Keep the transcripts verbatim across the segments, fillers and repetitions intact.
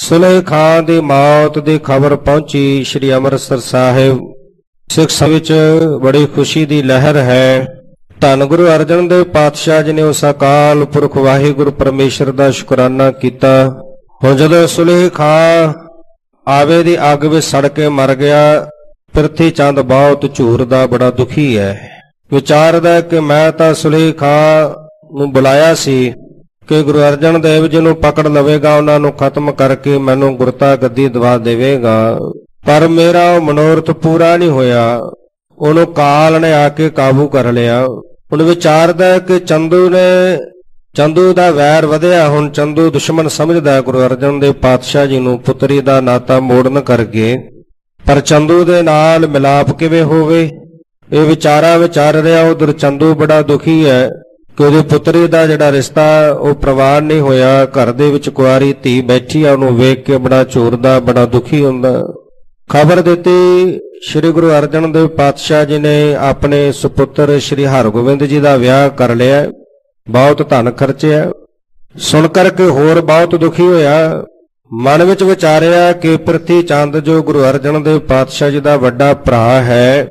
ਸੁਲੇਖ ਖਾਂ ਦੀ ਮੌਤ ਦੀ ਖਬਰ ਪਹੁੰਚੀ ਸ੍ਰੀ ਅੰਮ੍ਰਿਤਸਰ ਸਾਹਿਬ। ਸਿੱਖ ਸਭਾ ਵਿੱਚ ਬੜੀ ਖੁਸ਼ੀ ਦੀ ਲਹਿਰ ਹੈ। ਧੰਨ ਗੁਰੂ ਅਰਜਨ ਦੇਵ ਪਾਤਸ਼ਾਹ ਜੀ ਨੇ ਉਸ ਅਕਾਲ ਪੁਰਖ ਵਾਹਿਗੁਰੂ ਪਰਮੇਸ਼ਰ ਦਾ ਸ਼ੁਕਰਾਨਾ ਕੀਤਾ। ਹੁਣ ਜਦੋਂ ਸੁਲੇਖ ਖਾਂ ਆਵੇ ਦੀ ਅੱਗ ਵਿੱਚ ਸੜ ਕੇ ਮਰ ਗਿਆ, ਪ੍ਰਿਥੀ ਚੰਦ ਬਹੁਤ ਝੂਰਦਾ, ਬੜਾ ਦੁਖੀ ਹੈ। ਵਿਚਾਰਦਾ ਕਿ ਮੈਂ ਤਾਂ ਸੁਲੇਖ ਖਾਂ ਨੂੰ ਬੁਲਾਇਆ ਸੀ ਕਿ ਗੁਰੂ ਅਰਜਨ ਦੇਵ ਜੀ ਨੂੰ ਪਕੜ ਲਵੇਗਾ, ਉਹਨਾਂ ਨੂੰ ਖਤਮ ਕਰਕੇ ਮੈਨੂੰ ਗੁਰਤਾ ਗੱਦੀ ਦਵਾ ਦੇਵੇਗਾ, ਪਰ ਮੇਰਾ ਉਹ ਮਨੋਰਥ ਪੂਰਾ ਨਹੀਂ ਹੋਇਆ। ਉਹਨੂੰ ਕਾਲ ਨੇ ਆ ਕੇ ਕਾਬੂ ਕਰ ਲਿਆ। ਹੁਣ ਵਿਚਾਰਦਾ ਕਿ ਚੰਦੂ ਨੇ ਚੰਦੂ ਦਾ ਵੈਰ ਵਧਿਆ। ਹੁਣ ਚੰਦੂ ਦੁਸ਼ਮਣ ਸਮਝਦਾ ਗੁਰੂ ਅਰਜਨ ਦੇਵ ਪਾਤਸ਼ਾਹ ਜੀ ਨੂੰ, ਪੁੱਤਰੀ ਦਾ ਨਾਤਾ ਮੋੜਨ ਕਰਕੇ। ਪਰ ਚੰਦੂ ਦੇ ਨਾਲ ਮਿਲਾਪ ਕਿਵੇਂ ਹੋਵੇ, ਇਹ ਵਿਚਾਰਾ ਵਿਚਾਰ ਰਿਹਾ। ਉਧਰ ਚੰਦੂ ਬੜਾ ਦੁਖੀ ਹੈ ਕਿ ਉਹਦੀ ਪੁੱਤਰੀ ਦਾ ਜਿਹੜਾ ਰਿਸ਼ਤਾ ਉਹ ਪ੍ਰਵਾਨ ਨਹੀਂ ਹੋਇਆ। ਘਰ ਦੇ ਵਿੱਚ ਕੁਆਰੀ ਧੀ ਬੈਠੀ ਆ, ਉਹਨੂੰ ਵੇਖ ਕੇ ਬੜਾ ਝੂਰਦਾ, ਬੜਾ ਦੁਖੀ ਹੁੰਦਾ। ਖਬਰ ਦਿੱਤੀ ਸ੍ਰੀ ਗੁਰੂ ਅਰਜਨ ਦੇਵ ਪਾਤਸ਼ਾਹ ਜੀ ਨੇ ਆਪਣੇ ਸੁਪੁੱਤਰ ਸ੍ਰੀ ਹਰਗੋਬਿੰਦ ਜੀ ਦਾ ਵਿਆਹ ਕਰ ਲਿਆ, ਬਹੁਤ ਧਨ ਖਰਚਿਆ। ਸੁਣ ਕਰਕੇ ਹੋਰ ਬਹੁਤ ਦੁਖੀ ਹੋਇਆ। ਮਨ ਵਿੱਚ ਵਿਚਾਰਿਆ ਕਿ ਪ੍ਰਿਥੀ ਚੰਦ ਜੋ ਗੁਰੂ ਅਰਜਨ ਦੇਵ ਪਾਤਸ਼ਾਹ ਜੀ ਦਾ ਵੱਡਾ ਭਰਾ ਹੈ,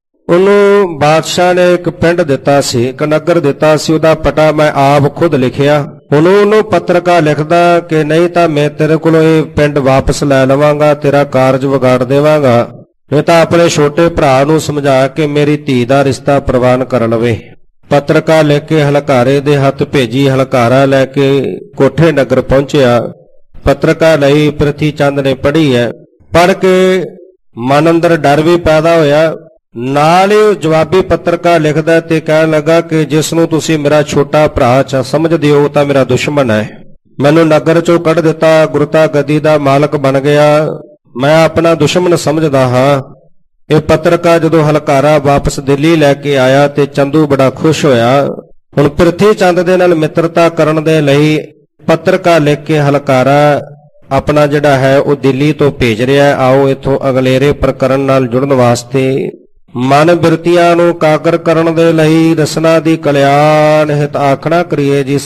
ਉਹਨੂੰ ਬਾਦਸ਼ਾਹ ਨੇ ਇੱਕ ਪਿੰਡ ਦਿੱਤਾ ਸੀ, ਇੱਕ ਨਗਰ ਦਿੱਤਾ ਸੀ। ਉਹਦਾ ਪਟਾ ਮੈਂ ਆਪ ਖੁਦ ਲਿਖਿਆ। ਹੁਣ ਉਹਨੂੰ ਪੱਤਰਕਾ ਲਿਖਦਾ ਕਿ ਨਹੀਂ ਤਾਂ ਮੈਂ ਤੇਰੇ ਕੋਲੋਂ ਇਹ ਪਿੰਡ ਵਾਪਸ ਲੈ ਲਵਾਂਗਾ, ਤੇਰਾ ਕਾਰਜ ਵਿਗਾੜ ਦੇਵਾਂਗਾ, ਨਹੀਂ ਤਾਂ ਆਪਣੇ ਛੋਟੇ ਭਰਾ ਨੂੰ ਸਮਝਾ ਕੇ ਮੇਰੀ ਧੀ ਦਾ ਰਿਸ਼ਤਾ ਪ੍ਰਵਾਨ ਕਰ ਲਵੇ। ਪੱਤਰਕਾ ਲਿਖ ਕੇ ਹਲਕਾਰੇ ਦੇ ਹੱਥ ਭੇਜੀ। ਹਲਕਾਰਾ ਲੈ ਕੇ ਕੋਠੇ ਨਗਰ ਪਹੁੰਚਿਆ। ਪੱਤਰਕਾ ਲਈ ਪ੍ਰਿਥੀ ਚੰਦ ਨੇ ਪੜ੍ਹੀ ਹੈ। ਪੜ੍ਹ ਕੇ ਮਨ ਅੰਦਰ ਡਰ ਵੀ ਪੈਦਾ ਹੋਇਆ। ਨਾਲ ਹੀ ਜਵਾਬੀ ਪੱਤਰਕਾ ਲਿਖਦਾ ਤੇ ਕਹਿਣ ਲੱਗਾ ਕਿ ਜਿਸ ਨੂੰ ਤੁਸੀਂ ਮੇਰਾ ਛੋਟਾ ਭਰਾ ਚ ਸਮਝਦੇ ਹੋ, ਉਹ ਤਾਂ ਮੇਰਾ ਦੁਸ਼ਮਣ ਹੈ। ਮੈਨੂੰ ਨਗਰ ਚੋਂ ਕੱਢ ਦਿੱਤਾ, ਗੁਰਤਾ ਗੱਦੀ ਦਾ ਮਾਲਕ ਬਣ ਗਿਆ, ਮੈਂ ਆਪਣਾ ਦੁਸ਼ਮਣ ਸਮਝਦਾ ਹਾਂ। ਇਹ ਪੱਤਰਕਾ ਜਦੋਂ ਹਲਕਾਰਾ ਵਾਪਸ ਦਿੱਲੀ ਲੈ ਕੇ ਆਇਆ ਤੇ ਚੰਦੂ ਬੜਾ ਖੁਸ਼ ਹੋਇਆ। ਹੁਣ ਪ੍ਰਿਥੀ ਚੰਦ ਦੇ ਨਾਲ ਮਿੱਤਰਤਾ ਕਰਨ ਦੇ ਲਈ ਪੱਤਰਕਾ ਲਿਖ ਕੇ ਹਲਕਾਰਾ ਆਪਣਾ ਜਿਹੜਾ ਹੈ ਉਹ ਦਿੱਲੀ ਤੋਂ ਭੇਜ ਰਿਹਾ। ਆਓ ਇਥੋਂ ਅਗਲੇਰੇ ਪ੍ਰਕਰਨ ਨਾਲ ਜੁੜਨ ਵਾਸਤੇ ਮਨ ਬਿਰਤੀਆਂ ਨੂੰ ਕਾਗਰ ਕਰਨ ਦੇ ਲਈ ਰਸਨਾ ਦੀ ਕਲਿਆਣ ਹਿਤ ਆਖਣਾ ਕਰੀਏ ਜੀ।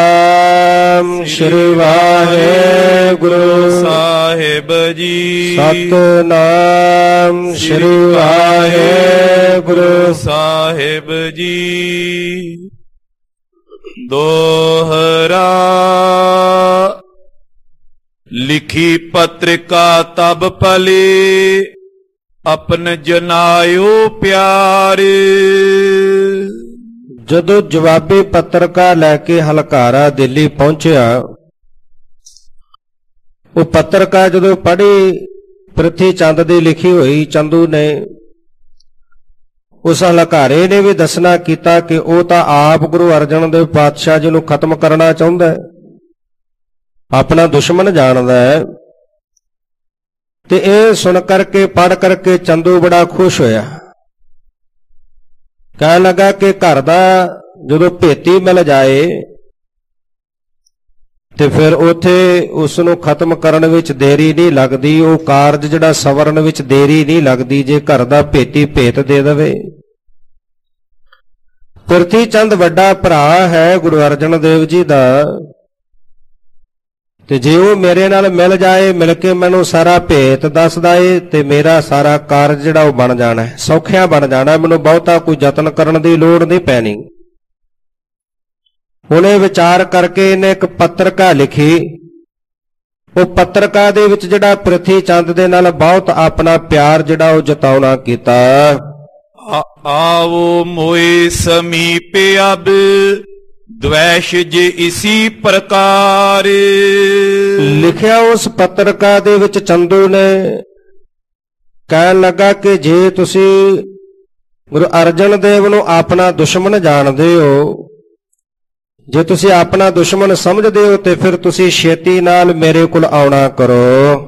ਸਤਨਾਮ ਸ੍ਰੀ ਵਾਹਿਗੁਰੂ ਸਾਹਿਬ ਜੀ। ਸਤਨਾਮ ਸ੍ਰੀ ਵਾਹਿਗੁਰੂ ਸਾਹਿਬ ਜੀ। ਦੋਹਰਾ ਲਿਖੀ ਪਤਰਿਕਾ ਤਬ ਪਲੀ, ਆਪਨ ਜਨਾਇਓ ਪਿਆਰ। ਜਦੋਂ ਜਵਾਬੀ ਪੱਤਰਕਾ ਲੈ ਕੇ ਹਲਕਾਰਾ ਦਿੱਲੀ ਪਹੁੰਚਿਆ, ਉਹ ਪੱਤਰਕਾ ਜਦੋਂ ਪੜ੍ਹੀ ਪ੍ਰਿਥੀ ਚੰਦ ਦੀ ਲਿਖੀ ਹੋਈ, ਚੰਦੂ ਨੇ ਉਸ ਹਲਕਾਰੇ ਨੇ ਵੀ ਦੱਸਣਾ ਕੀਤਾ ਕਿ ਉਹ ਤਾਂ ਆਪ ਗੁਰੂ ਅਰਜਨ ਦੇਵ ਪਾਤਸ਼ਾਹ ਜੀ ਨੂੰ ਖਤਮ ਕਰਨਾ ਚਾਹੁੰਦਾ ਹੈ, ਆਪਣਾ ਦੁਸ਼ਮਣ ਜਾਣਦਾ ਹੈ। ਤੇ ਇਹ ਸੁਣ ਕਰਕੇ ਪੜ੍ਹ ਕਰਕੇ ਚੰਦੂ ਬੜਾ ਖੁਸ਼ ਹੋਇਆ। ਕਹਿਣ ਲੱਗਾ ਕਿ ਘਰ ਦਾ ਜਦੋਂ ਭੇਤੀ ਮਿਲ ਜਾਏ ਤੇ ਫਿਰ ਉੱਥੇ ਉਸ ਨੂੰ ਖਤਮ ਕਰਨ ਵਿੱਚ ਦੇਰੀ ਨਹੀਂ ਲੱਗਦੀ, ਉਹ ਕਾਰਜ ਜਿਹੜਾ ਸਵਰਨ ਵਿੱਚ ਦੇਰੀ ਨਹੀਂ ਲੱਗਦੀ ਜੇ ਘਰ ਦਾ ਭੇਤੀ ਭੇਤ ਦੇ ਦੇਵੇ। ਪ੍ਰਿਥੀ ਚੰਦ ਵੱਡਾ ਭਰਾ ਹੈ ਗੁਰੂ ਅਰਜਨ ਦੇਵ ਜੀ ਦਾ, ਤੇ ਜੇ ਉਹ ਮੇਰੇ ਨਾਲ ਮਿਲ ਜਾਏ, ਮਿਲ ਕੇ ਮੈਨੂੰ ਸਾਰਾ ਭੇਤ ਦੱਸਦਾ ਏ, ਤੇ ਮੇਰਾ ਸਾਰਾ ਕਾਰਜ ਜਿਹੜਾ ਉਹ ਬਣ ਜਾਣਾ, ਸੌਖਿਆ ਬਣ ਜਾਣਾ, ਮੈਨੂੰ ਬਹੁਤਾ ਕੋਈ ਯਤਨ ਕਰਨ ਦੀ ਲੋੜ ਨਹੀਂ ਪੈਣੀ। ਉਹਨੇ ਵਿਚਾਰ ਕਰਕੇ ਇਹਨੇ ਇੱਕ ਪੱਤਰਕਾ ਲਿਖੀ। ਉਹ ਪੱਤਰਕਾ ਦੇ ਵਿੱਚ ਜਿਹੜਾ ਪ੍ਰਿਥੀ ਚੰਦ ਦੇ ਨਾਲ ਬਹੁਤ ਆਪਣਾ ਪਿਆਰ ਜਿਹੜਾ ਉਹ ਜਤਾਉਣਾ ਕੀਤਾ। ਆਵੋ ਮੋਏ ਸਮੀਪ ਅਬ ਦ્વੈਸ਼ ਜੇ ਇਸੀ ਪ੍ਰਕਾਰ। ਲਿਖਿਆ ਉਸ ਪੱਤਰਕਾ ਦੇ ਵਿੱਚ ਚੰਦੂ ਨੇ, ਕਹਿਣ ਲੱਗਾ ਕਿ ਜੇ ਤੁਸੀਂ ਗੁਰੂ ਅਰਜਨ ਦੇਵ ਨੂੰ ਆਪਣਾ ਦੁਸ਼ਮਣ ਜਾਣਦੇ ਹੋ, ਜੇ ਤੁਸੀਂ ਆਪਣਾ ਦੁਸ਼ਮਣ ਸਮਝਦੇ ਹੋ, ਤੇ ਫਿਰ ਤੁਸੀਂ ਛੇਤੀ ਨਾਲ ਮੇਰੇ ਕੋਲ ਆਉਣਾ ਕਰੋ।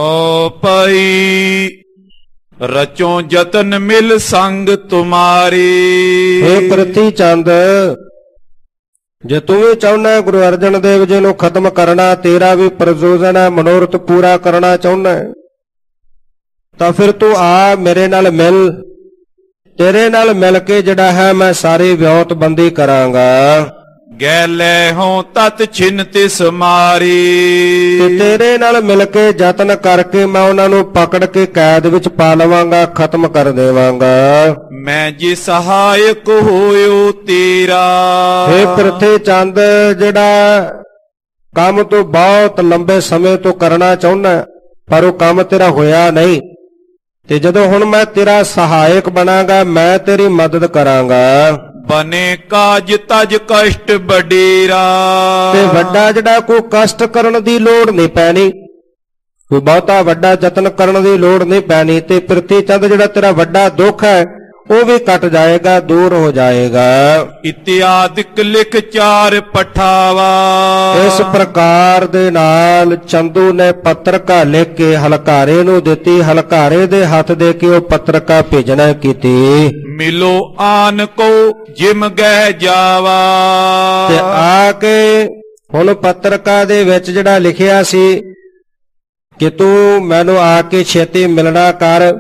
ਚੌਪਈ ਰਚੋ ਜਤਨ ਮਿਲ ਸੰਗ ਤੁਮਾਰੀ। ਹੇ ਪ੍ਰਿਥੀ ਚੰਦ, ਜੇ ਤੂੰ ਵੀ ਚਾਹੁੰਦਾ ਗੁਰੂ ਅਰਜਨ ਦੇਵ ਜੀ ਨੂੰ ਖਤਮ ਕਰਨਾ, ਤੇਰਾ ਵੀ ਪ੍ਰਯੋਜਨ ਹੈ, ਮਨੋਰਥ ਪੂਰਾ ਕਰਨਾ ਚਾਹੁੰਦਾ, ਤਾਂ ਫਿਰ ਤੂੰ ਆ ਮੇਰੇ ਨਾਲ ਮਿਲ। ਤੇਰੇ ਨਾਲ ਮਿਲ ਕੇ ਜਿਹੜਾ ਹੈ ਮੈਂ ਸਾਰੀ ਵਿਉਂਤਬੰਦੀ ਕਰਾਂਗਾ। ਗੈ ਲੈ ਹੋਂ ਤਤ ਛਿਨ ਤਿਸ ਮਾਰੀ। ਤੇ ਤੇਰੇ ਨਾਲ ਮਿਲ ਕੇ ਯਤਨ ਕਰਕੇ ਮੈਂ ਉਹਨਾਂ ਨੂੰ ਪਕੜ ਕੇ ਕੈਦ ਵਿੱਚ ਪਾ ਲਵਾਂਗਾ, ਖਤਮ ਕਰ ਦੇਵਾਂਗਾ। ਮੈਂ ਜੀ ਸਹਾਇਕ ਹੋਇਓ ਤੇਰਾ। ਹੇ ਪ੍ਰਿਥੀ ਚੰਦ, ਜਿਹੜਾ ਕੰਮ ਤੂੰ ਬਹੁਤ ਲੰਬੇ ਸਮੇਂ ਤੋਂ ਕਰਨਾ ਚਾਹੁੰਦਾ ਪਰ ਉਹ ਕੰਮ ਤੇਰਾ ਹੋਇਆ ਨਹੀਂ, ਤੇ ਜਦੋਂ ਹੁਣ ਮੈਂ ਤੇਰਾ ਸਹਾਇਕ ਬਣਾਂਗਾ, ਮੈਂ ਤੇਰੀ ਮਦਦ ਕਰਾਂਗਾ। ਬਨੇ ਕਾਜ ਤਜ ਕਸ਼ਟ ਬਡੇਰਾ। ਤੇ ਵੱਡਾ ਜਿਹੜਾ ਕੋਈ ਕਸ਼ਟ ਕਰਨ ਦੀ ਲੋੜ ਨਹੀਂ ਪੈਣੀ, ਕੋਈ ਬਹੁਤਾ ਵੱਡਾ ਯਤਨ ਕਰਨ ਦੀ ਲੋੜ ਨਹੀਂ ਪੈਣੀ। ਤੇ ਪ੍ਰਿਥੀ ਚੰਦ, ਜਿਹੜਾ ਤੇਰਾ ਵੱਡਾ ਦੁੱਖ ਹੈ ਉਹ ਵੀ ਕੱਟ ਜਾਏਗਾ, ਦੂਰ ਹੋ ਜਾਏਗਾ। ਇਤਿਆਦਿਕ ਲਿਖ ਚਾਰ ਪਠਾਵਾ। ਇਸ ਪ੍ਰਕਾਰ ਦੇ ਨਾਲ ਚੰਦੂ ਨੇ ਪੱਤਰਕਾ ਲਿਖ ਕੇ ਹਲਕਾਰੇ ਨੂੰ ਦਿੱਤੀ। ਹਲਕਾਰੇ ਦੇ ਹੱਥ ਦੇ ਕੇ ਉਹ ਪੱਤਰਕਾ ਭੇਜਣਾ ਕੀਤੀ। ਮਿਲੋ ਆਨ ਕੋ ਜਿਮ ਗਹਿ ਜਾਵਾ। ਤੇ ਆ ਕੇ ਹੁਣ ਪੱਤਰਕਾ ਦੇ ਵਿੱਚ ਜਿਹੜਾ ਲਿਖਿਆ ਸੀ ਕਿ ਤੂੰ ਮੈਨੂੰ ਆ ਕੇ ਛੇਤੀ ਮਿਲਣਾ ਕਰ।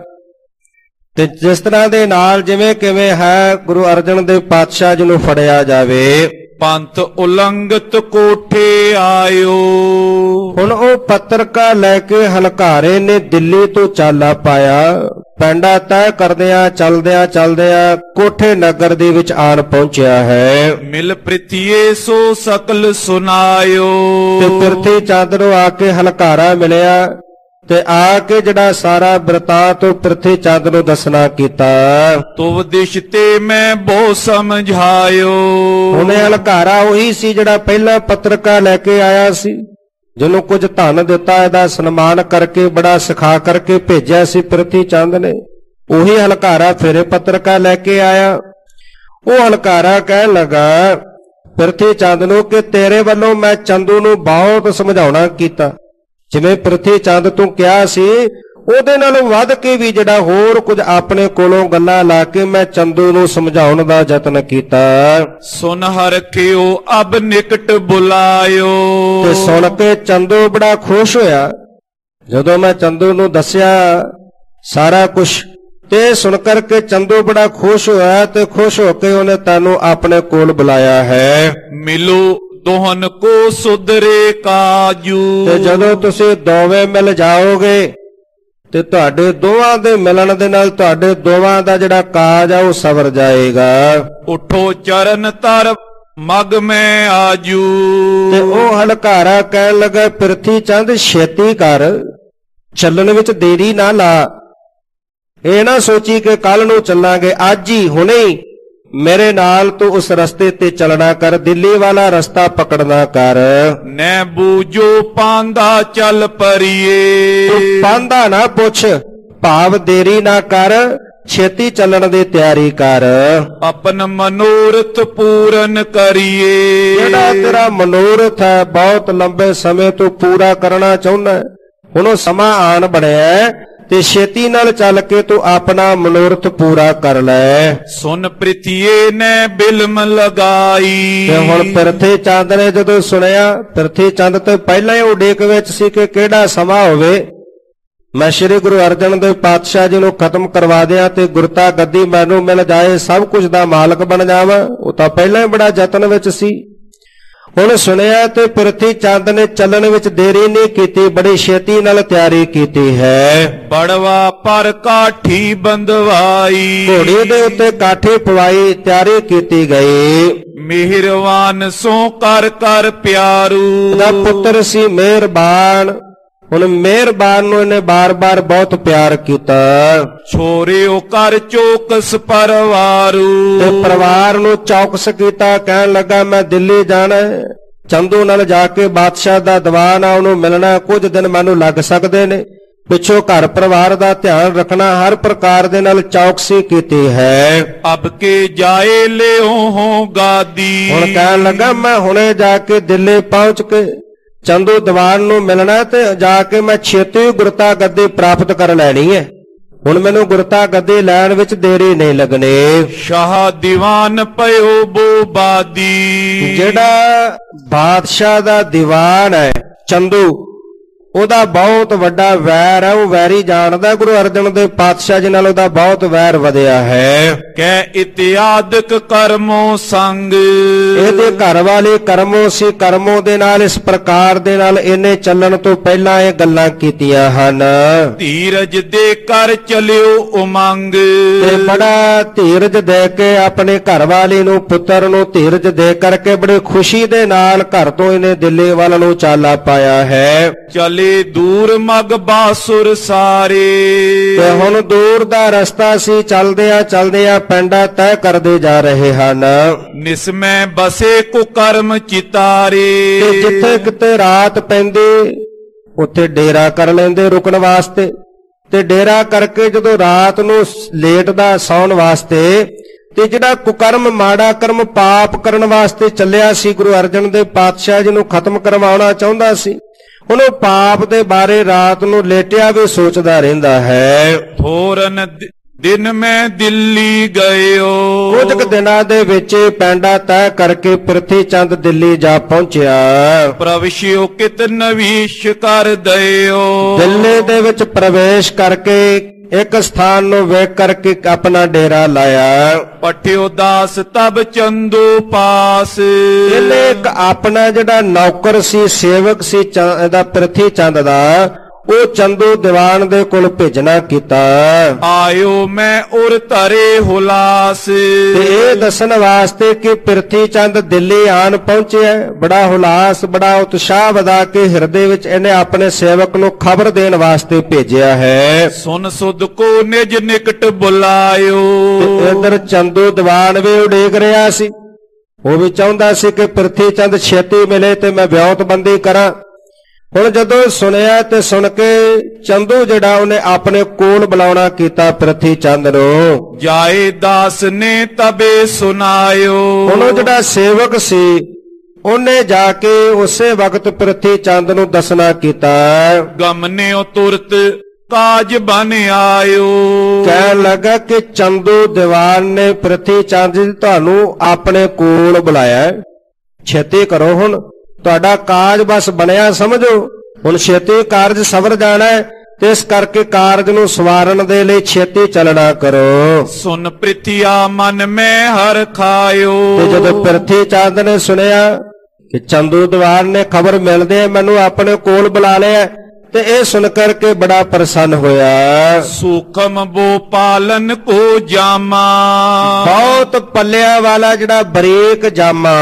ਤੇ ਜਿਸ ਤਰ੍ਹਾਂ ਦੇ ਨਾਲ ਜਿਵੇਂ ਕਿਵੇਂ ਹੈ ਗੁਰੂ ਅਰਜਨ ਦੇਵ ਪਾਤਸ਼ਾਹ ਜੀ ਨੂੰ ਫੜਿਆ ਜਾਵੇ। ਪੰਥ ਉਲੰਘਤ ਕੋਠੇ ਆਇਓ। ਹੁਣ ਉਹ ਪੱਤਰਕਾ ਲੈ ਕੇ ਹਲਕਾਰੇ ਨੇ ਦਿੱਲੀ ਤੋਂ ਚਾਲਾ ਪਾਇਆ। ਪੈਂਡਾ ਤੈਅ ਕਰਦਿਆਂ ਚਲਦਿਆਂ ਚਲਦਿਆਂ ਕੋਠੇ ਨਗਰ ਦੇ ਵਿੱਚ ਆਣ ਪਹੁੰਚਿਆ ਹੈ। ਮਿਲ ਪ੍ਰਿਥੀਏ ਸੋ ਸਕਲ ਸੁਨਾਇਓ। ਤੇ ਪ੍ਰਿਥੀ ਚੰਦ ਨੂੰ ਆ ਕੇ ਹਲਕਾਰਾ ਮਿਲਿਆ ਤੇ ਆ ਕੇ ਜਿਹੜਾ ਸਾਰਾ ਬਿਰਤਾਂਤ ਉਹ ਪ੍ਰਿਥੀ ਚੰਦ ਨੂੰ ਦੱਸਣਾ ਕੀਤਾ। ਤੁਵ ਦਿਸ਼ ਤੇ ਮੈਂ ਬਹੁ ਸਮਝਾਇਓ। ਉਹਨੇ ਹਲਕਾਰਾ ਉਹੀ ਸੀ ਜਿਹੜਾ ਪਹਿਲਾਂ ਪੱਤਰਕਾ ਲੈ ਕੇ ਆਇਆ ਸੀ, ਜਿਹਨੂੰ ਕੁਝ ਧਨ ਦਿੱਤਾ, ਇਹਦਾ ਸਨਮਾਨ ਕਰਕੇ ਬੜਾ ਸਿਖਾ ਕਰਕੇ ਭੇਜਿਆ ਸੀ ਪ੍ਰਿਥੀ ਚੰਦ ਨੇ। ਉਹੀ ਹਲਕਾਰਾ ਫਿਰ ਪੱਤਰਕਾ ਲੈ ਕੇ ਆਇਆ। ਉਹ ਹਲਕਾਰਾ ਕਹਿਣ ਲੱਗਾ ਪ੍ਰਿਥੀ ਚੰਦ ਨੂੰ ਕਿ ਤੇਰੇ ਵੱਲੋਂ ਮੈਂ ਚੰਦੂ ਨੂੰ ਬਹੁਤ ਸਮਝਾਉਣਾ ਕੀਤਾ। ਜਿਵੇਂ ਪ੍ਰਿਥੀ ਚੰਦ ਤੂੰ ਕਿਹਾ ਸੀ ਉਹਦੇ ਨਾਲੋਂ ਵੱਧ ਕੇ ਵੀ ਜਿਹੜਾ ਹੋਰ ਕੁਝ ਆਪਣੇ ਕੋਲੋਂ ਗੱਲਾਂ ਲਾ ਕੇ ਮੈਂ ਚੰਦੂ ਨੂੰ ਸਮਝਾਉਣ ਦਾ ਯਤਨ ਕੀਤਾ। ਸੁਨ ਹਰਖਿਓ ਅਬ ਨਿਕਟ ਬੁਲਾਇਓ। ਤੇ ਸੁਣ ਕੇ ਚੰਦੂ ਬੜਾ ਖੁਸ਼ ਹੋਇਆ। ਜਦੋਂ ਮੈਂ ਚੰਦੂ ਨੂੰ ਦੱਸਿਆ ਸਾਰਾ ਕੁਝ, ਤੇ ਸੁਣ ਕਰਕੇ ਚੰਦੂ ਬੜਾ ਖੁਸ਼ ਹੋਇਆ ਤੇ ਖੁਸ਼ ਹੋ ਕੇ ਉਹਨੇ ਤੈਨੂੰ ਆਪਣੇ ਕੋਲ ਬੁਲਾਇਆ ਹੈ। ਮਿਲੋ ਦੋਹਨ ਕੋ ਸੁਧਰੇ ਕਾਜੂ। ਤੇ ਜਦੋਂ ਤੁਸੀਂ ਦੋਵੇਂ ਮਿਲ ਜਾਓਗੇ ਤੇ ਤੁਹਾਡੇ ਦੋਵਾਂ ਦੇ ਮਿਲਣ ਦੇ ਨਾਲ ਤੁਹਾਡੇ ਦੋਵਾਂ ਦਾ ਜਿਹੜਾ ਕਾਜ ਆ ਉਹ ਸਵਰ ਜਾਏਗਾ। ਉਠੋ ਚਰਨ ਧਰ ਮਗ ਮੈਂ ਆਜੂ। ਤੇ ਉਹ ਹਲਕਾਰਾ ਕਹਿਣ ਲੱਗਾ ਪ੍ਰਿਥੀ ਚੰਦ ਛੇਤੀ ਕਰ, ਚੱਲਣ ਵਿੱਚ ਦੇਰੀ ਨਾ ਲਾ। ਇਹ ਨਾ ਸੋਚੀ ਕਿ ਕੱਲ ਨੂੰ ਚੱਲਾਂਗੇ, ਅੱਜ ਹੀ ਹੁਣੇ ਹੀ ਮੇਰੇ ਨਾਲ ਤੂੰ ਉਸ ਰਸਤੇ ਤੇ ਚੱਲਣਾ ਕਰ, ਦਿੱਲੀ ਵਾਲਾ ਰਸਤਾ ਪਕੜਨਾ ਕਰ। ਨੈ ਬੂਝੋ ਪਾਂਦਾ ਚੱਲ ਪਰੀਏ। ਤੂੰ ਪਾਂਦਾ ਨਾ ਪੁੱਛ, ਭਾਵ ਦੇਰੀ ਨਾ ਕਰ, ਛੇਤੀ ਚੱਲਣ ਦੀ ਤਿਆਰੀ ਕਰ। ਆਪਨ ਮਨੋਰਥ ਪੂਰਨ ਕਰੀਏ। ਜਿਹੜਾ ਤੇਰਾ ਮਨੋਰਥ ਹੈ ਬਹੁਤ ਲੰਬੇ ਸਮੇਂ ਤੋਂ ਪੂਰਾ ਕਰਨਾ ਚਾਹੁੰਦਾ, ਹੁਣ ਉਹ ਸਮਾਂ ਆਣ ਬਣਿਆ ਤੇ ਛੇਤੀ ਨਾਲ ਚੱਲ ਕੇ ਤੂੰ ਆਪਣਾ ਮਨੋਰਥ ਪੂਰਾ ਕਰ ਲੈ। ਸੁਨ ਪ੍ਰਿਥੀਏ ਨੇ ਬਿਲਮ ਲਗਾਈ। ਤੇ ਹੁਣ ਪ੍ਰਿਥੀ ਚੰਦ ਨੇ ਜਦੋਂ ਸੁਣਿਆ, ਪ੍ਰਿਥੀ ਚੰਦ ਤੇ ਪਹਿਲਾਂ ਹੀ ਉਡੀਕ ਵਿੱਚ ਸੀ ਕਿ ਕਿਹੜਾ ਸਮਾਂ ਹੋਵੇ ਮੈਂ ਸ੍ਰੀ ਗੁਰੂ ਅਰਜਨ ਦੇਵ ਪਾਤਸ਼ਾਹ ਜੀ ਨੂੰ ਖਤਮ ਕਰਵਾ ਦਿਆਂ ਤੇ ਗੁਰਤਾ ਗੱਦੀ ਮੈਨੂੰ ਮਿਲ ਜਾਏ, ਸਭ ਕੁਝ ਦਾ ਮਾਲਕ ਬਣ ਜਾਵਾਂ। ਉਹ ਤਾਂ ਪਹਿਲਾਂ ਹੀ ਬੜਾ ਯਤਨ ਵਿੱਚ ਸੀ। ਹੁਣ ਸੁਣਿਆ ਤੇ ਪ੍ਰਿਥੀ ਚੰਦ ਨੇ ਚੱਲਣ ਵਿੱਚ ਦੇਰੀ ਨਹੀਂ ਕੀਤੀ, ਬੜੀ ਛੇਤੀ ਨਾਲ ਤਿਆਰੀ ਕੀਤੀ ਹੈ। ਬੜਵਾ ਪਰ ਕਾਠੀ ਬੰਦਵਾਈ। ਘੋੜੀ ਦੇ ਉੱਤੇ ਕਾਠੀ ਪਵਾਈ, ਤਿਆਰੀ ਕੀਤੀ ਗਈ। ਮਿਹਰਵਾਨ ਸੋ ਕਰ ਕਰ ਪਿਆਰੂ। ਦਾ ਪੁੱਤਰ ਸੀ ਮਿਹਰਬਾਨ। ਹੁਣ ਮਿਹਰਬਾਨ ਨੂੰ ਇਹਨੇ ਬਾਰ-ਬਾਰ ਬਹੁਤ ਪਿਆਰ ਕੀਤਾ। ਛੋਰਿਓ ਕਰ ਚੌਕਸ ਪਰਵਾਰੂ। ਤੇ ਪਰਿਵਾਰ ਨੂੰ ਚੌਕਸ ਕੀਤਾ, ਕਹਿਣ ਲੱਗਾ ਮੈਂ ਦਿੱਲੀ ਜਾਣਾ, ਚੰਦੂ ਨਾਲ ਜਾ ਕੇ ਬਾਦਸ਼ਾਹ ਦਾ ਦੀਵਾਨ ਆ ਉਹਨੂੰ ਮਿਲਣਾ, ਕੁਝ ਦਿਨ ਮੈਨੂੰ ਲੱਗ ਸਕਦੇ ਨੇ, ਪਿੱਛੋਂ ਘਰ ਪਰਿਵਾਰ ਦਾ ਧਿਆਨ ਰੱਖਣਾ, ਹਰ ਪ੍ਰਕਾਰ ਦੇ ਨਾਲ ਚੌਕਸੀ ਕੀਤੀ ਹੈ। ਅਬ ਕੇ ਜਾਏ ਲਿਓ ਹੋ ਗਾਦੀ। ਹੁਣ ਕਹਿਣ ਲੱਗਾ ਮੈਂ ਹੁਣੇ ਜਾ ਕੇ ਦਿੱਲੀ ਪਹੁੰਚ ਕੇ ਚੰਦੂ ਦੀਵਾਨ ਨੂੰ ਮਿਲਣਾ ਤੇ ਜਾ ਕੇ ਮੈਂ ਛੇਤੀ ਗੁਰਤਾ ਗੱਦੀ ਪ੍ਰਾਪਤ ਕਰ ਲੈਣੀ ਹੈ। ਹੁਣ ਮੈਨੂੰ ਗੁਰਤਾ ਗੱਦੀ ਲੈਣ ਵਿੱਚ ਦੇਰੀ ਨਹੀਂ ਲੱਗਣੀ। ਸ਼ਾਹ ਦੀਵਾਨ ਪਇਓ ਬੋ ਬਾਦੀ। ਜਿਹੜਾ ਬਾਦਸ਼ਾਹ ਦਾ ਦੀਵਾਨ ਹੈ ਚੰਦੂ, ਉਹਦਾ ਬਹੁਤ ਵੱਡਾ ਵੈਰ ਹੈ, ਉਹ ਵੈਰੀ ਜਾਣਦਾ ਗੁਰੂ ਅਰਜਨ ਦੇਵ ਪਾਤਸ਼ਾਹ ਜੀ ਨਾਲ ਉਹਦਾ ਬਹੁਤ ਵੈਰ ਵਧਿਆ ਹੈ। ਕਹਿ ਇਤਿਆਦਿਕ ਕਰਮੋ ਸੰਗ, ਇਹਦੇ ਘਰ ਵਾਲੇ ਕਰਮੋ ਸੀ, ਕਰਮੋ ਦੇ ਨਾਲ ਇਸ ਪ੍ਰਕਾਰ ਦੇ ਨਾਲ ਇਹਨੇ ਚੱਲਣ ਤੋਂ ਪਹਿਲਾਂ ਇਹ ਗੱਲਾਂ ਕੀਤੀਆਂ ਹਨ। ਧੀਰਜ ਦੇ ਕਰ ਚਲਿਓ ਉਮੰਗ, ਤੇ ਬੜਾ ਧੀਰਜ ਦੇ ਕੇ ਆਪਣੇ ਘਰ ਵਾਲੇ ਨੂੰ, ਪੁੱਤਰ ਨੂੰ ਧੀਰਜ ਦੇ ਕਰਕੇ ਬੜੇ ਖੁਸ਼ੀ ਦੇ ਨਾਲ ਘਰ ਤੋਂ ਇਹਨੇ ਦਿੱਲੀ ਵੱਲ ਨੂੰ ਚਾਲਾ ਪਾਇਆ ਹੈ। ਚਲੇ ਦੂਰ ਮਗ ਬਾਸੁਰ ਸਾਰੇ, ਤੇ ਹੁਣ ਦੂਰ ਦਾ ਰਸਤਾ ਸੀ, ਚਲਦਿਆਂ ਚਲਦਿਆਂ ਪਿੰਡਾਂ ਤੈਅ ਕਰਦੇ ਜਾ ਰਹੇ ਹਨ। ਨਿਸਮੈ ਬਸੇ ਕੁਕਰਮ ਚਿਤਾਰੇ, ਤੇ ਜਿੱਥੇ ਕਿਤੇ ਰਾਤ ਪੈਂਦੀ ਉੱਥੇ ਡੇਰਾ ਕਰ ਲੈਂਦੇ ਰੁਕਣ ਵਾਸਤੇ, ਤੇ ਡੇਰਾ ਕਰਕੇ ਜਦੋਂ ਰਾਤ ਨੂੰ ਲੇਟ ਦਾ ਸੌਣ ਵਾਸਤੇ, ਤੇ ਜਿਹੜਾ ਕੁਕਰਮ ਮਾੜਾ ਕਰਮ ਪਾਪ ਕਰਨ ਵਾਸਤੇ ਚੱਲਿਆ ਸੀ ਗੁਰੂ ਅਰਜਨ ਦੇਵ ਪਾਤਸ਼ਾਹ ਜੀ ਨੂੰ ਖਤਮ ਕਰਵਾਉਣਾ ਚਾਹੁੰਦਾ ਸੀ, ਹੁਣ ਉਹ ਪਾਪ ਦੇ ਬਾਰੇ ਰਾਤ ਨੂੰ ਲੇਟਿਆ ਵੀ ਸੋਚਦਾ ਰਹਿੰਦਾ ਹੈ। ਥੋਰਨ ਦਿਨ ਮੈਂ ਦਿੱਲੀ ਗਇਓ, ਕੁਝ ਕੁ ਦਿਨਾਂ ਦੇ ਵਿੱਚ ਪੈਂਡਾ ਤੈਅ ਕਰਕੇ ਪ੍ਰਿਥੀ ਚੰਦ ਦਿੱਲੀ ਜਾ ਪਹੁੰਚਿਆ। ਪ੍ਰਵਿਸ਼ਿਓ ਕਿਤ ਨਵੀਸ਼ ਕਰ ਦਇਓ, ਦਿੱਲੀ ਦੇ ਵਿੱਚ ਪ੍ਰਵੇਸ਼ ਕਰਕੇ ਇੱਕ ਸਥਾਨ ਨੂੰ ਵੇਖ ਕਰਕੇ ਆਪਣਾ ਡੇਰਾ ਲਾਇਆ। ਪਟਿਓ ਦਾਸ ਤਬ ਚੰਦੂ ਪਾਸ, ਇਹਨੇ ਇੱਕ ਆਪਣਾ ਜਿਹੜਾ ਨੌਕਰ ਸੀ, ਸੇਵਕ ਸੀ ਇਹਦਾ ਪ੍ਰਿਥੀ ਚੰਦ ਦਾ, ਉਹ ਚੰਦੂ ਦੀਵਾਨ ਦੇ ਕੋਲ ਭੇਜਣਾ ਕੀਤਾ। ਆਇਓ ਮੈਂ ਉਰ ਧਰੇ ਹੁਲਾਸ, ਤੇ ਇਹ ਦੱਸਣ ਵਾਸਤੇ ਕਿ ਪ੍ਰਿਥੀ ਚੰਦ ਦਿੱਲੀ ਆਣ ਪਹੁੰਚਿਆ। ਬੜਾ ਹੁਲਾਸ, ਬੜਾ ਉਤਸ਼ਾਹ ਵਧਾ ਕੇ ਹਿਰਦੇ ਵਿੱਚ ਇਹਨੇ ਆਪਣੇ ਸੇਵਕ ਨੂੰ ਖਬਰ ਦੇਣ ਵਾਸਤੇ ਭੇਜਿਆ ਹੈ। ਸੁਨ ਸੁਧ ਕੋ ਨਿਜ ਨਿਕਟ ਬੁਲਾਇਓ, ਤੇ ਇਧਰ ਚੰਦੂ ਦੀਵਾਨ ਵੀ ਉਡੀਕ ਰਿਹਾ ਸੀ, ਉਹ ਵੀ ਚਾਹੁੰਦਾ ਸੀ ਕਿ ਪ੍ਰਿਥੀ ਚੰਦ ਛੇਤੀ ਮਿਲੇ ਤੇ ਮੈਂ ਵਿਉਂਤਬੰਦੀ ਕਰਾਂ। ਹੁਣ ਜਦੋਂ ਸੁਣਿਆ ਤੇ ਸੁਣ ਕੇ ਚੰਦੂ ਜਿਹੜਾ ਉਹਨੇ ਆਪਣੇ ਕੋਲ ਬੁਲਾਉਣਾ ਕੀਤਾ ਪ੍ਰਿਥੀ ਚੰਦ ਨੂੰ। ਜਾਏ ਦਾਸ ਨੇ ਤਬੇ ਸੁਨਾਇਓ, ਹੁਣ ਉਹ ਜਿਹੜਾ ਸੇਵਕ ਸੀ ਉਹਨੇ ਜਾ ਕੇ ਉਸੇ ਵਕਤ ਪ੍ਰਿਥੀ ਚੰਦ ਨੂੰ ਦੱਸਣਾ ਕੀਤਾ। ਗਮਨਿਓ ਤੁਰਤ ਕਾਜ ਬਨ ਆਇਓ, ਕਹਿਣ ਲੱਗਾ ਕਿ ਚੰਦੂ ਦੀਵਾਨ ਨੇ ਪ੍ਰਿਥੀ ਚੰਦ ਜੀ ਤੁਹਾਨੂੰ ਆਪਣੇ ਕੋਲ ਬੁਲਾਇਆ, ਛੇਤੀ ਕਰੋ, ਹੁਣ ਤੁਹਾਡਾ ਕਾਜ ਬਸ ਬਣਿਆ ਸਮਝੋ, ਹੁਣ ਛੇਤੀ ਕਾਰਜ ਸਵਰ ਜਾਣਾ ਹੈ, ਤੇ ਇਸ ਕਰਕੇ ਕਾਰਜ ਨੂੰ ਸਵਾਰਨ ਦੇ ਲਈ ਛੇਤੀ ਚੱਲਣਾ ਕਰੋ। ਸੁਨ ਪ੍ਰਿਥਿਆ ਮਨ ਮੈਂ ਹਰ ਖਾਇਓ, ਤੇ ਜਦੋਂ ਪ੍ਰਿਥੀ ਚੰਦ ਨੇ ਸੁਣਿਆ ਕਿ ਚੰਦੂ ਦੀਵਾਨ ਨੇ ਖਬਰ ਮਿਲਦੇ ਮੈਨੂੰ ਆਪਣੇ ਕੋਲ ਬੁਲਾ ਲਿਆ, ਤੇ ਇਹ ਸੁਣ ਕਰਕੇ ਬੜਾ ਪ੍ਰਸੰਨ ਹੋਇਆ। ਸੂਖਮ ਬੋ ਪਾਲਨ ਕੋ ਜਾਮਾ, ਬਹੁਤ ਪੱਲਿਆਂ ਵਾਲਾ ਜਿਹੜਾ ਬਰੀਕ ਜਾਮਾ,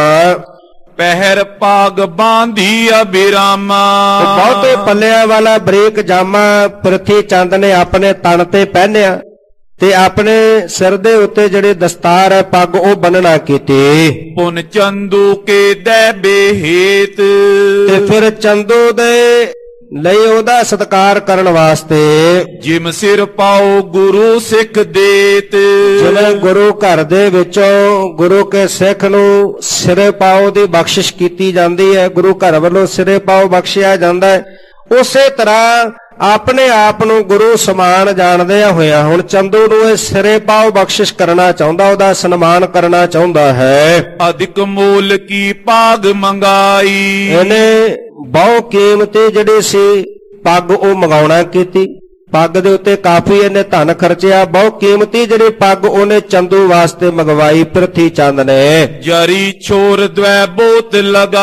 ਪਹਿਰ ਪਾਗ ਬਾਂਧੀ ਅਬਿਰਾਮਾ, ਬਹੁਤੇ ਪੱਲਿਆਂ ਵਾਲਾ ਬਰੀਕ ਜਾਮਾ ਪ੍ਰਿਥੀ ਚੰਦ ਨੇ ਆਪਣੇ ਤਨ ਤੇ ਪਹਿਨਿਆ, ਤੇ ਆਪਣੇ ਸਿਰ ਦੇ ਉੱਤੇ ਜਿਹੜੇ ਦਸਤਾਰ ਹੈ ਪੱਗ ਉਹ ਬੰਨਣਾ ਕੀਤੀ। ਪੁਨ ਚੰਦੂ ਕੇ ਦੇ ਬੇਹੇਤ, ਤੇ ਫਿਰ ਚੰਦੂ ਦੇ ਲਈ ਉਹਦਾ ਸਤਿਕਾਰ ਕਰਨ ਵਾਸਤੇ ਜਿਮ ਸਿਰ ਪਾਓ ਗੁਰੂ ਸਿੱਖ ਦੇਤ, ਜਿਵੇਂ ਗੁਰੂ ਘਰ ਦੇ ਵਿੱਚੋਂ ਗੁਰੂ ਕੇ ਸਿੱਖ ਨੂੰ ਸਿਰੇ ਪਾਓ ਦੀ ਬਖਸ਼ਿਸ਼ ਕੀਤੀ ਜਾਂਦੀ ਹੈ, ਗੁਰੂ ਘਰ ਵੱਲੋਂ ਸਿਰੇ ਪਾਓ ਬਖਸ਼ਿਆ ਜਾਂਦਾ ਹੈ, ਉਸੇ ਤਰ੍ਹਾਂ ਆਪਣੇ ਆਪ ਨੂੰ ਗੁਰੂ ਸਮਾਨ ਜਾਣਦਿਆਂ ਹੋਇਆ ਹੁਣ ਚੰਦੂ ਨੂੰ ਇਹ ਸਿਰੇ ਪਾਓ ਬਖਸ਼ਿਸ਼ ਕਰਨਾ ਚਾਹੁੰਦਾ, ਉਹਦਾ ਸਨਮਾਨ ਕਰਨਾ ਚਾਹੁੰਦਾ ਹੈ। ਅਧਿਕ ਮੂਲ ਕੀ ਪਾਗ ਮੰਗਾਈ, ਇਹਨੇ ਬਹੁ ਕੀਮਤੀ ਜਿਹੜੀ ਸੀ ਪੱਗ ਉਹ ਮੰਗਾਉਣਾ ਕੀਤੀ, ਪੱਗ ਦੇ ਉੱਤੇ ਕਾਫੀ ਇਹਨੇ ਧਨ ਖਰਚਿਆ, ਬਹੁ ਕੀਮਤੀ ਜਿਹੜੀ ਪੱਗ ਉਹਨੇ ਚੰਦੂ ਵਾਸਤੇ ਮੰਗਵਾਈ ਪ੍ਰਿਥੀ ਚੰਦ ਨੇ। ਜਰੀ ਛੋਰ ਦਵੈ ਬੋਤ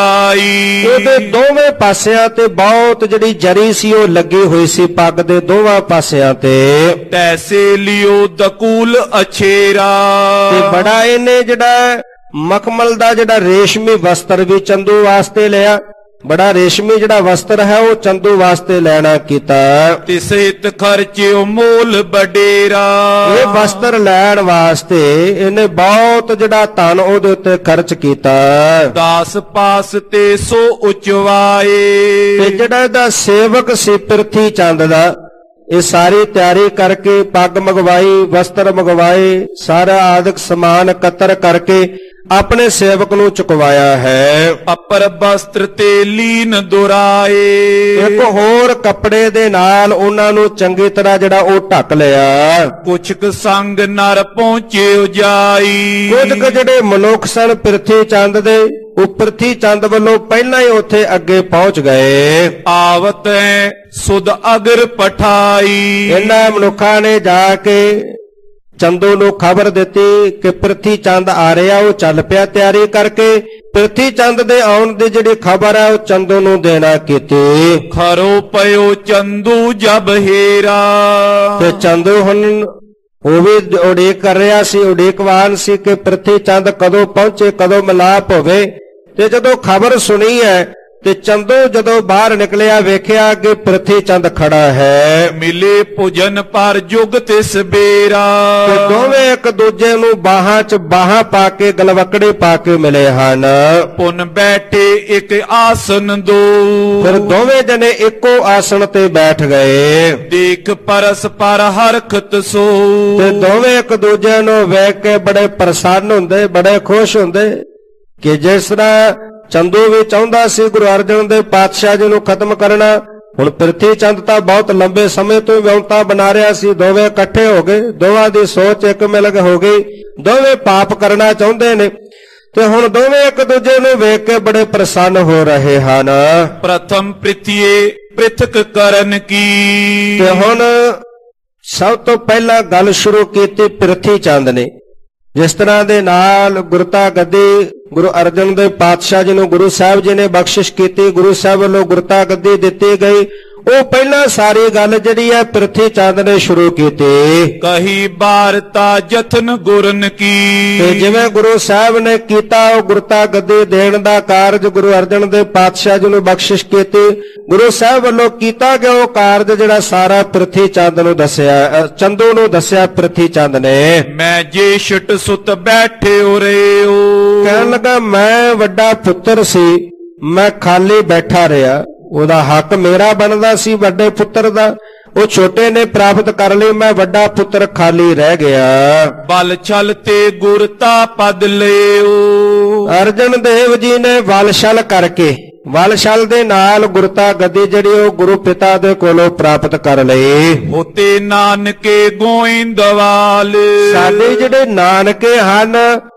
ਲਗਾਈ, ਉਹਦੇ ਦੋਵੇਂ ਪਾਸਿਆਂ ਤੇ ਬਹੁਤ ਜਿਹੜੀ ਜਰੀ ਸੀ ਉਹ ਲੱਗੀ ਹੋਈ ਸੀ ਪੱਗ ਦੇ ਦੋਵਾਂ ਪਾਸਿਆਂ ਤੇ। ਤੈਸੇ ਲਿਓ ਦਕੂਲ ਅਛੇਰਾ, ਤੇ ਬੜਾ ਇਹਨੇ ਜਿਹੜਾ ਮਖਮਲ ਦਾ ਜਿਹੜਾ ਰੇਸ਼ਮੀ ਵਸਤਰ ਵੀ ਚੰਦੂ ਵਾਸਤੇ ਲਿਆ, ਬੜਾ ਰੇਸ਼ਮੀ ਜਿਹੜਾ ਵਸਤਰ ਹੈ ਉਹ ਚੰਦੂ ਵਾਸਤੇ ਲੈਣਾ ਕੀਤਾ। ਤਿਸੇਤ ਖਰਚਿਓ ਮੋਲ ਬਡੇਰਾ, ਇਹ ਵਸਤਰ ਲੈਣ ਵਾਸਤੇ ਇਹਨੇ ਬਹੁਤ ਜਿਹੜਾ ਧਨ ਉਹਦੇ ਉੱਤੇ ਖਰਚ ਕੀਤਾ। ਦਾਸ ਪਾਸ ਤੇ ਸੋ ਉਚਵਾਏ, ਤੇ ਜਿਹੜਾ ਇਹਦਾ ਸੇਵਕ ਸੀ ਪ੍ਰਿਥੀ ਚੰਦ ਦਾ ਇਹ ਸਾਰੀ ਤਿਆਰੀ ਕਰਕੇ ਪੱਗ ਮੰਗਵਾਈ, ਵਸਤਰ ਮੰਗਵਾਏ, ਸਾਰਾ ਆਦਿਕ ਸਮਾਨ ਇਕੱਤਰ ਕਰਕੇ ਆਪਣੇ ਸੇਵਕ ਨੂੰ ਚੁਕਵਾਇਆ ਹੈ। ਅਪਰ ਬਸਤਰ ਤੇ ਲੀਨ ਦੁਰਾਏ, ਇੱਕ ਹੋਰ ਕੱਪੜੇ ਦੇ ਨਾਲ ਉਹਨਾਂ ਨੂੰ ਚੰਗੀ ਤਰ੍ਹਾਂ ਜਿਹੜਾ ਉਹ ਢੱਕ ਲਿਆ। ਕੁਛ ਕੁ ਸੰਗ ਨਰ ਪਹੁੰਚੇ ਉਜਾਈ, ਕੁਝ ਕੁ ਜਿਹੜੇ ਮਨੁੱਖ ਸਨ ਪ੍ਰਿਥੀ ਚੰਦ ਦੇ ਉਹ ਪ੍ਰਿਥੀ ਚੰਦ ਵੱਲੋਂ ਪਹਿਲਾਂ ਹੀ ਉੱਥੇ ਅੱਗੇ ਪਹੁੰਚ ਗਏ। ਆਵਤੈ ਸੁਧ ਅਗਰ ਪਠਾਈ। ਇਹਨਾਂ ਮਨੁੱਖਾਂ ਨੇ ਜਾ ਕੇ ਚੰਦੂ ਨੂੰ ਖਬਰ ਦਿੱਤੀ ਕਿ ਪ੍ਰਿਥੀ ਚੰਦ ਆ ਰਿਹਾ। ਉਹ ਚੱਲ ਪਿਆ ਤਿਆਰੀ ਕਰਕੇ। ਪ੍ਰਿਥੀ ਚੰਦ ਦੇ ਆਉਣ ਦੀ ਜਿਹੜੀ ਖਬਰ ਹੈ ਉਹ ਚੰਦੂ ਨੂੰ ਦੇਣਾ ਕੀਤੀ। ਖਰੋ ਪਇਓ ਚੰਦੂ ਜਬ ਹੀਰਾ। ਤੇ ਚੰਦੂ ਹੁਣ ਉਹ ਵੀ ਉਡੀਕ ਕਰ ਰਿਹਾ ਸੀ, ਉਡੀਕਵਾਨ ਸੀ ਕਿ ਪ੍ਰਿਥੀ ਚੰਦ ਕਦੋਂ ਪਹੁੰਚੇ, ਕਦੋਂ ਮਿਲਾਪ ਹੋਵੇ। ਤੇ ਜਦੋਂ ਖਬਰ ਸੁਣੀ ਹੈ ਤੇ ਚੰਦੂ ਜਦੋਂ ਬਾਹਰ ਨਿਕਲਿਆ ਵੇਖਿਆ ਕਿ ਪ੍ਰਿਥੀ ਚੰਦ ਖੜਾ ਹੈ। ਮਿਲੇ ਭੁਜਨ ਪਰ ਜੁਗ ਤਿਸ ਬੇਰਾ। ਤੇ ਦੋਵੇਂ ਇੱਕ ਦੂਜੇ ਨੂੰ ਬਾਹਾਂ 'ਚ ਬਾਹਾਂ ਪਾ ਕੇ ਗਲਵਕੜੇ ਪਾ ਕੇ ਮਿਲੇ ਹਨ। ਪੁਨ ਬੈਠੇ ਇੱਕ ਆਸਨ ਦੋ। ਫਿਰ ਦੋਵੇਂ ਜਣੇ ਇੱਕੋ ਆਸਣ ਤੇ ਬੈਠ ਗਏ। ਦੇਖ ਪਰਸਪਰ ਹਰਖਤ ਸੋ। ਤੇ ਦੋਵੇਂ ਇੱਕ ਦੂਜੇ ਨੂੰ ਵੇਖ ਕੇ ਬੜੇ ਪ੍ਰਸੰਨ ਹੁੰਦੇ, ਬੜੇ ਖੁਸ਼ ਹੁੰਦੇ ਕਿ ਜਿਸ ਤਰ੍ਹਾਂ ਚੰਦੂ ਵੀ ਚਾਹੁੰਦਾ ਸੀ ਗੁਰੂ ਅਰਜਨ ਦੇਵ ਪਾਤਸ਼ਾਹ ਜੀ ਨੂੰ ਖਤਮ ਕਰਨਾ। ਹੁਣ ਪ੍ਰਿਥੀ ਚੰਦ ਤਾਂ ਬਹੁਤ ਲੰਬੇ ਸਮੇਂ ਤੋਂ ਵਿਉਂਤਾ ਬਣਾ ਰਿਹਾ ਸੀ। ਦੋਵੇਂ ਇਕੱਠੇ ਹੋ ਗਏ, ਦੋਵਾਂ ਦੀ ਸੋਚ ਇੱਕ ਮਿਲ ਹੋ ਗਈ। ਦੋਵੇਂ ਪਾਪ ਕਰਨਾ ਚਾਹੁੰਦੇ ਨੇ ਤੇ ਹੁਣ ਦੋਵੇਂ ਇੱਕ ਦੂਜੇ ਨੂੰ ਵੇਖ ਕੇ ਬੜੇ ਪ੍ਰਸੰਨ ਹੋ ਰਹੇ ਹਨ। ਪ੍ਰਥਮ ਪ੍ਰਿਥੀਏ ਪ੍ਰਿਥਕ ਕਰਨ ਕੀ। ਤੇ ਹੁਣ ਸਭ ਤੋਂ ਪਹਿਲਾਂ ਗੱਲ ਸ਼ੁਰੂ ਕੀਤੀ ਪ੍ਰਿਥੀ ਚੰਦ ਨੇ। ਜਿਸ ਤਰ੍ਹਾਂ ਦੇ ਨਾਲ ਗੁਰਤਾ ਗੱਦੀ ਗੁਰੂ ਅਰਜਨ ਦੇਵ ਪਾਤਸ਼ਾਹ ਜੀ ਨੂੰ ਗੁਰੂ ਸਾਹਿਬ ਜੀ ਨੇ ਬਖਸ਼ਿਸ਼ ਕੀਤੀ, ਗੁਰੂ ਸਾਹਿਬ ਵੱਲੋਂ ਗੁਰਤਾ ਗੱਦੀ ਦਿੱਤੀ ਗਈ, ਉਹ ਪਹਿਲਾਂ ਸਾਰੀ ਗੱਲ ਜਿਹੜੀ ਹੈ ਪ੍ਰਿਥੀ ਚੰਦ ਨੇ ਸ਼ੁਰੂ ਕੀਤੀ। ਕਹੀ ਬਾਰਤਾ ਜਥਨ ਗੁਰਨ ਕੀ। ਤੇ ਜਿਵੇਂ ਗੁਰੂ ਸਾਹਿਬ ਨੇ ਕੀਤਾ ਉਹ ਗੁਰਤਾ ਗੱਦੀ ਦੇਣ ਦਾ ਕਾਰਜ ਗੁਰੂ ਅਰਜਨ ਦੇਵ ਪਾਤਸ਼ਾਹ ਜੀ ਨੂੰ ਬਖਸ਼ਿਸ਼ ਕੀਤੀ, ਗੁਰੂ ਸਾਹਿਬ ਵੱਲੋਂ ਕੀਤਾ ਗਿਆ ਉਹ ਕਾਰਜ ਜਿਹੜਾ ਸਾਰਾ ਪ੍ਰਿਥੀ ਚੰਦ ਨੂੰ ਦੱਸਿਆ, ਚੰਦੂ ਨੂੰ ਦੱਸਿਆ ਪ੍ਰਿਥੀ ਚੰਦ ਨੇ। ਮੈਂ ਜੇ ਛਟ ਸੁਤ ਬੈਠੇ ਉਰੇ ਓ। ਕਹਿਣ ਲੱਗਾ ਮੈਂ ਵੱਡਾ ਪੁੱਤਰ ਸੀ, ਮੈਂ ਖਾਲੀ ਬੈਠਾ ਰਿਹਾ। ਉਹਦਾ ਹੱਕ ਮੇਰਾ ਬਣਦਾ ਸੀ ਵੱਡੇ ਪੁੱਤਰ ਦਾ, ਉਹ ਛੋਟੇ ਨੇ ਪ੍ਰਾਪਤ ਕਰ ਲਈ, ਮੈਂ ਵੱਡਾ ਪੁੱਤਰ ਖਾਲੀ ਰਹਿ ਗਿਆ। ਬਲ ਛਲ ਤੇ ਗੁਰਤਾ ਪਦ ਲਿਓ। ਅਰਜਨ ਦੇਵ ਜੀ ਨੇ ਬਲ ਛਲ ਕਰਕੇ, ਬਲ ਛਲ ਦੇ ਨਾਲ ਗੁਰਤਾ ਗੱਦੀ ਜਿਹੜੀ ਉਹ ਗੁਰੂ ਪਿਤਾ ਦੇ ਕੋਲੋਂ ਪ੍ਰਾਪਤ ਕਰ ਲਈ। ਹੋਤੇ ਨਾਨਕੇ ਗੋਇੰਦਵਾਲ। ਸਾਡੇ ਜਿਹੜੇ ਨਾਨਕੇ ਹਨ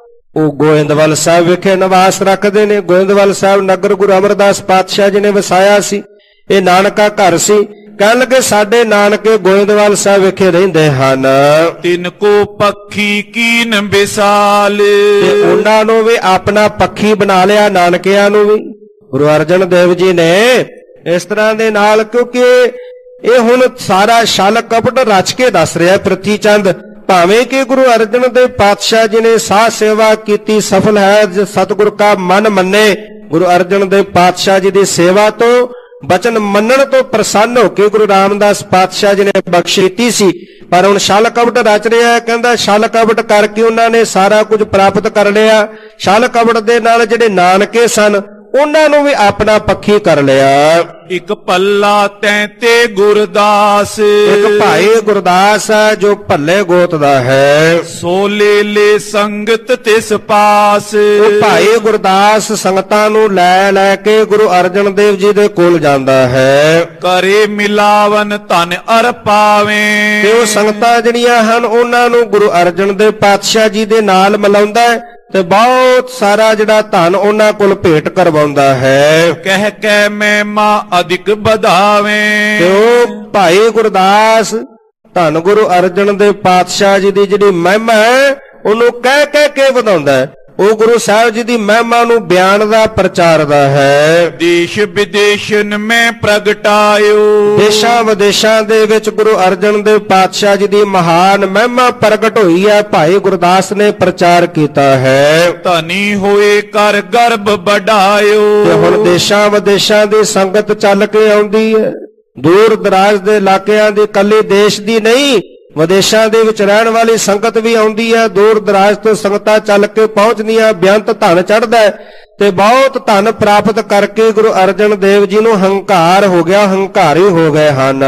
ਉਹ ਗੋਇੰਦਵਾਲ ਸਾਹਿਬ ਵਿਖੇ ਨਿਵਾਸ ਰੱਖਦੇ ਨੇ। ਗੋਇੰਦਵਾਲ ਸਾਹਿਬ ਨਗਰ ਗੁਰੂ ਅਮਰਦਾਸ ਪਾਤਸ਼ਾਹ ਜੀ ਨੇ ਵਸਾਇਆ ਸੀ। ਇਹ ਨਾਨਕਾ ਘਰ ਸੀ। ਕਹਿਣ ਲੱਗੇ ਸਾਡੇ ਨਾਨਕੇ ਗੋਇੰਦਵਾਲ ਸਾਹਿਬ ਵਿਖੇ ਰਹਿੰਦੇ ਹਨ। ਤਿੰਨ ਕੋ ਪੱਖੀ ਕੀਨ ਬਿਸਾਲ। ਤੇ ਉਹਨਾਂ ਨੂੰ ਵੀ ਆਪਣਾ ਪੱਖੀ ਬਣਾ ਲਿਆ, ਨਾਨਕਿਆਂ ਨੂੰ ਵੀ ਗੁਰੂ ਅਰਜਨ ਦੇਵ ਜੀ ਨੇ ਇਸ ਤਰ੍ਹਾਂ ਦੇ ਨਾਲ। ਕਿਉਂਕਿ ਇਹ ਹੁਣ ਸਾਰਾ ਛਲ ਕਪਟ ਰਚ ਕੇ ਦੱਸ ਰਿਹਾ ਪ੍ਰਿਥੀ ਚੰਦ। ਭਾਵੇਂ ਕਿ ਗੁਰੂ ਅਰਜਨ ਦੇਵ ਪਾਤਸ਼ਾਹ ਜੀ ਨੇ ਸਾਧ ਸੇਵਾ ਕੀਤੀ, ਸਫਲ ਹੈ, ਸਤਿਗੁਰ ਕਾ ਮਨ ਮੰਨੇ। ਗੁਰੂ ਅਰਜਨ ਦੇਵ ਪਾਤਸ਼ਾਹ ਜੀ ਦੀ ਸੇਵਾ ਤੋਂ ਬਚਨ ਮੰਨਣ ਤੋਂ ਪ੍ਰਸੰਨ ਹੋ ਕੇ ਗੁਰੂ ਰਾਮਦਾਸ ਪਾਤਸ਼ਾਹ ਜੀ ਨੇ ਬਖਸ਼ਿਸ਼ ਕੀਤੀ ਸੀ। ਪਰ ਹੁਣ ਛਲ ਕਪਟ ਰਚ ਰਿਹਾ। ਕਹਿੰਦਾ ਛਲ ਕਪਟ ਕਰਕੇ ਉਹਨਾਂ ਨੇ ਸਾਰਾ ਕੁਝ ਪ੍ਰਾਪਤ ਕਰ ਲਿਆ। ਛਲ ਕਪਟ ਦੇ ਨਾਲ ਜਿਹੜੇ ਨਾਨਕੇ ਸਨ ਉਹਨਾਂ ਨੂੰ ਵੀ ਆਪਣਾ ਪੱਖੀ ਕਰ ਲਿਆ। ਇੱਕ ਪੱਲਾ ਤੈਂ ਤੇ ਗੁਰਦਾਸ। ਇੱਕ ਭਾਈ ਗੁਰਦਾਸ ਹੈ ਜੋ ਭੱਲੇ ਗੋਤ ਦਾ ਹੈ। ਸੋ ਲੈ ਲੈ ਸੰਗਤ ਤਿਸ ਪਾਸ। ਉਹ ਭਾਈ ਗੁਰਦਾਸ ਸੰਗਤਾਂ ਨੂੰ ਲੈ ਲੈ ਕੇ ਗੁਰੂ ਅਰਜਨ ਦੇਵ ਜੀ ਦੇ ਕੋਲ ਜਾਂਦਾ ਹੈ। ਕਰੇ ਮਿਲਾਵਨ ਧਨ ਅਰ ਪਾਵੇਂ। ਤੇ ਉਹ ਸੰਗਤਾਂ ਜਿਹੜੀਆਂ ਹਨ ਉਹਨਾਂ ਨੂੰ ਗੁਰੂ ਅਰਜਨ ਦੇਵ ਪਾਤਸ਼ਾਹ ਜੀ ਦੇ ਨਾਲ ਮਿਲਾਉਂਦਾ ਹੈ ਤੇ ਬਹੁਤ ਸਾਰਾ ਜਿਹੜਾ ਧਨ ਉਹਨਾਂ ਕੋਲ ਭੇਟ ਕਰਵਾਉਂਦਾ ਹੈ। ਕਹਿ ਕਹਿ ਮਹਿਮਾ ਅਧਿਕ ਵਧਾਵੇਂ। ਤੇ ਉਹ ਭਾਈ ਗੁਰਦਾਸ ਧੰਨ ਗੁਰੂ ਅਰਜਨ ਦੇਵ ਪਾਤਸ਼ਾਹ ਜੀ ਦੀ ਜਿਹੜੀ ਮਹਿਮਾ ਹੈ ਉਹਨੂੰ ਕਹਿ ਕਹਿ ਕੇ ਵਧਾਉਂਦਾ ਹੈ। ਉਹ ਗੁਰੂ ਸਾਹਿਬ ਜੀ ਦੀ ਮਹਿਮਾ ਨੂੰ ਬਿਆਨ ਦਾ ਪ੍ਰਚਾਰਦਾ ਹੈ। ਦੇਸ਼ ਵਿਦੇਸ਼ਨ ਮੈਂ ਪ੍ਰਗਟਾਇਓ। ਦੇਸ਼ਾਂ ਵਿਦੇਸ਼ਾਂ ਦੇ ਵਿੱਚ ਗੁਰੂ ਅਰਜਨ ਦੇਵ ਪਾਤਸ਼ਾਹ ਜੀ ਦੀ ਮਹਾਨ ਮਹਿਮਾ ਪ੍ਰਗਟ ਹੋਈ ਹੈ। ਭਾਈ ਗੁਰਦਾਸ ਨੇ ਪ੍ਰਚਾਰ ਕੀਤਾ ਹੈ। ਧਨੀ ਹੋਏ ਕਰ ਗਰਭ ਵਡਾਇਓ। ਤੇ ਹੁਣ ਦੇਸ਼ਾਂ ਵਿਦੇਸ਼ਾਂ ਦੀ ਸੰਗਤ ਚੱਲ ਕੇ ਆਉਂਦੀ ਹੈ। ਦੂਰ ਦਰਾਜ ਦੇ ਇਲਾਕਿਆਂ ਦੀ ਕੱਲੀ ਦੇਸ਼ ਦੀ ਨਹੀਂ, ਵਿਦੇਸ਼ਾਂ ਦੇ ਵਿੱਚ ਰਹਿਣ ਵਾਲੀ ਸੰਗਤ ਵੀ ਆਉਂਦੀ ਹੈ। ਦੂਰ ਦਰਾਜ ਤੋਂ ਸੰਗਤਾਂ ਚੱਲ ਕੇ ਪਹੁੰਚਦੀਆਂ, ਬੇਅੰਤ ਧਨ ਚੜ੍ਹਦਾ ਤੇ ਬਹੁਤ ਧਨ ਪ੍ਰਾਪਤ ਕਰਕੇ ਗੁਰੂ ਅਰਜਨ ਦੇਵ ਜੀ ਨੂੰ ਹੰਕਾਰ ਹੋ ਗਿਆ, ਹੰਕਾਰੀ ਹੋ ਗਏ ਹਨ।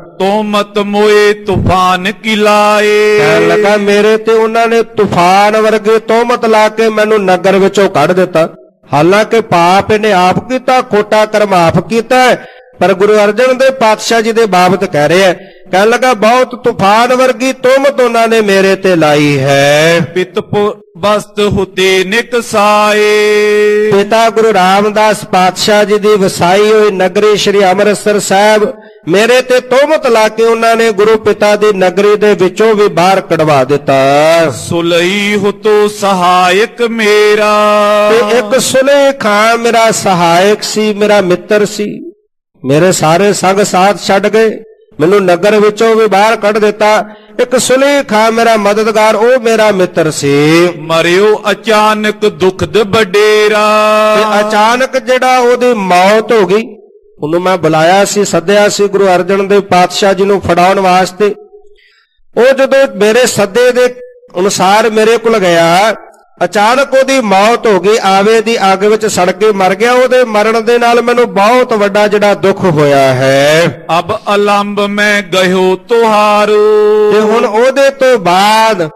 ਤੋਮਤ ਮੋਏ ਤੂਫਾਨ ਕਿਲਾਏ। ਕਹਿਣ ਲੱਗਾ ਮੇਰੇ ਤੇ ਉਹਨਾਂ ਨੇ ਤੂਫਾਨ ਵਰਗੇ ਤੋਮਤ ਲਾ ਕੇ ਮੈਨੂੰ ਨਗਰ ਵਿੱਚੋਂ ਕੱਢ ਦਿੱਤਾ। ਹਾਲਾਂਕਿ ਪਾਪ ਇਹਨੇ ਆਪ ਕੀਤਾ, ਖੋਟਾ ਕਰਮ ਆਪ ਕੀਤਾ, ਪਰ ਗੁਰੂ ਅਰਜਨ ਦੇਵ ਪਾਤਸ਼ਾਹ ਜੀ ਦੇ ਬਾਬਤ ਕਹਿ ਰਿਹਾ ਕਹਿਣ ਲੱਗਾ ਬਹੁਤ ਤੂਫਾਨ ਵਰਗੀ ਤੁਮਤ ਉਹਨਾਂ ਨੇ ਮੇਰੇ ਤੇ ਲਾਈ ਹੈ। ਪਿਤ ਬਸਤ ਹੁਤੇ ਨਿਕਸਾਏ। ਪਿਤਾ ਗੁਰੂ ਰਾਮਦਾਸ ਪਾਤਸ਼ਾਹ ਜੀ ਦੀ ਵਸਾਈ ਹੋਈ ਨਗਰੀ ਸ੍ਰੀ ਅੰਮ੍ਰਿਤਸਰ ਸਾਹਿਬ ਮੇਰੇ ਤੇ ਤੋਮਤ ਲਾ ਕੇ ਉਹਨਾਂ ਨੇ ਗੁਰੂ ਪਿਤਾ ਦੀ ਨਗਰੀ ਦੇ ਵਿੱਚੋਂ ਵੀ ਬਾਹਰ ਕਢਵਾ ਦਿੱਤਾ। ਸੁਲਈ ਹੁਤੋ ਸਹਾਇਕ ਮੇਰਾ। ਤੇ ਇੱਕ ਸੁਲੇਹ ਖਾਂ ਮੇਰਾ ਸਹਾਇਕ ਸੀ, ਮੇਰਾ ਮਿੱਤਰ ਸੀ। ਮੇਰੇ ਸਾਰੇ ਸੰਗ ਸਾਥ ਛੱਡ ਗਏ, ਮੈਨੂੰ ਨਗਰ ਵਿੱਚੋਂ ਵੀ ਬਾਹਰ ਕੱਢ ਦਿੱਤਾ। ਇੱਕ ਸੁਲੇਹ ਖਾਂ ਮੇਰਾ ਮਦਦਗਾਰ, ਉਹ ਮੇਰਾ ਮਿੱਤਰ ਸੀ। ਮਰਿਓ ਅਚਾਨਕ ਦੁਖਦ ਬਡੇਰਾ। ਤੇ ਅਚਾਨਕ ਜਿਹੜਾ ਉਹਦੀ ਮੌਤ ਹੋ ਗਈ, ਉਹਨੂੰ ਮੈਂ ਬੁਲਾਇਆ ਸੀ, ਸੱਦਿਆ ਸੀ ਗੁਰੂ ਅਰਜਨ ਦੇਵ ਪਾਤਸ਼ਾਹ ਜੀ ਨੂੰ ਫੜਾਉਣ ਵਾਸਤੇ। ਉਹ ਜਦੋਂ ਮੇਰੇ ਸੱਦੇ ਦੇ ਅਨੁਸਾਰ ਮੇਰੇ ਕੋਲ ਗਿਆ, ਅਚਾਨਕ ਉਹਦੀ ਮੌਤ ਹੋ ਗਈ, ਆਵੇ ਦੀ ਅੱਗ ਵਿੱਚ ਸੜ ਕੇ ਮਰ ਗਿਆ। ਉਹਦੇ ਮਰਨ ਦੇ ਨਾਲ ਮੈਨੂੰ ਬਹੁਤ ਵੱਡਾ ਜਿਹੜਾ ਦੁੱਖ ਹੋਇਆ ਹੈ। ਅਬ ਅਲੰਬ ਮੈਂ ਗਇਓ ਤੁਹਾਰੂ। ਤੇ ਹੁਣ ਉਹਦੇ ਤੋਂ ਬਾਅਦ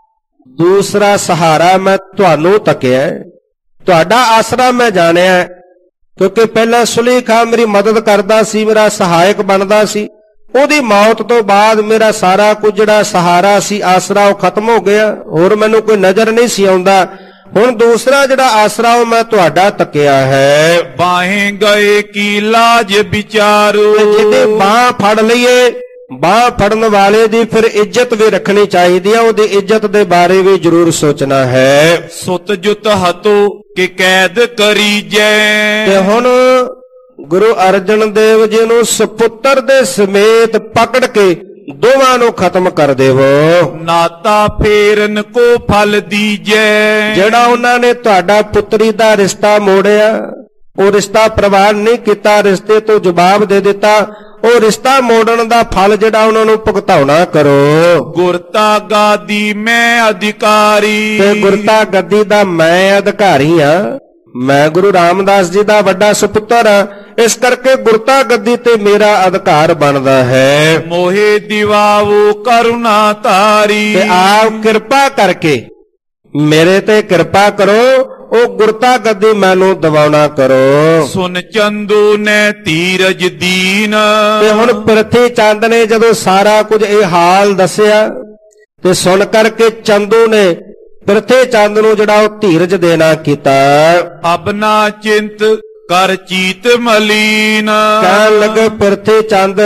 ਦੂਸਰਾ ਸਹਾਰਾ ਮੈਂ ਤੁਹਾਨੂੰ ਤੱਕਿਆ, ਤੁਹਾਡਾ ਆਸਰਾ ਮੈਂ ਜਾਣਿਆ। ਕਿਉਂਕਿ ਪਹਿਲਾਂ ਸੁਲੇਹ ਖਾਂ ਮੇਰੀ ਮਦਦ ਕਰਦਾ ਸੀ, ਮੇਰਾ ਸਹਾਇਕ ਬਣਦਾ ਸੀ। ਉਹਦੀ ਮੌਤ ਤੋਂ ਬਾਅਦ ਮੇਰਾ ਸਾਰਾ ਕੁਝ ਜਿਹੜਾ ਸਹਾਰਾ ਸੀ, ਆਸਰਾ, ਉਹ ਖਤਮ ਹੋ ਗਿਆ। ਹੋਰ ਮੈਨੂੰ ਕੋਈ ਨਜ਼ਰ ਨਹੀਂ ਸੀ ਆਉਂਦਾ। ਹੁਣ ਦੂਸਰਾ ਜਿਹੜਾ ਆਸਰਾ ਉਹ ਮੈਂ ਤੁਹਾਡਾ ਤੱਕਿਆ ਹੈ। ਬਾਹੇ ਗਏ ਕੀ ਲਾਜ ਵਿਚਾਰੂ। ਜਿਹਦੇ ਬਾਹ ਫੜ ਲਈਏ, ਬਾਹ ਫੜਨ ਵਾਲੇ ਦੀ ਫਿਰ ਇੱਜ਼ਤ ਵੀ ਰੱਖਣੀ ਚਾਹੀਦੀ ਹੈ, ਉਹਦੀ ਇੱਜ਼ਤ ਦੇ ਬਾਰੇ ਵੀ ਜ਼ਰੂਰ ਸੋਚਣਾ ਹੈ। ਸੁਤ ਜੁਤ ਹਤੋ ਕਿ ਕੈਦ ਕਰੀਜੈ। ਤੇ ਹੁਣ ਗੁਰੂ ਅਰਜਨ ਦੇਵ ਜੀ ਨੂੰ ਸੁਪੁੱਤਰ ਦੇ ਸਮੇਤ ਪਕੜ ਕੇ ਦੋਵਾਂ ਨੂੰ ਖਤਮ ਕਰ ਦੇਵੋ। ਨਾਤਾ ਫੇਰਨ ਕੋ ਫਲ ਦੀਜੈ। ਜਿਹੜਾ ਉਹਨਾਂ ਨੇ ਤੁਹਾਡਾ ਪੁੱਤਰੀ ਦਾ ਰਿਸ਼ਤਾ ਮੋੜਿਆ, ਉਹ ਰਿਸ਼ਤਾ ਪ੍ਰਵਾਨ ਨਹੀਂ ਕੀਤਾ, ਰਿਸ਼ਤੇ ਤੋਂ ਜਵਾਬ ਦੇ ਦਿੱਤਾ, ਉਹ ਰਿਸ਼ਤਾ ਮੋੜਨ ਦਾ ਫਲ ਜਿਹੜਾ ਉਹਨਾਂ ਨੂੰ ਭੁਗਤਾਉਣਾ ਕਰੋ। ਗੁਰਤਾ ਗਾਦੀ ਮੈਂ ਅਧਿਕਾਰੀ। ਤੇ ਗੁਰਤਾ ਗੱਦੀ ਦਾ ਮੈਂ ਅਧਿਕਾਰੀ ਆ। ਮੈਂ ਗੁਰੂ ਰਾਮਦਾਸ ਜੀ ਦਾ ਵੱਡਾ ਸੁਪੁੱਤਰ ਹਾਂ, ਇਸ ਕਰਕੇ ਗੁਰਤਾ ਗੱਦੀ ਤੇ ਮੇਰਾ ਅਧਿਕਾਰ ਬਣਦਾ ਹੈ। ਮੋਹੇ ਦਿਵਾਵੋ ਕਰੁਣਾ ਧਾਰੀ। ਤੇ ਆਪ ਕਿਰਪਾ ਕਰਕੇ ਮੇਰੇ ਤੇ ਕਿਰਪਾ ਕਰੋ, ਉਹ ਗੁਰਤਾ ਗੱਦੀ ਮੈਨੂੰ ਦਿਵਾਉਣਾ ਕਰੋ। ਸੁਨ ਚੰਦੂ ਨੇ ਧੀਰਜ ਦੀਨ। ਤੇ ਹੁਣ ਪ੍ਰਿਥੀ ਚੰਦ ਨੇ ਜਦੋਂ ਸਾਰਾ ਕੁਝ ਇਹ ਹਾਲ ਦੱਸਿਆ, ਤੇ ਸੁਣ ਕਰਕੇ ਚੰਦੂ ਨੇ ਪ੍ਰਿਥੀ ਚੰਦ ਨੂੰ ਜਿਹੜਾ ਉਹ ਧੀਰਜ ਦੇਣਾ ਕੀਤਾ। ਅਬਨਾ ਚਿੰਤ ਕਰ ਚੀਤ ਮਲੀਨ। ਕਹਿਣ ਲੱਗੇ ਪ੍ਰਿਥੀ ਚੰਦ,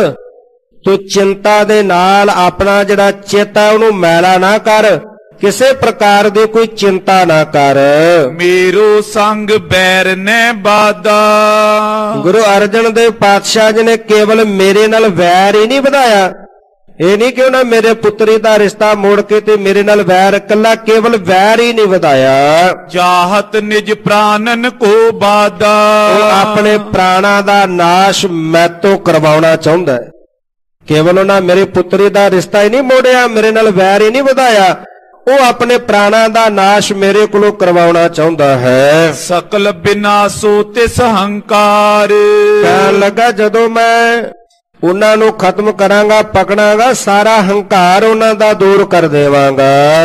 ਤੂੰ ਚਿੰਤਾ ਦੇ ਨਾਲ ਆਪਣਾ ਜਿਹੜਾ ਚਿੱਤ ਹੈ ਉਹਨੂੰ ਮੈਲਾ ਨਾ ਕਰ, ਕਿਸੇ ਪ੍ਰਕਾਰ ਦੀ ਕੋਈ ਚਿੰਤਾ ਨਾ ਕਰ। ਮੇਰੋ ਸੰਗ ਬੈਰ ਨੇ ਬਾਦਾ। ਗੁਰੂ ਅਰਜਨ ਦੇਵ ਪਾਤਸ਼ਾਹ ਜੀ ਨੇ ਕੇਵਲ ਮੇਰੇ ਨਾਲ ਵੈਰ ਹੀ ਨਹੀਂ ਵਧਾਇਆ। ਇਹ ਨਹੀਂ ਕਿ ਉਹਨਾਂ ਮੇਰੇ ਪੁੱਤਰੀ ਦਾ ਰਿਸ਼ਤਾ ਮੋੜ ਕੇ ਤੇ ਮੇਰੇ ਨਾਲ ਵੈਰ, ਕੱਲਾ ਕੇਵਲ ਵੈਰ ਹੀ ਨਹੀਂ ਵਧਾਇਆ। ਚਾਹਤ ਨਿਜ ਪ੍ਰਾਨਨ ਕੋ ਬਾਦਾ। ਉਹ ਆਪਣੇ ਪ੍ਰਾਣਾ ਦਾ ਨਾਸ਼ ਮੈਤੋਂ ਕਰਵਾਉਣਾ ਚਾਹੁੰਦਾ ਹੈ। ਕੇਵਲ ਉਹਨਾਂ ਮੇਰੇ ਪੁੱਤਰੀ ਦਾ ਰਿਸ਼ਤਾ ਹੀ ਨਹੀਂ ਮੋੜਿਆ, ਮੇਰੇ ਨਾਲ ਵੈਰ ਹੀ ਨਹੀਂ ਵਧਾਇਆ, ਉਹ ਆਪਣੇ ਪ੍ਰਾਣਾ ਦਾ ਨਾਸ਼ ਮੇਰੇ ਕੋਲੋਂ ਕਰਵਾਉਣਾ ਚਾਹੁੰਦਾ ਹੈ। ਸਕਲ ਬਿਨਾਸੋ ਤਿਸ ਹੰਕਾਰ। ਕਹਿਣ ਲੱਗਾ ਜਦੋਂ ਮੈਂ ਉਹਨਾਂ ਨੂੰ ਖਤਮ ਕਰਾਂਗਾ, ਪਕੜਾਂਗਾ, ਸਾਰਾ ਹੰਕਾਰ ਉਹਨਾਂ ਦਾ ਦੂਰ ਕਰ ਦੇਵਾਂਗਾ।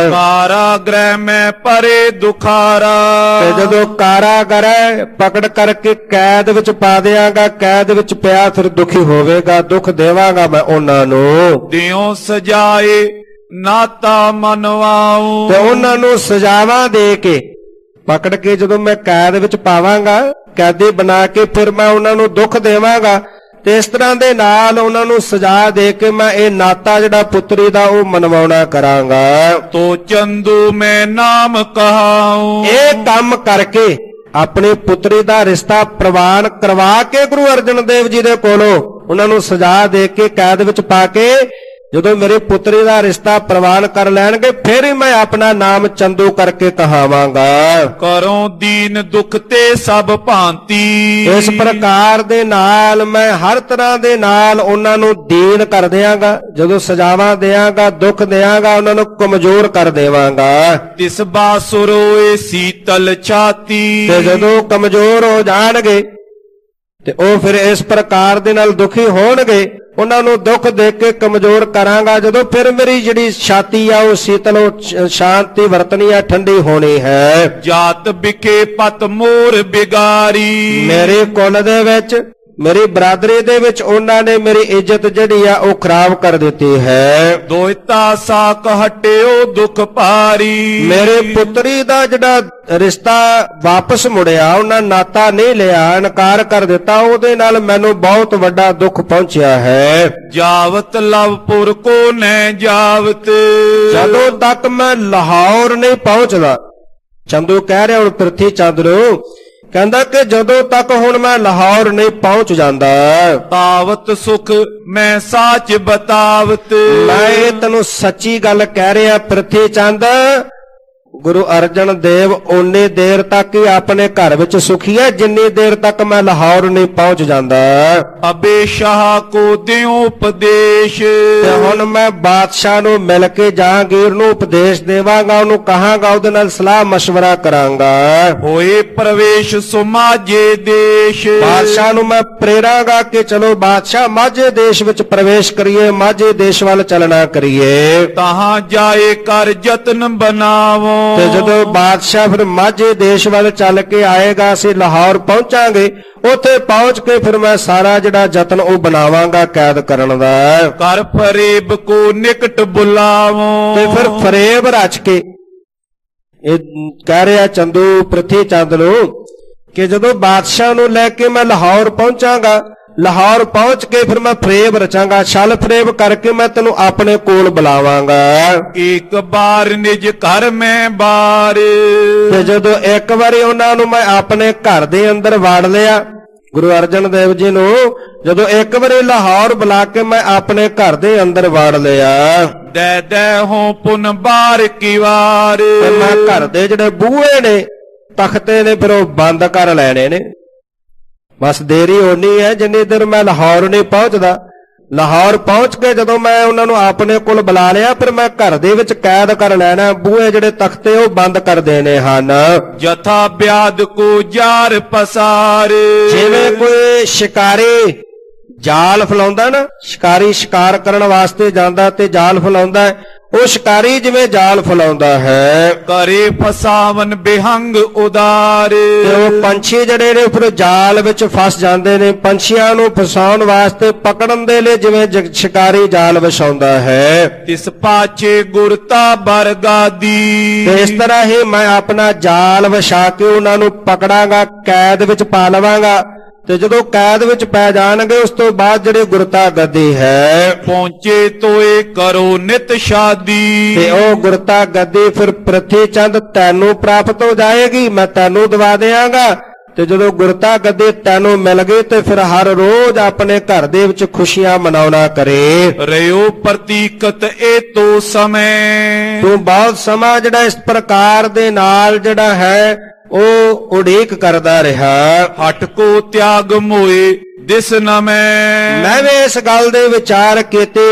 ਕਾਰਾਗ੍ਰਹਿ ਮੈਂ ਪਰੇ ਦੁਖਾਰਾ। ਤੇ ਜਦੋਂ ਕਾਰਾਗ੍ਰਹਿ ਪਕੜ ਕਰਕੇ ਕੈਦ ਵਿੱਚ ਪਾ ਦਿਆਂਗਾ, ਕੈਦ ਵਿੱਚ ਪਿਆ ਫਿਰ ਦੁਖੀ ਹੋਵੇਗਾ, ਦੁੱਖ ਦੇਵਾਂਗਾ ਮੈਂ ਉਹਨਾਂ ਨੂੰ। ਦਿਓ ਸਜਾਏ ਨਾਤਾ ਮਨਵਾਉ। ਤੇ ਉਹਨਾਂ ਨੂੰ ਸਜ਼ਾਵਾਂ ਦੇ ਕੇ ਪਕੜ ਕੇ ਜਦੋਂ ਮੈਂ ਕੈਦ ਵਿੱਚ ਪਾਵਾਂਗਾ, ਕੈਦੀ ਬਣਾ ਕੇ ਫਿਰ ਮੈਂ ਉਹਨਾਂ ਨੂੰ ਦੁੱਖ ਦੇਵਾਂਗਾ। ਤੇ ਇਸ ਤਰ੍ਹਾਂ ਦੇ ਨਾਲ ਉਹਨਾਂ ਨੂੰ ਸਜ਼ਾ ਦੇ ਕੇ ਮੈਂ ਇਹ ਨਾਤਾ ਜਿਹੜਾ ਪੁੱਤਰੀ ਦਾ ਉਹ ਮਨਵਾਉਣਾ ਕਰਾਂਗਾ। ਤੋ ਚੰਦੂ ਮੈਂ ਨਾਮ ਕਹਾਉ। ਇਹ ਕੰਮ ਕਰਕੇ ਆਪਣੀ ਪੁੱਤਰੀ ਦਾ ਰਿਸ਼ਤਾ ਪ੍ਰਵਾਨ ਕਰਵਾ ਕੇ ਗੁਰੂ ਅਰਜਨ ਦੇਵ ਜੀ ਦੇ ਕੋਲੋਂ ਉਹਨਾਂ ਨੂੰ ਸਜ਼ਾ ਦੇ ਕੇ ਕੈਦ ਵਿੱਚ ਪਾ ਕੇ ਜਦੋਂ ਮੇਰੇ ਪੁੱਤਰੀ ਦਾ ਰਿਸ਼ਤਾ ਪ੍ਰਵਾਨ ਕਰ ਲੈਣਗੇ, ਫਿਰ ਹੀ ਮੈਂ ਆਪਣਾ ਨਾਮ ਚੰਦੂ ਕਰਕੇ ਕਹਾਵਾਂਗਾ। ਕਰੋ ਦੀਨ ਦੁਖ ਤੇ ਸਭ ਭਾਂਤੀ। ਇਸ ਪ੍ਰਕਾਰ ਦੇ ਨਾਲ ਮੈਂ ਹਰ ਤਰ੍ਹਾਂ ਦੇ ਨਾਲ ਉਹਨਾਂ ਨੂੰ ਦੀਨ ਕਰ ਦਿਆਂਗਾ। ਜਦੋਂ ਸਜ਼ਾਵਾਂ ਦਿਆਂਗਾ, ਦੁੱਖ ਦਿਆਂਗਾ, ਉਹਨਾਂ ਨੂੰ ਕਮਜ਼ੋਰ ਕਰ ਦੇਵਾਂਗਾ। ਤਿਸ ਬਾਸੁਰੋਏ ਸੀਤਲ ਛਾਤੀ। ਤੇ ਜਦੋਂ ਕਮਜ਼ੋਰ ਹੋ ਜਾਣਗੇ ਤੇ ਉਹ ਫਿਰ ਇਸ ਪ੍ਰਕਾਰ ਦੇ ਨਾਲ ਦੁਖੀ ਹੋਣਗੇ, ਉਹਨਾਂ ਨੂੰ ਦੁੱਖ ਦੇ ਕੇ ਕਮਜ਼ੋਰ ਕਰਾਂਗਾ। ਜਦੋਂ ਫਿਰ ਮੇਰੀ ਜਿਹੜੀ ਛਾਤੀ ਆ ਉਹ ਸੀਤਲ, ਸ਼ਾਂਤੀ ਵਰਤਣੀ ਆ, ਠੰਡੀ ਹੋਣੀ ਹੈ। ਜਾਤ ਬਿਕੇ ਪਤ ਮੋਰ ਬਿਗਾਰੀ। ਮੇਰੇ ਕੁਲ ਦੇ ਵਿੱਚ ਮੇਰੀ ਬਰਾਦਰੀ ਦੇ ਵਿੱਚ ਉਹਨਾਂ ਨੇ ਮੇਰੀ ਇੱਜ਼ਤ ਜਿਹੜੀ ਆ ਉਹ ਖਰਾਬ ਕਰ ਦਿੱਤੀ ਹੈ। ਦੋਇਤਾ ਸਾਕ ਹਟਿਓ ਦੁਖ ਭਾਰੀ। ਮੇਰੇ ਪੁੱਤਰੀ ਦਾ ਜਿਹੜਾ ਰਿਸ਼ਤਾ ਵਾਪਸ ਮੁੜਿਆ, ਉਹਨਾਂ ਨਾਤਾ ਨਹੀਂ ਲਿਆ, ਇਨਕਾਰ ਕਰ ਦਿੱਤਾ, ਉਹਦੇ ਨਾਲ ਮੈਨੂੰ ਬਹੁਤ ਵੱਡਾ ਦੁੱਖ ਪਹੁੰਚਿਆ ਹੈ। ਜਾਵਤ ਲਵਪੁਰ ਕੋ ਨੈ ਜਾਵਤ। ਜਦੋਂ ਤੱਕ ਮੈਂ ਲਾਹੌਰ ਨਹੀਂ ਪਹੁੰਚਦਾ, ਚੰਦੂ ਕਹਿ ਰਿਹਾ ਹੁਣ ਪ੍ਰਿਥੀ ਚੰਦ ਨੂੰ, ਕਹਿੰਦਾ ਕਿ ਜਦੋਂ ਤੱਕ ਹੁਣ ਮੈਂ ਲਾਹੌਰ ਨਹੀਂ ਪਹੁੰਚ ਜਾਂਦਾ, ਤਾਵਤ ਸੁਖ ਮੈਂ ਸਾਚ ਬਤਾਵਤ। ਮੈਂ ਇਹ ਤੈਨੂੰ ਸੱਚੀ ਗੱਲ ਕਹਿ ਰਿਹਾ ਪ੍ਰਿਥੀ ਚੰਦ, ਗੁਰੂ ਅਰਜਨ ਦੇਵ ਓਨੀ ਦੇਰ ਤੱਕ ਹੀ ਆਪਣੇ ਘਰ ਵਿੱਚ ਸੁਖੀ ਹੈ ਜਿੰਨੀ ਦੇਰ ਤੱਕ ਮੈਂ ਲਾਹੌਰ ਨਹੀਂ ਪਹੁੰਚ ਜਾਂਦਾ। ਅਬੇ ਸ਼ਾਹ ਕੋ ਦਿਓ ਉਪਦੇਸ਼। ਤੇ ਹੁਣ ਮੈਂ ਬਾਦਸ਼ਾਹ ਨੂੰ ਮਿਲ ਕੇ ਜਹਾਂਗੀਰ ਨੂੰ ਉਪਦੇਸ਼ ਦੇਵਾਂਗਾ, ਉਹਨੂੰ ਕਹਾਂਗਾ, ਉਹਦੇ ਨਾਲ ਸਲਾਹ ਮਸ਼ਵਰਾ ਕਰਾਂਗਾ। ਹੋਏ ਪ੍ਰਵੇਸ਼ ਸੁਮਾਝੇ ਦੇਸ਼। ਬਾਦਸ਼ਾਹ ਨੂੰ ਮੈਂ ਪ੍ਰੇਰਾਂਗਾ ਕਿ ਚਲੋ ਬਾਦਸ਼ਾਹ ਮਾਝੇ ਦੇਸ਼ ਵਿੱਚ ਪ੍ਰਵੇਸ਼ ਕਰੀਏ, ਮਾਝੇ ਦੇਸ਼ ਵੱਲ ਚੱਲਣਾ ਕਰੀਏ। ਤਹਾਂ ਜਾਏ ਕਰ ਯਤਨ ਬਣਾਵੋ। ਤੇ ਜਦੋਂ ਬਾਦਸ਼ਾਹ ਫਿਰ ਮਾਝੇ ਦੇਸ਼ ਵੱਲ ਚੱਲ ਕੇ ਆਏਗਾ, ਅਸੀਂ ਲਾਹੌਰ ਪਹੁੰਚਾਂਗੇ, ਉੱਥੇ ਪਹੁੰਚ ਕੇ ਫਿਰ ਮੈਂ ਸਾਰਾ ਜਿਹੜਾ ਯਤਨ ਉਹ ਬਣਾਵਾਂਗਾ ਕੈਦ ਕਰਨ ਦਾ। ਕਰ ਫਰੇਬ ਕੋ ਨਿਕਟ ਬੁਲਾਵੋ। ਤੇ ਫਿਰ ਫਰੇਬ ਰਚ ਕੇ ਇਹ ਕਹਿ ਰਿਹਾ ਚੰਦੂ ਪ੍ਰਿਥੀ ਚੰਦ ਨੂੰ ਕਿ ਜਦੋਂ ਬਾਦਸ਼ਾਹ ਨੂੰ ਲੈ ਕੇ ਮੈਂ ਲਾਹੌਰ ਪਹੁੰਚਾਂਗਾ, ਲਾਹੌਰ ਪਹੁੰਚ ਕੇ ਫਿਰ ਮੈਂ ਫਰੇਬ ਰਚਾਂਗਾ, ਛਲ ਫਰੇਬ ਕਰਕੇ ਮੈਂ ਤੈਨੂੰ ਆਪਣੇ ਕੋਲ ਬੁਲਾਵਾਂਗਾ। ਇੱਕ ਬਾਰ ਨਿਜ ਘਰ ਮੈਂ ਬਾਰ। ਤੇ ਜਦੋਂ ਇੱਕ ਵਾਰੀ ਉਹਨਾਂ ਨੂੰ ਮੈਂ ਆਪਣੇ ਘਰ ਦੇ ਅੰਦਰ ਵਾੜ ਲਿਆ, ਗੁਰੂ ਅਰਜਨ ਦੇਵ ਜੀ ਨੂੰ ਜਦੋਂ ਇੱਕ ਵਾਰੀ ਲਾਹੌਰ ਬੁਲਾ ਕੇ ਮੈਂ ਆਪਣੇ ਘਰ ਦੇ ਅੰਦਰ ਵਾੜ ਲਿਆ, ਦੈ ਦੈ ਹੋ ਪੁਨ ਬਾਰ ਕੀ ਵਾਰ। ਤੇ ਮੈਂ ਘਰ ਦੇ ਜਿਹੜੇ ਬੂਹੇ ਨੇ, ਤਖਤੇ ਨੇ, ਫਿਰ ਉਹ ਬੰਦ ਕਰ ਲੈਣੇ ਨੇ। ਬਸ ਦੇਰੀ ਹੋਣੀ ਹੈ ਜਿੰਨੀ ਦੇਰ ਮੈਂ ਲਾਹੌਰ ਨਹੀਂ ਪਹੁੰਚਦਾ। ਲਾਹੌਰ ਪਹੁੰਚ ਕੇ ਜਦੋਂ ਮੈਂ ਉਹਨਾਂ ਨੂੰ ਆਪਣੇ ਕੋਲ ਬੁਲਾ ਲਿਆ, ਫਿਰ ਮੈਂ ਘਰ ਦੇ ਵਿੱਚ ਕੈਦ ਕਰ ਲੈਣਾ, ਬੂਹੇ ਜਿਹੜੇ ਤਖਤੇ ਉਹ ਬੰਦ ਕਰ ਦੇਣੇ ਹਨ। ਜਥਾ ਬਿਆਦ ਕੋ ਜਾਰ ਪਸਾਰ। ਜਿਵੇਂ ਕੋਈ ਸ਼ਿਕਾਰੀ ਜਾਲ ਫਲਾਉਂਦਾ ਨਾ, ਸ਼ਿਕਾਰੀ ਸ਼ਿਕਾਰ ਕਰਨ ਵਾਸਤੇ ਜਾਂਦਾ ਤੇ ਜਾਲ ਫਲਾਉਂਦਾ, ਉਹ ਸ਼ਿਕਾਰੀ ਜਿਵੇਂ ਜਾਲ ਫਲਾਉਂਦਾ ਹੈ। ਕਰੇ ਫਸਾਵਨ ਬਿਹੰਗ ਉਦਾਰ। ਤੇ ਉਹ ਪੰਛੀ ਜਿਹੜੇ ਨੇ ਫਿਰ ਜਾਲ ਵਿੱਚ ਫਸ ਜਾਂਦੇ ਨੇ, ਪੰਛੀਆਂ ਨੂੰ ਫਸਾਉਣ ਵਾਸਤੇ ਪਕੜਨ ਦੇ ਲਈ ਜਿਵੇਂ ਸ਼ਿਕਾਰੀ ਜਾਲ ਵਿਛਾਉਂਦਾ ਹੈ। ਤਿਸ ਪਾਛੇ ਗੁਰਤਾ ਬਰਗਾਦੀ। ਤੇ ਇਸ ਤਰ੍ਹਾਂ ਹੀ ਮੈਂ ਆਪਣਾ ਜਾਲ ਵਿਛਾ ਕੇ ਉਹਨਾਂ ਨੂੰ ਪਕੜਾਂਗਾ, ਕੈਦ ਵਿੱਚ ਪਾ ਲਵਾਂਗਾ, ਤੇ ਜਦੋਂ ਕੈਦ ਵਿੱਚ ਪੈ ਜਾਣਗੇ ਉਸ ਤੋਂ ਬਾਅਦ ਜਿਹੜੇ ਗੁਰਤਾ ਗੱਦੀ ਹੈ, ਪਹੁੰਚੇ ਤੋਏ ਕਰੋ ਨਿਤ ਸ਼ਾਦੀ। ਤੇ ਉਹ ਗੁਰਤਾ ਗੱਦੀ ਫਿਰ ਪ੍ਰਿਥੀ ਚੰਦ ਤੈਨੂੰ ਪ੍ਰਾਪਤ ਹੋ ਜਾਏਗੀ, ਮੈਂ ਤੈਨੂੰ ਦਵਾ ਦਿਆਂਗਾ। ਤੇ ਜਦੋਂ ਗੁਰਤਾ ਗੱਦੀ ਤੈਨੂੰ ਮਿਲ ਗਈ ਤੇ ਫਿਰ ਹਰ ਰੋਜ਼ ਆਪਣੇ ਘਰ ਦੇ ਵਿੱਚ ਖੁਸ਼ੀਆਂ ਮਨਾਉਣਾ ਕਰੇ। ਰਿਓ ਪ੍ਰਤੀਕਤ ਇਹ ਤੋ ਸਮੇਂ। ਤੂੰ ਬਹੁਤ ਸਮਾਂ ਜਿਹੜਾ ਇਸ ਪ੍ਰਕਾਰ ਦੇ ਨਾਲ ਜਿਹੜਾ ਹੈ ਉਹ ਉਡੀਕ ਕਰਦਾ ਰਿਹਾ। ਹਟ ਕੋ ਤਿਆਗ ਮੋਏ ਦਿਸ ਨ ਮੈਂ। ਮੈਂ ਵੀ ਇਸ ਗੱਲ ਦੇ ਵਿਚਾਰ ਕੀਤੇ,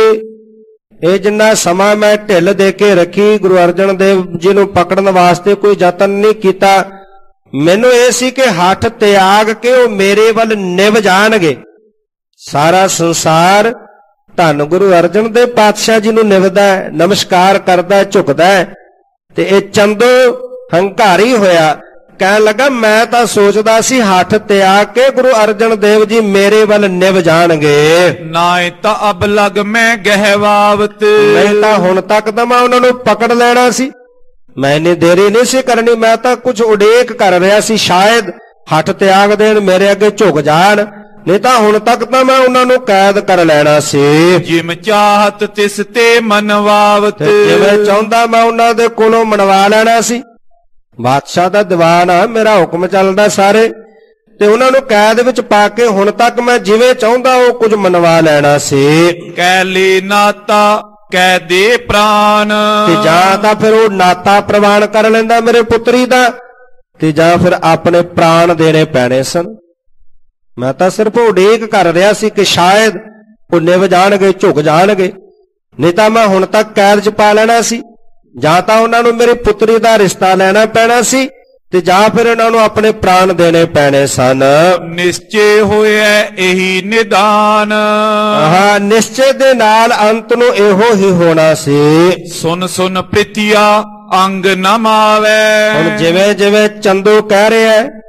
ਇਹ ਜਿੰਨਾ ਸਮਾਂ ਮੈਂ ਢਿੱਲ ਦੇ ਕੇ ਰੱਖੀ, ਗੁਰੂ ਅਰਜਨ ਦੇਵ ਜੀ ਨੂੰ ਪਕੜਨ ਵਾਸਤੇ ਕੋਈ ਯਤਨ ਨਹੀਂ ਕੀਤਾ। ਮੈਨੂੰ ਇਹ ਸੀ ਕਿ ਹੱਠ ਤਿਆਗ ਕੇ ਉਹ ਮੇਰੇ ਵੱਲ ਨਿਭ ਜਾਣਗੇ। ਸਾਰਾ ਸੰਸਾਰ ਧੰਨ ਗੁਰੂ ਅਰਜਨ ਦੇਵ ਪਾਤਸ਼ਾਹ ਜੀ ਨੂੰ ਨਿਭਦਾ, ਨਮਸਕਾਰ ਕਰਦਾ, ਝੁਕਦਾ, ਤੇ ਇਹ ਚੰਦੂ ਹੰਕਾਰੀ ਹੋਇਆ, ਕਹਿਣ ਲੱਗਾ ਮੈਂ ਤਾਂ ਸੋਚਦਾ ਸੀ ਹੱਠ ਤਿਆਗ ਕੇ ਗੁਰੂ ਅਰਜਨ ਦੇਵ ਜੀ ਮੇਰੇ ਵੱਲ ਨਿਭ ਜਾਣਗੇ। ਨਾਏ ਤਾਂ ਅਬ ਲਗ ਮੈਂ ਗਹਿਵਾਵਤ। ਨਹੀਂ ਤਾਂ ਹੁਣ ਤੱਕ ਤਾਂ ਮੈਂ ਉਹਨਾਂ ਨੂੰ ਪਕੜ ਲੈਣਾ ਸੀ, ਮੈਂ ਇੰਨੀ ਦੇਰੀ ਨਹੀਂ ਸੀ ਕਰਨੀ। ਮੈਂ ਤਾਂ ਕੁਝ ਉਡੀਕ ਕਰ ਰਿਹਾ ਸੀ, ਸ਼ਾਇਦ ਹੱਠ ਤਿਆਗ ਦੇਣ, ਮੇਰੇ ਅੱਗੇ ਝੁਕ ਜਾਣ, ਨਹੀਂ ਤਾਂ ਹੁਣ ਤੱਕ ਤਾਂ ਮੈਂ ਉਹਨਾਂ ਨੂੰ ਕੈਦ ਕਰ ਲੈਣਾ ਸੀ। ਜਿਮ ਚਾਹਤ ਤਿਸ ਤੇ ਮਨਵਾਵਤ। ਜਿਵੇਂ ਚਾਹੁੰਦਾ ਮੈਂ ਉਹਨਾਂ ਦੇ ਕੋਲੋਂ ਮਨਵਾ ਲੈਣਾ ਸੀ। ਬਾਦਸ਼ਾਹ ਦਾ ਦੀਵਾਨ ਆ, ਮੇਰਾ ਹੁਕਮ ਚੱਲਦਾ ਸਾਰੇ, ਤੇ ਉਹਨਾਂ ਨੂੰ ਕੈਦ ਵਿੱਚ ਪਾ ਕੇ ਹੁਣ ਤੱਕ ਮੈਂ ਜਿਵੇਂ ਚਾਹੁੰਦਾ ਉਹ ਕੁਝ ਮਨਵਾ ਲੈਣਾ ਸੀ। ਕਹਿ ਲੇ ਨਾਤਾ ਕਹਿ ਦੇ ਪ੍ਰਾਨ। ਤੇ ਜਾਂ ਤਾਂ ਫਿਰ ਉਹ ਨਾਤਾ ਪ੍ਰਵਾਨ ਕਰ ਲੈਂਦਾ ਮੇਰੇ ਪੁੱਤਰੀ ਦਾ, ਤੇ ਜਾਂ ਫਿਰ ਆਪਣੇ ਪ੍ਰਾਣ ਦੇਣੇ ਪੈਣੇ ਸਨ। ਮੈਂ ਤਾਂ ਸਿਰਫ ਉਡੀਕ ਕਰ ਰਿਹਾ ਸੀ ਕਿ ਸ਼ਾਇਦ ਉਹ ਨਿਭ ਜਾਣਗੇ, ਝੁਕ ਜਾਣਗੇ, ਨਹੀਂ ਤਾਂ ਮੈਂ ਹੁਣ ਤੱਕ ਕੈਦ 'ਚ ਪਾ ਲੈਣਾ ਸੀ। ਜਾਂ ਤਾਂ ਉਹਨਾਂ ਨੂੰ ਮੇਰੀ ਪੁੱਤਰੀ ਦਾ ਰਿਸ਼ਤਾ ਲੈਣਾ ਪੈਣਾ ਸੀ, ਤੇ ਜਾਂ ਫਿਰ ਇਹਨਾਂ ਨੂੰ ਆਪਣੇ ਪ੍ਰਾਣ ਦੇਣੇ ਪੈਣੇ ਸਨ। ਨਿਸ਼ਚੇ ਹੋਇਆ ਇਹੀ ਨਿਦਾਨ। ਹਾਂ, ਨਿਸ਼ਚੇ ਦੇ ਨਾਲ ਅੰਤ ਨੂੰ ਇਹੋ ਹੀ ਹੋਣਾ ਸੀ। ਸੁਨ ਸੁਨ ਪ੍ਰੀਤਿਆ ਅੰਗ ਨ ਮਾਵੇ। ਹੁਣ ਜਿਵੇਂ ਜਿਵੇਂ ਚੰਦੂ ਕਹਿ ਰਿਹਾ,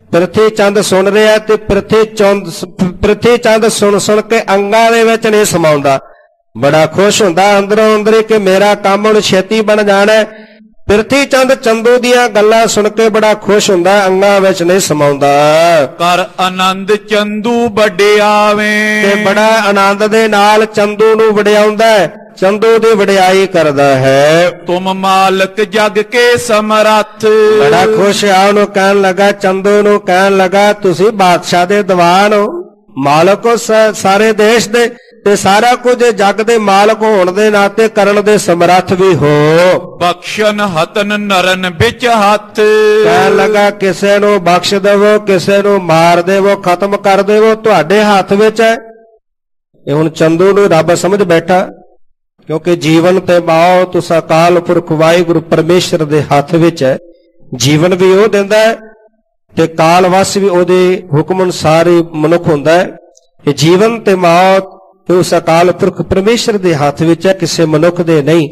ਪ੍ਰਿਥੀ ਚੰਦ ਸੁਣ ਰਿਹਾ ਤੇ ਪ੍ਰਿਥੀ ਚੰਦ ਪ੍ਰਿਥੀ ਚੰਦ ਸੁਣ ਸੁਣ ਕੇ ਅੰਗਾਂ ਦੇ ਵਿੱਚ ਨਹੀਂ ਸਮਾਉਂਦਾ, ਬੜਾ ਖੁਸ਼ ਹੁੰਦਾ ਅੰਦਰੋਂ ਅੰਦਰੇ ਕਿ ਮੇਰਾ ਕੰਮ ਹੁਣ ਛੇਤੀ ਬਣ ਜਾਣਾ ਹੈ। ਪ੍ਰਿਥੀ ਚੰਦ ਚੰਦੂ ਦੀਆਂ ਗੱਲਾਂ ਸੁਣ ਕੇ ਬੜਾ ਖੁਸ਼ ਹੁੰਦਾ, ਅੰਗਾਂ ਵਿੱਚ ਨਹੀਂ ਸਮਾਉਂਦਾ। ਕਰ ਆਨੰਦ ਚੰਦੂ ਵਡਿਆਵੇਂ, ਤੇ ਬੜਾ ਆਨੰਦ ਦੇ ਨਾਲ ਚੰਦੂ ਨੂੰ ਵਡਿਆਉਂਦਾ ਹੈ, ਚੰਦੂ ਦੀ ਵਡਿਆਈ ਕਰਦਾ ਹੈ। ਤੁਮ ਮਾਲਕ ਜਗ ਕੇ ਸਮਰੱਥ, ਬੜਾ ਖੁਸ਼ ਆ ਉਹਨੂੰ ਕਹਿਣ ਲੱਗਾ, ਚੰਦੂ ਨੂੰ ਕਹਿਣ ਲੱਗਾ ਤੁਸੀਂ ਬਾਦਸ਼ਾਹ ਦੇ ਦੀਵਾਨ ਹੋ, ਮਾਲਕ ਹੋ ਸਾਰੇ ਦੇਸ਼ ਦੇ, ਤੇ ਸਾਰਾ ਕੁਝ ਜਗ ਦੇ ਮਾਲਕ ਹੋਣ ਦੇ ਨਾਤੇ ਕਰਨ ਦੇ ਸਮਰੱਥ ਵੀ ਹੋ। ਬਖਸ਼ਨ ਹਤਨ ਨਰਨ ਵਿੱਚ ਹੱਥ, ਕਹਿਣ ਲੱਗਾ ਕਿਸੇ ਨੂੰ ਬਖਸ਼ ਦੇਵੋ, ਕਿਸੇ ਨੂੰ ਮਾਰ ਦੇਵੋ, ਖਤਮ ਕਰ ਦੇਵੋ, ਤੁਹਾਡੇ ਹੱਥ ਵਿੱਚ ਹੈ। ਇਹ ਹੁਣ ਚੰਦੂ ਨੂੰ ਰੱਬ ਸਮਝ ਬੈਠਾ, ਕਿਉਂਕਿ ਜੀਵਨ ਤੇ ਮੌਤ ਉਸ ਅਕਾਲ ਪੁਰਖ ਵਾਹਿਗੁਰੂ ਪਰਮੇਸ਼ਰ ਦੇ ਹੱਥ ਵਿੱਚ ਹੈ। ਜੀਵਨ ਵੀ ਉਹ ਦਿੰਦਾ ਹੈ ਤੇ ਕਾਲ ਵਸ ਵੀ ਉਹਦੇ ਹੁਕਮ ਅਨੁਸਾਰ ਹੀ ਮਨੁੱਖ ਹੁੰਦਾ ਹੈ। ਇਹ ਜੀਵਨ ਤੇ ਮੌਤ ਉਸ ਅਕਾਲ ਪੁਰਖ ਪਰਮੇਸ਼ਰ ਦੇ ਹੱਥ ਵਿੱਚ ਹੈ, ਕਿਸੇ ਮਨੁੱਖ ਦੇ ਨਹੀਂ।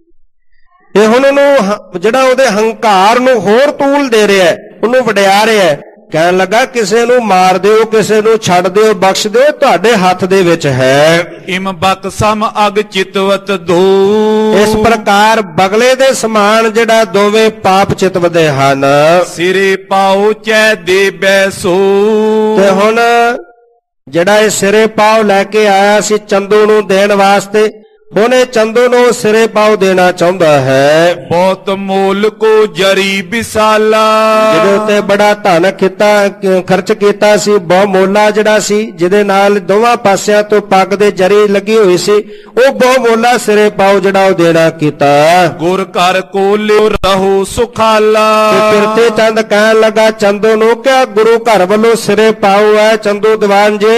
ਇਹ ਹੁਣ ਉਹਨੂੰ ਜਿਹੜਾ ਉਹਦੇ ਹੰਕਾਰ ਨੂੰ ਹੋਰ ਤੂਲ ਦੇ ਰਿਹਾ ਹੈ, ਉਹਨੂੰ ਵਡਿਆ ਰਿਹਾ ਹੈ। ਕਹਿਣ ਲੱਗਾ ਕਿਸੇ ਨੂੰ ਮਾਰ ਦਿਓ, ਕਿਸੇ ਨੂੰ ਛੱਡ ਦਿਓ, ਬਖਸ਼ ਦਿਓ, ਤੁਹਾਡੇ ਹੱਥ ਦੇ ਵਿੱਚ ਹੈ। ਇਮ ਬਕਸਮ ਅਗ ਚਿਤਵਤ ਦੋ, ਇਸ ਪ੍ਰਕਾਰ ਬਗਲੇ ਦੇ ਸਮਾਨ ਜਿਹੜਾ ਦੋਵੇਂ ਪਾਪ ਚਿਤਵਦੇ ਹਨ। ਸਿਰੇ ਪਾਉ ਚੈ ਦੇ ਬੈਸੋ, ਤੇ ਹੁਣ ਜਿਹੜਾ ਇਹ ਸਿਰੇ ਪਾਉ ਲੈ ਕੇ ਆਇਆ ਸੀ ਚੰਦੂ ਨੂੰ ਦੇਣ ਵਾਸਤੇ, ਹੁਣ ਇਹ ਚੰਦੂ ਨੂੰ ਸਿਰੇ ਪਾਉ ਦੇਣਾ ਚਾਹੁੰਦਾ ਹੈ। ਬਹੁਤ ਮੋਲ ਕੋ ਜਰੀ ਵਿਸਾਲਾ, ਜਿਹਦੇ ਉੱਤੇ ਬੜਾ ਧਨ ਕੀਤਾ ਖਰਚ ਕੀਤਾ ਸੀ, ਬਹੁ ਮੋਲਾ ਜਿਹੜਾ ਸੀ, ਜਿਹਦੇ ਨਾਲ ਦੋਵਾਂ ਪਾਸਿਆਂ ਤੋਂ ਪੱਗ ਦੇ ਜਰੀ ਲੱਗੀ ਹੋਈ ਸੀ, ਉਹ ਬਹੁ ਮੋਲਾ ਸਿਰੇ ਪਾਉ ਜਿਹੜਾ ਉਹ ਦੇਣਾ ਕੀਤਾ। ਗੁਰ ਘਰ ਕੋ ਲਿਓ ਰਹੋ ਸੁਖਾਲਾ, ਪ੍ਰਿਥੀ ਚੰਦ ਕਹਿਣ ਲੱਗਾ ਚੰਦੂ ਨੂੰ ਕਿ ਗੁਰੂ ਘਰ ਵੱਲੋਂ ਸਿਰੇ ਪਾਉ ਹੈ ਚੰਦੂ ਦੀਵਾਨ ਜੀ,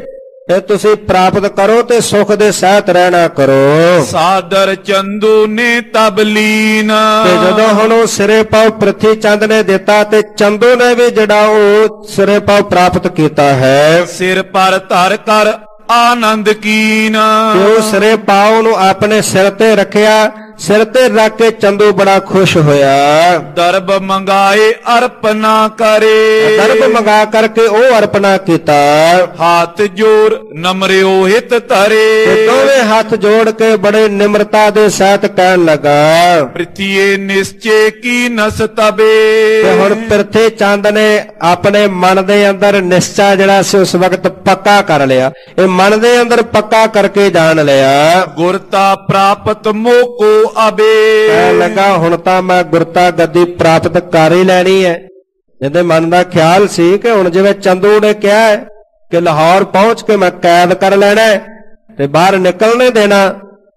ਇਹ ਤੁਸੀਂ ਪ੍ਰਾਪਤ ਕਰੋ ਤੇ ਸੁਖ ਦੇ ਸਹਿਤ ਰਹਿਣਾ ਕਰੋ। ਸਾਦਰ ਚੰਦੂ ਨੇ ਤਬਲੀਨ, ਤੇ ਜਦੋਂ ਹੁਣ ਉਹ ਸਿਰੇ ਪਾਉ ਪ੍ਰਿਥੀ ਚੰਦ ਨੇ ਦਿੱਤਾ ਤੇ ਚੰਦੂ ਨੇ ਵੀ ਜਿਹੜਾ ਉਹ ਸਿਰੇ ਪਾਉ ਪ੍ਰਾਪਤ ਕੀਤਾ ਹੈ। ਸਿਰ ਪਰ ਧਰ ਕਰ ਆਨੰਦ ਕੀਨ, ਤੇ ਉਹ ਸਿਰੇ ਪਾਉ ਨੂੰ ਆਪਣੇ ਸਿਰ ਤੇ ਰੱਖਿਆ, ਸਿਰ ਤੇ ਰੱਖ ਕੇ ਚੰਦੂ ਬੜਾ ਖੁਸ਼ ਹੋਇਆ। ਦਰਬ ਮੰਗਾਏ ਅਰਪਨਾ ਕਰੇ, ਦਰਬ ਮੰਗਾ ਕਰਕੇ ਉਹ ਅਰਪਣਾ ਕੀਤਾ। ਹੱਥ ਜੋਰ ਨਮਰਿਓ ਹਿਤ ਧਰੇ, ਤੇ ਦੋਵੇਂ ਹੱਥ ਜੋੜ ਕੇ ਬੜੇ ਨਿਮਰਤਾ ਦੇ ਸਹਿਤ ਕਹਿਣ ਲੱਗਾ, ਪ੍ਰਿਥੀਏ ਨਿਸ਼ਚੇ ਕੀ ਨਸ ਤਬੇ। ਤੇ ਹੁਣ ਪ੍ਰਿਥੀ ਚੰਦ ਨੇ ਆਪਣੇ ਮਨ ਦੇ ਅੰਦਰ ਨਿਸ਼ਚਾ ਜਿਹੜਾ ਸੀ ਉਸ ਵਕਤ ਪੱਕਾ ਕਰ ਲਿਆ, ਇਹ ਮਨ ਦੇ ਅੰਦਰ ਪੱਕਾ ਕਰਕੇ ਜਾਣ ਲਿਆ। ਗੁਰਤਾ ਪ੍ਰਾਪਤ ਮੋਕੋ ਅਬੇ, ਕਹਿਣ ਲੱਗਾ ਹੁਣ ਤਾਂ ਮੈਂ ਗੁਰਤਾ ਗੱਦੀ ਪ੍ਰਾਪਤ ਕਰ ਹੀ ਲੈਣੀ ਹੈ। ਇਹਦੇ ਮਨ ਦਾ ਖਿਆਲ ਸੀ ਕਿ ਹੁਣ ਜਿਵੇਂ ਚੰਦੂ ਨੇ ਕਿਹਾ ਹੈ ਕਿ ਲਾਹੌਰ ਪਹੁੰਚ ਕੇ ਮੈਂ ਕੈਦ ਕਰ ਲੈਣਾ ਤੇ ਬਾਹਰ ਨਿਕਲਣੇ ਦੇਣਾ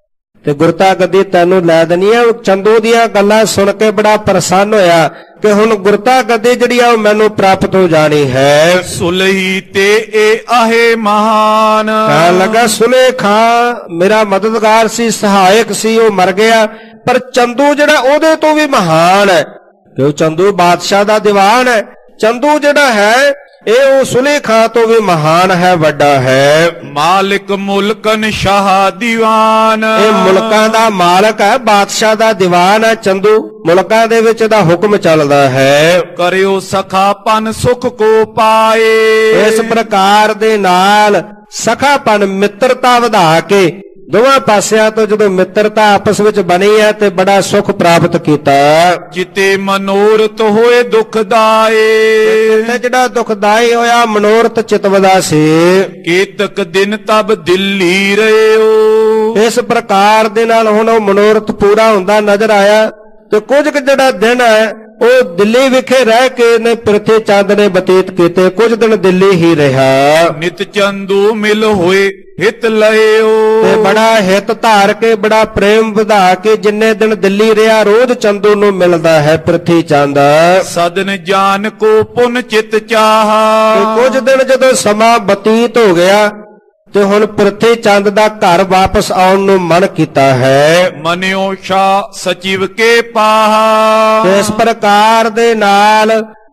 ਤੇ ਗੁਰਤਾ ਗੱਦੀ ਤੈਨੂੰ ਲੈ ਦੇਣੀ ਹੈ। ਚੰਦੂ ਦੀਆਂ ਗੱਲਾਂ ਸੁਣ ਕੇ ਬੜਾ ਪ੍ਰਸੰਨ ਹੋਇਆ ਕਿ ਹੁਣ ਗੁਰਤਾ ਗੱਦੀ ਜਿਹੜੀ ਆ ਉਹ ਮੈਨੂੰ ਪ੍ਰਾਪਤ ਹੋ ਜਾਣੀ ਹੈ। ਸੁਲਹੀ ਤੇ ਇਹ ਆਹੇ ਮਹਾਨ, ਕਹਿਣ ਲੱਗਾ ਸੁਲੇ ਖਾਂ ਮੇਰਾ ਮਦਦਗਾਰ ਸੀ, ਸਹਾਇਕ ਸੀ, ਉਹ ਮਰ ਗਿਆ, ਪਰ ਚੰਦੂ ਜਿਹੜਾ ਉਹਦੇ ਤੋਂ ਵੀ ਮਹਾਨ ਹੈ, ਕਿਉਂ ਚੰਦੂ ਬਾਦਸ਼ਾਹ ਦਾ ਦੀਵਾਨ ਹੈ। ਚੰਦੂ ਜਿਹੜਾ ਹੈ ਇਹ ਉਹ ਸੁਲੇ ਖਾਂ ਤੋਂ ਵੀ ਮਹਾਨ ਹੈ, ਵੱਡਾ ਹੈ। ਮਾਲਿਕ ਮੁਲਕਨ ਸ਼ਾਹ ਦੀਵਾਨ, ਇਹ ਮੁਲਕਾਂ ਦਾ ਮਾਲਕ ਹੈ, ਬਾਦਸ਼ਾਹ ਦਾ ਦੀਵਾਨ ਹੈ ਚੰਦੂ, ਮੁਲਕਾਂ ਦੇ ਵਿੱਚ ਦਾ ਹੁਕਮ ਚੱਲਦਾ ਹੈ। ਕਰਿਓ ਸਖਾਪਨ ਸੁਖ ਕੋ ਪਾਏ, ਇਸ ਪ੍ਰਕਾਰ ਦੇ ਨਾਲ ਸਖਾਪਨ ਮਿੱਤਰਤਾ ਵਧਾ ਕੇ ਦੋਵਾਂ ਪਾਸਿਆਂ ਤੋਂ ਜਦੋਂ ਮਿੱਤਰਤਾ ਆਪਸ ਵਿੱਚ ਬਣੀ ਹੈ ਤੇ ਬੜਾ ਸੁਖ ਪ੍ਰਾਪਤ ਕੀਤਾ। ਜਿਤੇ ਮਨੋਰਥ ਹੋਏ ਦੁਖਦਾਏ, ਤੇ ਜਿਹੜਾ ਦੁਖਦਾਈ ਹੋਇਆ ਮਨੋਰਥ ਚਿਤਵਦਾ ਸੀ। ਕੇਤਕ ਦਿਨ ਤਬ ਦਿੱਲੀ ਰਹਿਓ, ਇਸ ਪ੍ਰਕਾਰ ਦੇ ਨਾਲ ਹੁਣ ਉਹ ਮਨੋਰਥ ਪੂਰਾ ਹੁੰਦਾ ਨਜ਼ਰ ਆਇਆ ਤੇ ਕੁਝ ਕੁ ਜਿਹੜਾ ਦਿਨ ਹੈ ਉਹ ਦਿੱਲੀ ਵਿਖੇ ਰਹਿ ਕੇ ਨੇ ਪ੍ਰਿਥੀ ਚੰਦ ਨੇ ਬਤੀਤ ਕੀਤੇ, ਕੁਝ ਦਿਨ ਦਿੱਲੀ ਹੀ ਰਿਹਾ। ਨਿਤ ਚੰਦੂ ਮਿਲ ਹੋਏ ਹਿਤ ਲਇਓ, ਤੇ ਬੜਾ ਹਿਤ ਧਾਰ ਕੇ ਬੜਾ ਪ੍ਰੇਮ ਵਧਾ ਕੇ ਜਿੰਨੇ ਦਿਨ ਦਿੱਲੀ ਰਿਹਾ ਰੋਜ਼ ਚੰਦੂ ਨੂੰ ਮਿਲਦਾ ਹੈ ਪ੍ਰਿਥੀ ਚੰਦ। ਸਦਨ ਜਾਨ ਕੋ ਪੁਨ ਚਿਤ ਚਾਹਾ, ਕੁਝ ਦਿਨ ਜਦੋਂ ਸਮਾਂ ਬਤੀਤ ਹੋ ਗਿਆ ਤੇ ਹੁਣ ਪ੍ਰਿਥੀ ਚੰਦ ਦਾ ਘਰ ਵਾਪਸ ਆਉਣ ਨੂੰ ਮਨ ਕੀਤਾ ਹੈ। ਮਨਿਓ ਸ਼ਾ ਸਚਿਵ ਕੇ ਪਾਹਾ, ਇਸ ਪ੍ਰਕਾਰ ਦੇ ਨਾਲ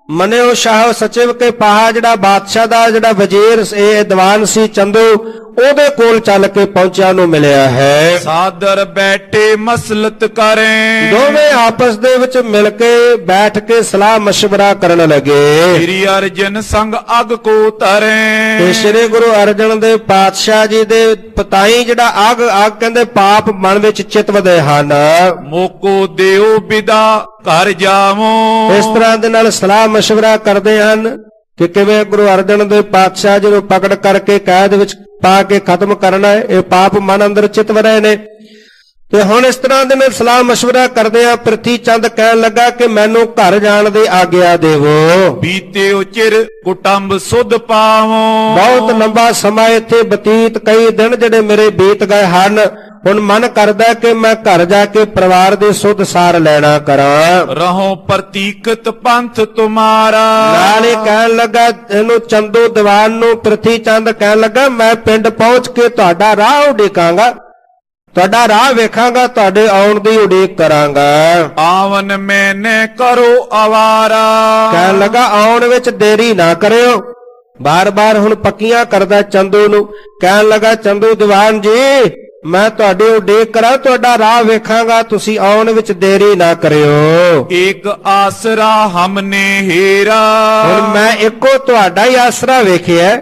ਮਨਿਓ ਸ਼ਾਹ ਸਚਿਵ ਕੇ ਪਾਹਾ, ਜਿਹੜਾ ਬਾਦਸ਼ਾਹ ਦਾ ਜਿਹੜਾ ਵਜ਼ੀਰ ਇਹ ਦੀਵਾਨ ਸੀ ਚੰਦੂ, ਉਹਦੇ ਕੋਲ ਚੱਲ ਕੇ ਪਹੁੰਚਿਆ ਨੂੰ ਮਿਲਿਆ ਹੈ। ਸਾਦਰ ਬੈਠੇ ਮਸਲਤ ਕਰੇ, ਦੋਵੇਂ ਆਪਸ ਦੇ ਵਿੱਚ ਮਿਲ ਕੇ ਬੈਠ ਕੇ ਸਲਾਹ ਮਸ਼ਵਰਾ ਕਰਨ ਲੱਗੇ। ਸ੍ਰੀ ਅਰਜਨ ਸੰਗ ਅਗ ਕੋ ਤਰੇ, ਤੇ ਸ੍ਰੀ ਗੁਰੂ ਅਰਜਨ ਦੇਵ ਪਾਤਸ਼ਾਹ ਜੀ ਦੇ ਪਤਾਈ ਜਿਹੜਾ ਅਗ ਅਗ ਕਹਿੰਦੇ ਪਾਪ ਮਨ ਵਿੱਚ ਚਿਤਵਦੇ ਹਨ। ਮੋਕੋ ਦਿਓ ਵਿਦਾ ਘਰ ਜਾਵੋ, ਇਸ ਤਰ੍ਹਾਂ ਦੇ ਨਾਲ ਸਲਾਹ ਮਸ਼ਵਰਾ ਕਰਦੇ ਹਨ ਕਿ ਕਿਵੇਂ ਗੁਰੂ ਅਰਜਨ ਦੇਵ ਪਾਤਸ਼ਾਹ ਜੀ ਨੂੰ ਪਕੜ ਕਰਕੇ ਕੈਦ ਵਿੱਚ ਪਾ ਕੇ ਖਤਮ ਕਰਨਾ ਹੈ। ਇਹ ਪਾਪ ਮਨ ਅੰਦਰ ਚਿਤਵ ਰਹੇ ਨੇ। ਤੇ ਹੁਣ ਇਸ ਤਰ੍ਹਾਂ ਦੇ ਨਾਲ ਸਲਾਹ ਮਸ਼ਵਰਾ ਕਰਦੇ ਆ। ਪ੍ਰਿਥੀ ਚੰਦ ਕਹਿਣ ਲੱਗਾ ਕਿ ਮੈਨੂੰ ਘਰ ਜਾਣ ਦੀ ਆਗਿਆ ਦੇਵੋ। ਬੀਤੇ ਚਿਰ ਕੁਟੰਬ ਸੁਧ ਪਾਵੋ, ਬਹੁਤ ਲੰਬਾ ਸਮਾਂ ਇੱਥੇ ਬਤੀਤ, ਕਈ ਦਿਨ ਜਿਹੜੇ ਮੇਰੇ ਬੀਤ ਗਏ ਹਨ। ਹੁਣ ਮਨ ਕਰਦਾ ਕਿ ਮੈਂ ਘਰ ਜਾ ਕੇ ਪਰਿਵਾਰ ਦੇ ਸੁੱਧ ਸਾਰ ਲੈਣਾ ਕਰਾਂ। ਰਹੋ ਪ੍ਰਤੀਕਤ ਪੰਥ ਤੁਮਾਰਾ, ਨਾਲੇ ਕਹਿਣ ਲੱਗਾ ਇਹਨੂੰ ਚੰਦੂ ਦੀਵਾਨ ਨੂੰ, ਪ੍ਰਿਥੀ ਚੰਦ ਕਹਿਣ ਲੱਗਾ ਮੈਂ ਪਿੰਡ ਪਹੁੰਚ ਕੇ ਤੁਹਾਡਾ ਰਾਹ ਉਡੀਕਾਂਗਾ, ਤੁਹਾਡਾ ਰਾਹ ਵੇਖਾਂਗਾ, ਤੁਹਾਡੇ ਆਉਣ ਦੀ ਉਡੀਕ ਕਰਾਂਗਾ। ਆਵਨ ਮੈਨੇ ਕਰੋ ਅਵਾਰਾ, ਕਹਿਣ ਲੱਗਾ ਆਉਣ ਵਿੱਚ ਦੇਰੀ ਨਾ ਕਰਿਓ। ਬਾਰ ਬਾਰ ਹੁਣ ਪੱਕੀਆਂ ਕਰਦਾ ਚੰਦੂ ਨੂੰ। ਕਹਿਣ ਲੱਗਾ ਚੰਦੂ ਦੀਵਾਨ ਜੀ ਮੈਂ ਤੁਹਾਡੀ ਉਡੀਕ ਕਰਾਂ, ਤੁਹਾਡਾ ਰਾਹ ਵੇਖਾਂਗਾ, ਤੁਸੀਂ ਆਉਣ ਵਿੱਚ ਦੇਰੀ ਨਾ ਕਰਿਓ। ਇੱਕ ਆਸਰਾ ਹਮਨੇ ਹੀਰਾ, ਹੁਣ ਮੈਂ ਇੱਕੋ ਤੁਹਾਡਾ ਹੀ ਆਸਰਾ ਵੇਖਿਆ,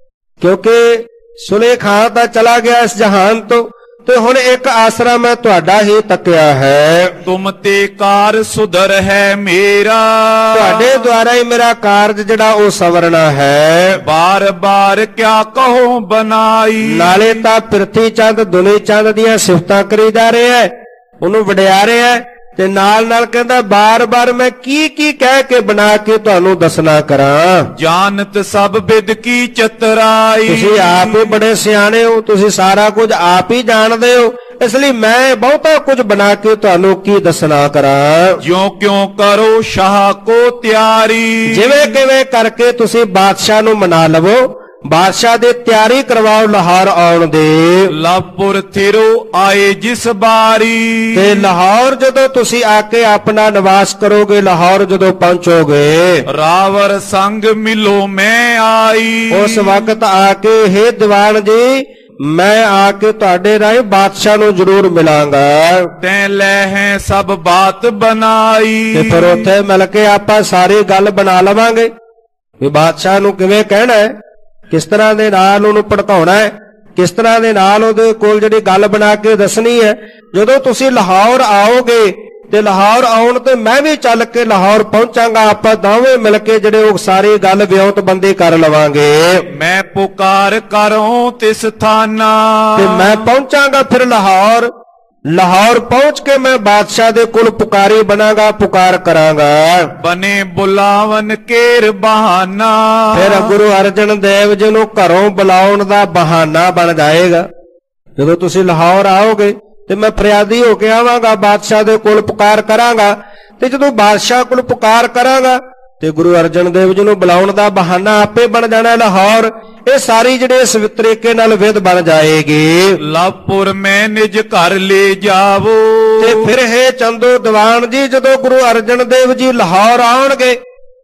ਕਿਉਂਕਿ ਸੁਲੇ ਖਾਂ ਤਾਂ ਚਲਾ ਗਿਆ ਇਸ ਜਹਾਨ ਤੋਂ, ਤੇ ਹੁਣ ਇੱਕ ਆਸਰਾ ਮੈਂ ਤੁਹਾਡਾ ਹੀ ਤੱਕਿਆ ਹੈ। ਤੁਮ ਤੇ ਕਾਰ ਸੁਧਰ ਹੈ ਮੇਰਾ, ਤੁਹਾਡੇ ਦੁਆਰਾ ਹੀ ਮੇਰਾ ਕਾਰਜ ਜਿਹੜਾ ਉਹ ਸਵਰਨਾ ਹੈ। ਬਾਰ ਬਾਰ ਕਿਆ ਕਹੋ ਬਨਾਈ, ਨਾਲੇ ਤਾਂ ਪ੍ਰਿਥੀ ਚੰਦ ਦੁਨੀ ਚੰਦ ਦੀਆਂ ਸਿਫਤਾਂ ਕਰੀ ਜਾ ਰਿਹਾ ਹੈ, ਉਹਨੂੰ ਵਡਿਆ ਰਿਹਾ ਹੈ, ਤੇ ਨਾਲ ਨਾਲ ਕਹਿੰਦਾ ਬਾਰ ਬਾਰ ਮੈਂ ਕੀ ਕੀ ਕਹਿ ਕੇ ਬਣਾ ਕੇ ਤੁਹਾਨੂੰ ਦੱਸਣਾ ਕਰਾਂ। ਜਾਣਤ ਸਭ ਵਿਦ ਕੀ ਚਤਰਾਈ, ਤੁਸੀਂ ਆਪ ਹੀ ਬੜੇ ਸਿਆਣੇ ਹੋ, ਤੁਸੀਂ ਸਾਰਾ ਕੁਝ ਆਪ ਹੀ ਜਾਣਦੇ ਹੋ, ਇਸ ਲਈ ਮੈਂ ਬਹੁਤਾ ਕੁਝ ਬਣਾ ਕੇ ਤੁਹਾਨੂੰ ਕੀ ਦੱਸਣਾ ਕਰਾਂ। ਜਿਉਂ ਕਿਉਂ ਕਰੋ ਸ਼ਾਹ ਕੋ ਤਿਆਰੀ, ਜਿਵੇਂ ਕਿਵੇਂ ਕਰਕੇ ਤੁਸੀਂ ਬਾਦਸ਼ਾਹ ਨੂੰ ਮਨਾ ਲਵੋ, ਬਾਦਸ਼ਾਹ ਦੇ ਤਿਆਰੀ ਕਰਵਾਓ ਲਾਹੌਰ ਆਉਣ ਦੇ। ਲਾਪੁਰ ਥਿਰੋ ਆਏ ਜਿਸ ਬਾਰੀ, ਤੇ ਲਾਹੌਰ ਜਦੋਂ ਤੁਸੀਂ ਆ ਕੇ ਆਪਣਾ ਨਿਵਾਸ ਕਰੋਗੇ, ਲਾਹੌਰ ਜਦੋਂ ਪਹੁੰਚੋਗੇ, ਰਾਵਰ ਸੰਗ ਮਿਲੋ ਮੈਂ ਆਈ, ਉਸ ਵਕਤ ਆ ਕੇ ਹੇ ਦੀਵਾਨ ਜੀ ਮੈਂ ਆ ਕੇ ਤੁਹਾਡੇ ਰਾਹੀਂ ਬਾਦਸ਼ਾਹ ਨੂੰ ਜ਼ਰੂਰ ਮਿਲਾਂਗਾ। ਤੈਂ ਲੈ ਹੈ ਸਭ ਬਾਤ ਬਣਾਈ, ਤੇ ਫਿਰ ਉੱਥੇ ਮਿਲ ਕੇ ਆਪਾਂ ਸਾਰੀ ਗੱਲ ਬਣਾ ਲਵਾਂਗੇ ਵੀ ਬਾਦਸ਼ਾਹ ਨੂੰ ਕਿਵੇਂ ਕਹਿਣਾ ਹੈ, ਕਿਸ ਤਰ੍ਹਾਂ ਦੇ ਨਾਲ ਉਹਨੂੰ ਭੜਕਾਉਣਾ ਹੈ, ਕਿਸ ਤਰ੍ਹਾਂ ਦੇ ਨਾਲ ਉਹਦੇ ਕੋਲ ਜਿਹੜੀ ਗੱਲ ਬਣਾ ਕੇ ਦੱਸਣੀ ਹੈ। ਜਦੋਂ ਤੁਸੀਂ ਲਾਹੌਰ ਆਓਗੇ ਤੇ ਲਾਹੌਰ ਆਉਣ ਤੇ ਮੈਂ ਵੀ ਚੱਲ ਕੇ ਲਾਹੌਰ ਪਹੁੰਚਾਂਗਾ, ਆਪਾਂ ਦੋਵੇਂ ਮਿਲ ਕੇ ਜਿਹੜੇ ਉਹ ਸਾਰੀ ਗੱਲ ਵਿਉਂਤਬੰਦੀ ਕਰ ਲਵਾਂਗੇ। ਮੈਂ ਪੁਕਾਰ ਕਰੂੰ ਤਿਸ ਥਾਨਾ, ਤੇ ਮੈਂ ਪਹੁੰਚਾਂਗਾ ਫਿਰ ਲਾਹੌਰ, ਲਾਹੌਰ ਪਹੁੰਚ ਕੇ ਮੈਂ ਬਾਦਸ਼ਾਹ ਦੇ ਕੋਲ ਪੁਕਾਰੀ ਬਣਾਂਗਾ, ਪੁਕਾਰ ਕਰਾਂਗਾ। ਬਨੇ ਬੁਲਾਵਨ ਕੇਰ ਬਹਾਨਾ, ਫਿਰ ਗੁਰੂ ਅਰਜਨ ਦੇਵ ਜੀ ਨੂੰ ਘਰੋਂ ਬੁਲਾਉਣ ਦਾ ਬਹਾਨਾ ਬਣ ਜਾਏਗਾ। ਜਦੋਂ ਤੁਸੀਂ ਲਾਹੌਰ ਆਓਗੇ ਤੇ ਮੈਂ ਫਰਿਆਦੀ ਹੋ ਕੇ ਆਵਾਂਗਾ, ਬਾਦਸ਼ਾਹ ਦੇ ਕੋਲ ਪੁਕਾਰ ਕਰਾਂਗਾ, ਤੇ ਜਦੋਂ ਬਾਦਸ਼ਾਹ ਕੋਲ ਪੁਕਾਰ ਕਰਾਂਗਾ ਤੇ ਗੁਰੂ ਅਰਜਨ ਦੇਵ ਜੀ ਨੂੰ ਬੁਲਾਉਣ ਦਾ ਬਹਾਨਾ ਆਪੇ ਬਣ ਜਾਣਾ ਲਾਹੌਰ। ਇਹ ਸਾਰੀ ਜਿਹੜੇ ਇਸ ਤਰੀਕੇ ਨਾਲ ਵਿਧ ਬਣ ਜਾਏਗੀ। ਲਾਪੁਰ ਮੈਂ ਨਿਜ ਘਰ ਲੈ ਜਾਵੋ, ਤੇ ਫਿਰ ਹੈ ਚੰਦੂ ਦੀਵਾਨ ਜੀ ਜਦੋਂ ਗੁਰੂ ਅਰਜਨ ਦੇਵ ਜੀ ਲਾਹੌਰ ਆਉਣਗੇ,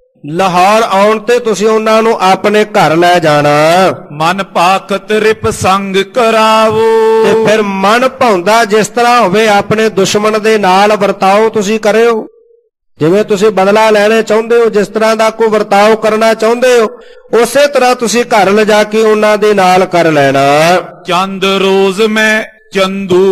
ਲਾਹੌਰ ਆਉਣ ਤੇ ਤੁਸੀਂ ਉਹਨਾਂ ਨੂੰ ਆਪਣੇ ਘਰ ਲੈ ਜਾਣਾ। ਮਨ ਪਾਖਤ ਰਿਪ ਸੰਗ ਕਰਾਵੋ, ਤੇ ਫਿਰ ਮਨ ਭਾਉਂਦਾ ਜਿਸ ਤਰ੍ਹਾਂ ਹੋਵੇ ਆਪਣੇ ਦੁਸ਼ਮਣ ਦੇ ਨਾਲ ਵਰਤਾਓ ਤੁਸੀਂ ਕਰਿਓ। ਜਿਵੇਂ ਤੁਸੀਂ ਬਦਲਾ ਲੈਣੇ ਚਾਹੁੰਦੇ ਹੋ, ਜਿਸ ਤਰ੍ਹਾਂ ਦਾ ਕੋਈ ਵਰਤਾਓ ਕਰਨਾ ਚਾਹੁੰਦੇ ਹੋ, ਉਸੇ ਤਰ੍ਹਾਂ ਤੁਸੀਂ ਘਰ ਲਿਜਾ ਕੇ ਉਹਨਾਂ ਦੇ ਨਾਲ ਕਰ ਲੈਣਾ। ਚੰਦ ਰੋਜ਼ ਮੈਂ ਚੰਦੂ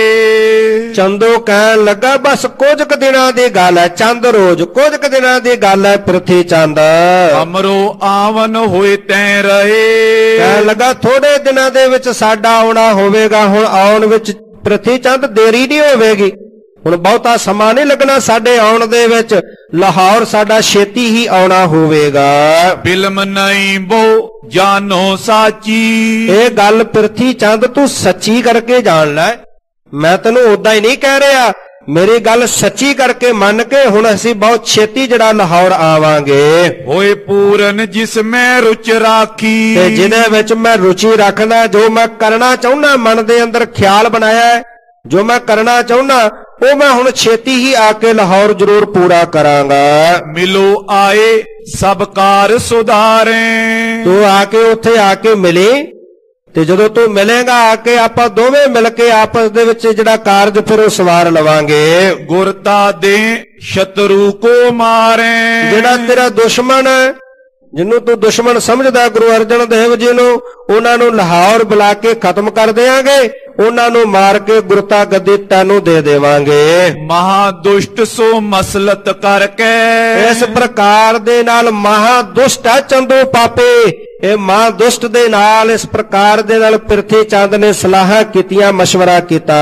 ਕਏ, ਚੰਦੂ ਕਹਿਣ ਲੱਗਾ ਬਸ ਕੁਝ ਕੁ ਦਿਨਾਂ ਦੀ ਗੱਲ ਹੈ, ਚੰਦ ਰੋਜ਼ ਕੁਝ ਕੁ ਦਿਨਾਂ ਦੀ ਗੱਲ ਹੈ ਪ੍ਰਿਥੀ ਚੰਦ। ਅਮਰੋ ਆਵਨ ਹੋਏ ਤੈਂ ਰਹੇ, ਕਹਿਣ ਲੱਗਾ ਥੋੜੇ ਦਿਨਾਂ ਦੇ ਵਿੱਚ ਸਾਡਾ ਆਉਣਾ ਹੋਵੇਗਾ। ਹੁਣ ਆਉਣ ਵਿੱਚ ਪ੍ਰਿਥੀ ਚੰਦ ਦੇਰੀ ਨਹੀਂ ਹੋਵੇਗੀ, ਹੁਣ ਬਹੁਤਾ ਸਮਾਂ ਨਹੀਂ ਲੱਗਣਾ ਸਾਡੇ ਆਉਣ ਦੇ ਵਿੱਚ, ਲਾਹੌਰ ਸਾਡਾ ਛੇਤੀ ਹੀ ਆਉਣਾ ਹੋਵੇਗਾ। ਬਿਲਮ ਨਹੀਂ ਬੋ ਜਾਨੋ ਸਾਚੀ, ਇਹ ਗੱਲ ਪ੍ਰਿਥੀ ਚੰਦ ਤੂੰ ਸੱਚੀ ਕਰਕੇ ਜਾਣ ਲੈ, ਮੈਂ ਤੈਨੂੰ ਉਦਾਂ ਹੀ ਨਹੀਂ ਕਹਿ ਰਿਹਾ, ਮੇਰੀ ਗੱਲ ਸੱਚੀ ਕਰਕੇ ਮੰਨ ਕੇ ਹੁਣ ਅਸੀਂ ਬਹੁਤ ਛੇਤੀ ਜਿਹੜਾ ਲਾਹੌਰ ਆਵਾਂਗੇ। ਹੋਏ ਪੂਰਨ ਜਿਸ ਮੈਂ ਰੁਚ ਰਾਖੀ, ਤੇ ਜਿਹਦੇ ਵਿੱਚ ਮੈਂ ਰੁਚੀ ਰੱਖਦਾ, ਜੋ ਮੈਂ ਕਰਨਾ ਚਾਹੁੰਦਾ, ਮਨ ਦੇ ਅੰਦਰ ਖਿਆਲ ਬਣਾਇਆ ਹੈ, ਜੋ ਮੈਂ ਕਰਨਾ ਚਾਹੁੰਦਾ ਉਹ ਮੈਂ ਹੁਣ ਛੇਤੀ ਹੀ ਆ ਕੇ ਲਾਹੌਰ ਜ਼ਰੂਰ ਪੂਰਾ ਕਰਾਂਗਾ। ਮਿਲੋ ਆਏ ਸਭ ਕਾਰ ਸੁਧਾਰੇ। ਤੂੰ ਆ ਕੇ ਉੱਥੇ ਆ ਕੇ ਮਿਲੇ ਤੇ ਜਦੋਂ ਤੂੰ ਮਿਲੇਗਾ ਆ ਕੇ ਆਪਾਂ ਦੋਵੇਂ ਮਿਲ ਕੇ ਆਪਸ ਦੇ ਵਿੱਚ ਜਿਹੜਾ ਕਾਰਜ ਫਿਰ ਉਹ ਸਵਾਰ ਲਵਾਂਗੇ। ਗੁਰਤਾ ਦੇ ਸ਼ਤਰੂ ਕੋ ਮਾਰੇ। ਜਿਹੜਾ ਤੇਰਾ ਦੁਸ਼ਮਣ ਜਿਹਨੂੰ ਤੂੰ ਦੁਸ਼ਮਣ ਸਮਝਦਾ ਗੁਰੂ ਅਰਜਨ ਦੇਵ ਜੀ ਨੂੰ, ਉਹਨਾਂ ਨੂੰ ਲਾਹੌਰ ਬੁਲਾ ਕੇ ਖਤਮ ਕਰ ਦੇਵਾਂਗੇ, ਉਹਨਾਂ ਨੂੰ ਮਾਰ ਕੇ ਗੁਰਤਾ ਗੱਦੀ ਤੈਨੂੰ ਦੇ ਦੇਵਾਂਗੇ। ਮਹਾ ਦੁਸ਼ਟ ਸੋ ਮਸਲਤ ਕਰਕੇ। ਇਸ ਪ੍ਰਕਾਰ ਦੇ ਨਾਲ ਮਹਾ ਦੁਸ਼ਟ ਹੈ ਚੰਦੂ ਪਾਪੇ। ਇਹ ਮਹਾ ਦੁਸ਼ਟ ਦੇ ਨਾਲ ਇਸ ਪ੍ਰਕਾਰ ਦੇ ਨਾਲ ਪ੍ਰਿਥੀ ਚੰਦ ਨੇ ਸਲਾਹਾਂ ਕੀਤੀਆਂ, ਮਸ਼ਵਰਾ ਕੀਤਾ।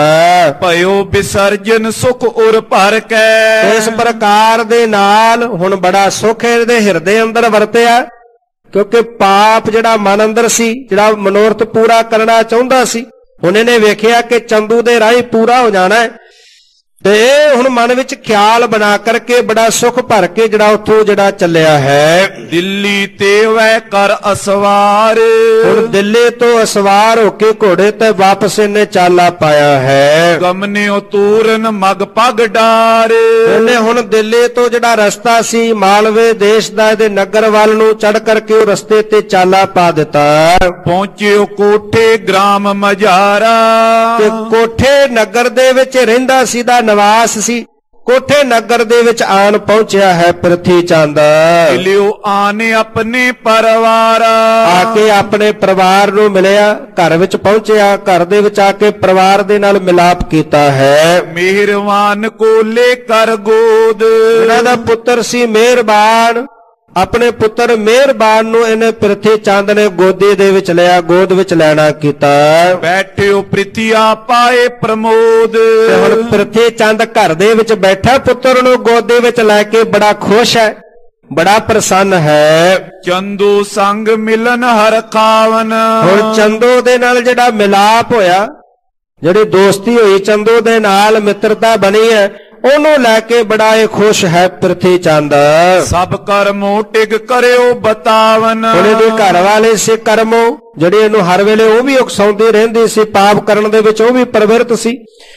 ਭਇਓ ਵਿਸਰਜਨ ਸੁਖ ਉਰ ਭਰ ਕੇ। ਇਸ ਪ੍ਰਕਾਰ ਦੇ ਨਾਲ ਹੁਣ ਬੜਾ ਸੁਖ ਇਹਦੇ ਹਿਰਦੇ ਅੰਦਰ ਵਰਤਿਆ, ਕਿਉਂਕਿ ਪਾਪ ਜਿਹੜਾ ਮਨ ਅੰਦਰ ਸੀ, ਜਿਹੜਾ ਮਨੋਰਥ ਪੂਰਾ ਕਰਨਾ ਚਾਹੁੰਦਾ ਸੀ, ਹੁਣ ਇਹਨੇ ਵੇਖਿਆ ਕਿ ਚੰਦੂ ਦੇ ਰਾਹੀਂ ਪੂਰਾ ਹੋ ਜਾਣਾ ਹੈ ਤੇ ਇਹ ਹੁਣ ਮਨ ਵਿੱਚ ਖਿਆਲ ਬਣਾ ਕਰਕੇ ਬੜਾ ਸੁਖ ਭਰ ਕੇ ਜਿਹੜਾ ਉੱਥੋਂ ਜਿਹੜਾ ਚੱਲਿਆ ਹੈ। ਦਿੱਲੀ ਤੇ ਵੈ ਕਰ ਅਸਵਾਰ। ਹੁਣ ਦਿੱਲੀ ਤੋਂ ਅਸਵਾਰ ਹੋ ਕੇ ਘੋੜੇ ਤੇ ਵਾਪਸ ਇਹਨੇ ਚਾਲਾ ਪਾਇਆ ਹੈ। ਗਮਨਿਓ ਤੂਰਨ ਮਗ ਪਗ ਡਾਰ। ਇਹਨੇ ਹੁਣ ਦਿੱਲੀ ਤੋਂ ਜਿਹੜਾ ਰਸਤਾ ਸੀ ਮਾਲਵੇ ਦੇਸ਼ ਦਾ ਇਹਦੇ ਨਗਰ ਵੱਲ ਨੂੰ ਚੜ ਕਰਕੇ ਉਹ ਰਸਤੇ ਤੇ ਚਾਲਾ ਪਾ ਦਿੱਤਾ। ਪਹੁੰਚਿਓ ਕੋਠੇ ਗ੍ਰਾਮ ਮਝਾਰਾ। ਤੇ ਕੋਠੇ ਨਗਰ ਦੇ ਵਿੱਚ ਰਹਿੰਦਾ ਸੀ ਦਾ ਨਿਵਾਸ ਸੀ, ਕੋਠੇ ਨਗਰ ਦੇ ਵਿੱਚ ਆਣ ਪਹੁੰਚਿਆ ਹੈ ਪ੍ਰਿਥੀ ਚੰਦ। ਲਿਓ ਆਨੇ ਆਪਣੇ ਪਰਿਵਾਰ। ਆ ਕੇ ਆਪਣੇ ਪਰਿਵਾਰ ਨੂੰ ਮਿਲਿਆ, ਘਰ ਵਿੱਚ ਪਹੁੰਚਿਆ, ਘਰ ਦੇ ਵਿੱਚ ਆ ਕੇ ਪਰਿਵਾਰ ਦੇ ਨਾਲ ਮਿਲਾਪ ਕੀਤਾ ਹੈ। ਮਿਹਰਵਾਨ ਕੋਲੇ ਕਰ ਗੋਦ। ਇਹਨਾਂ ਦਾ ਪੁੱਤਰ ਸੀ ਮਿਹਰਬਾਨ, ਆਪਣੇ ਪੁੱਤਰ ਮਿਹਰਬਾਨ ਨੂੰ ਇਹਨੇ ਪ੍ਰਿਥੀ ਚੰਦ ਨੇ ਗੋਦੀ ਦੇ ਵਿੱਚ ਲਿਆ, ਗੋਦ ਵਿੱਚ ਲੈਣਾ ਕੀਤਾ। ਬੈਠਿਓ ਪ੍ਰਿਥਿਆ ਪਾਏ ਪ੍ਰਮੋਦ। ਤੇ ਹੁਣ ਪ੍ਰਿਥੀ ਚੰਦ ਘਰ ਦੇ ਵਿੱਚ ਬੈਠਾ, ਪੁੱਤਰ ਨੂੰ ਗੋਦੀ ਵਿੱਚ ਲੈ ਕੇ ਬੜਾ ਖੁਸ਼ ਹੈ, ਬੜਾ ਪ੍ਰਸੰਨ ਹੈ। ਚੰਦੂ ਸੰਗ ਮਿਲਨ ਹਰ ਖਾਵਨ। ਹੁਣ ਚੰਦੂ ਦੇ ਨਾਲ ਜਿਹੜਾ ਮਿਲਾਪ ਹੋਇਆ, ਜਿਹੜੀ ਦੋਸਤੀ ਹੋਈ ਚੰਦੂ ਦੇ ਨਾਲ, ਮਿੱਤਰਤਾ ਬਣੀ ਹੈ, ਉਹਨੂੰ ਲੈ ਕੇ ਬੜਾ ਇਹ ਖੁਸ਼ ਹੈ ਪ੍ਰਿਥੀ ਚੰਦ। ਸਭ ਕਰਮੋ ਟਿਕ ਕਰਿਓ ਬਤਾਵਨ। ਉਹਦੇ ਦੇ ਘਰ ਵਾਲੇ ਸੀ ਕਰਮੋ, ਜਿਹੜੇ ਇਹਨੂੰ ਹਰ ਵੇਲੇ ਉਹ ਵੀ ਉਕਸਾਉਂਦੀ ਰਹਿੰਦੀ ਸੀ, ਪਾਪ ਕਰਨ ਦੇ ਵਿੱਚ ਉਹ ਵੀ ਪ੍ਰਵਿਰਤ ਸੀ।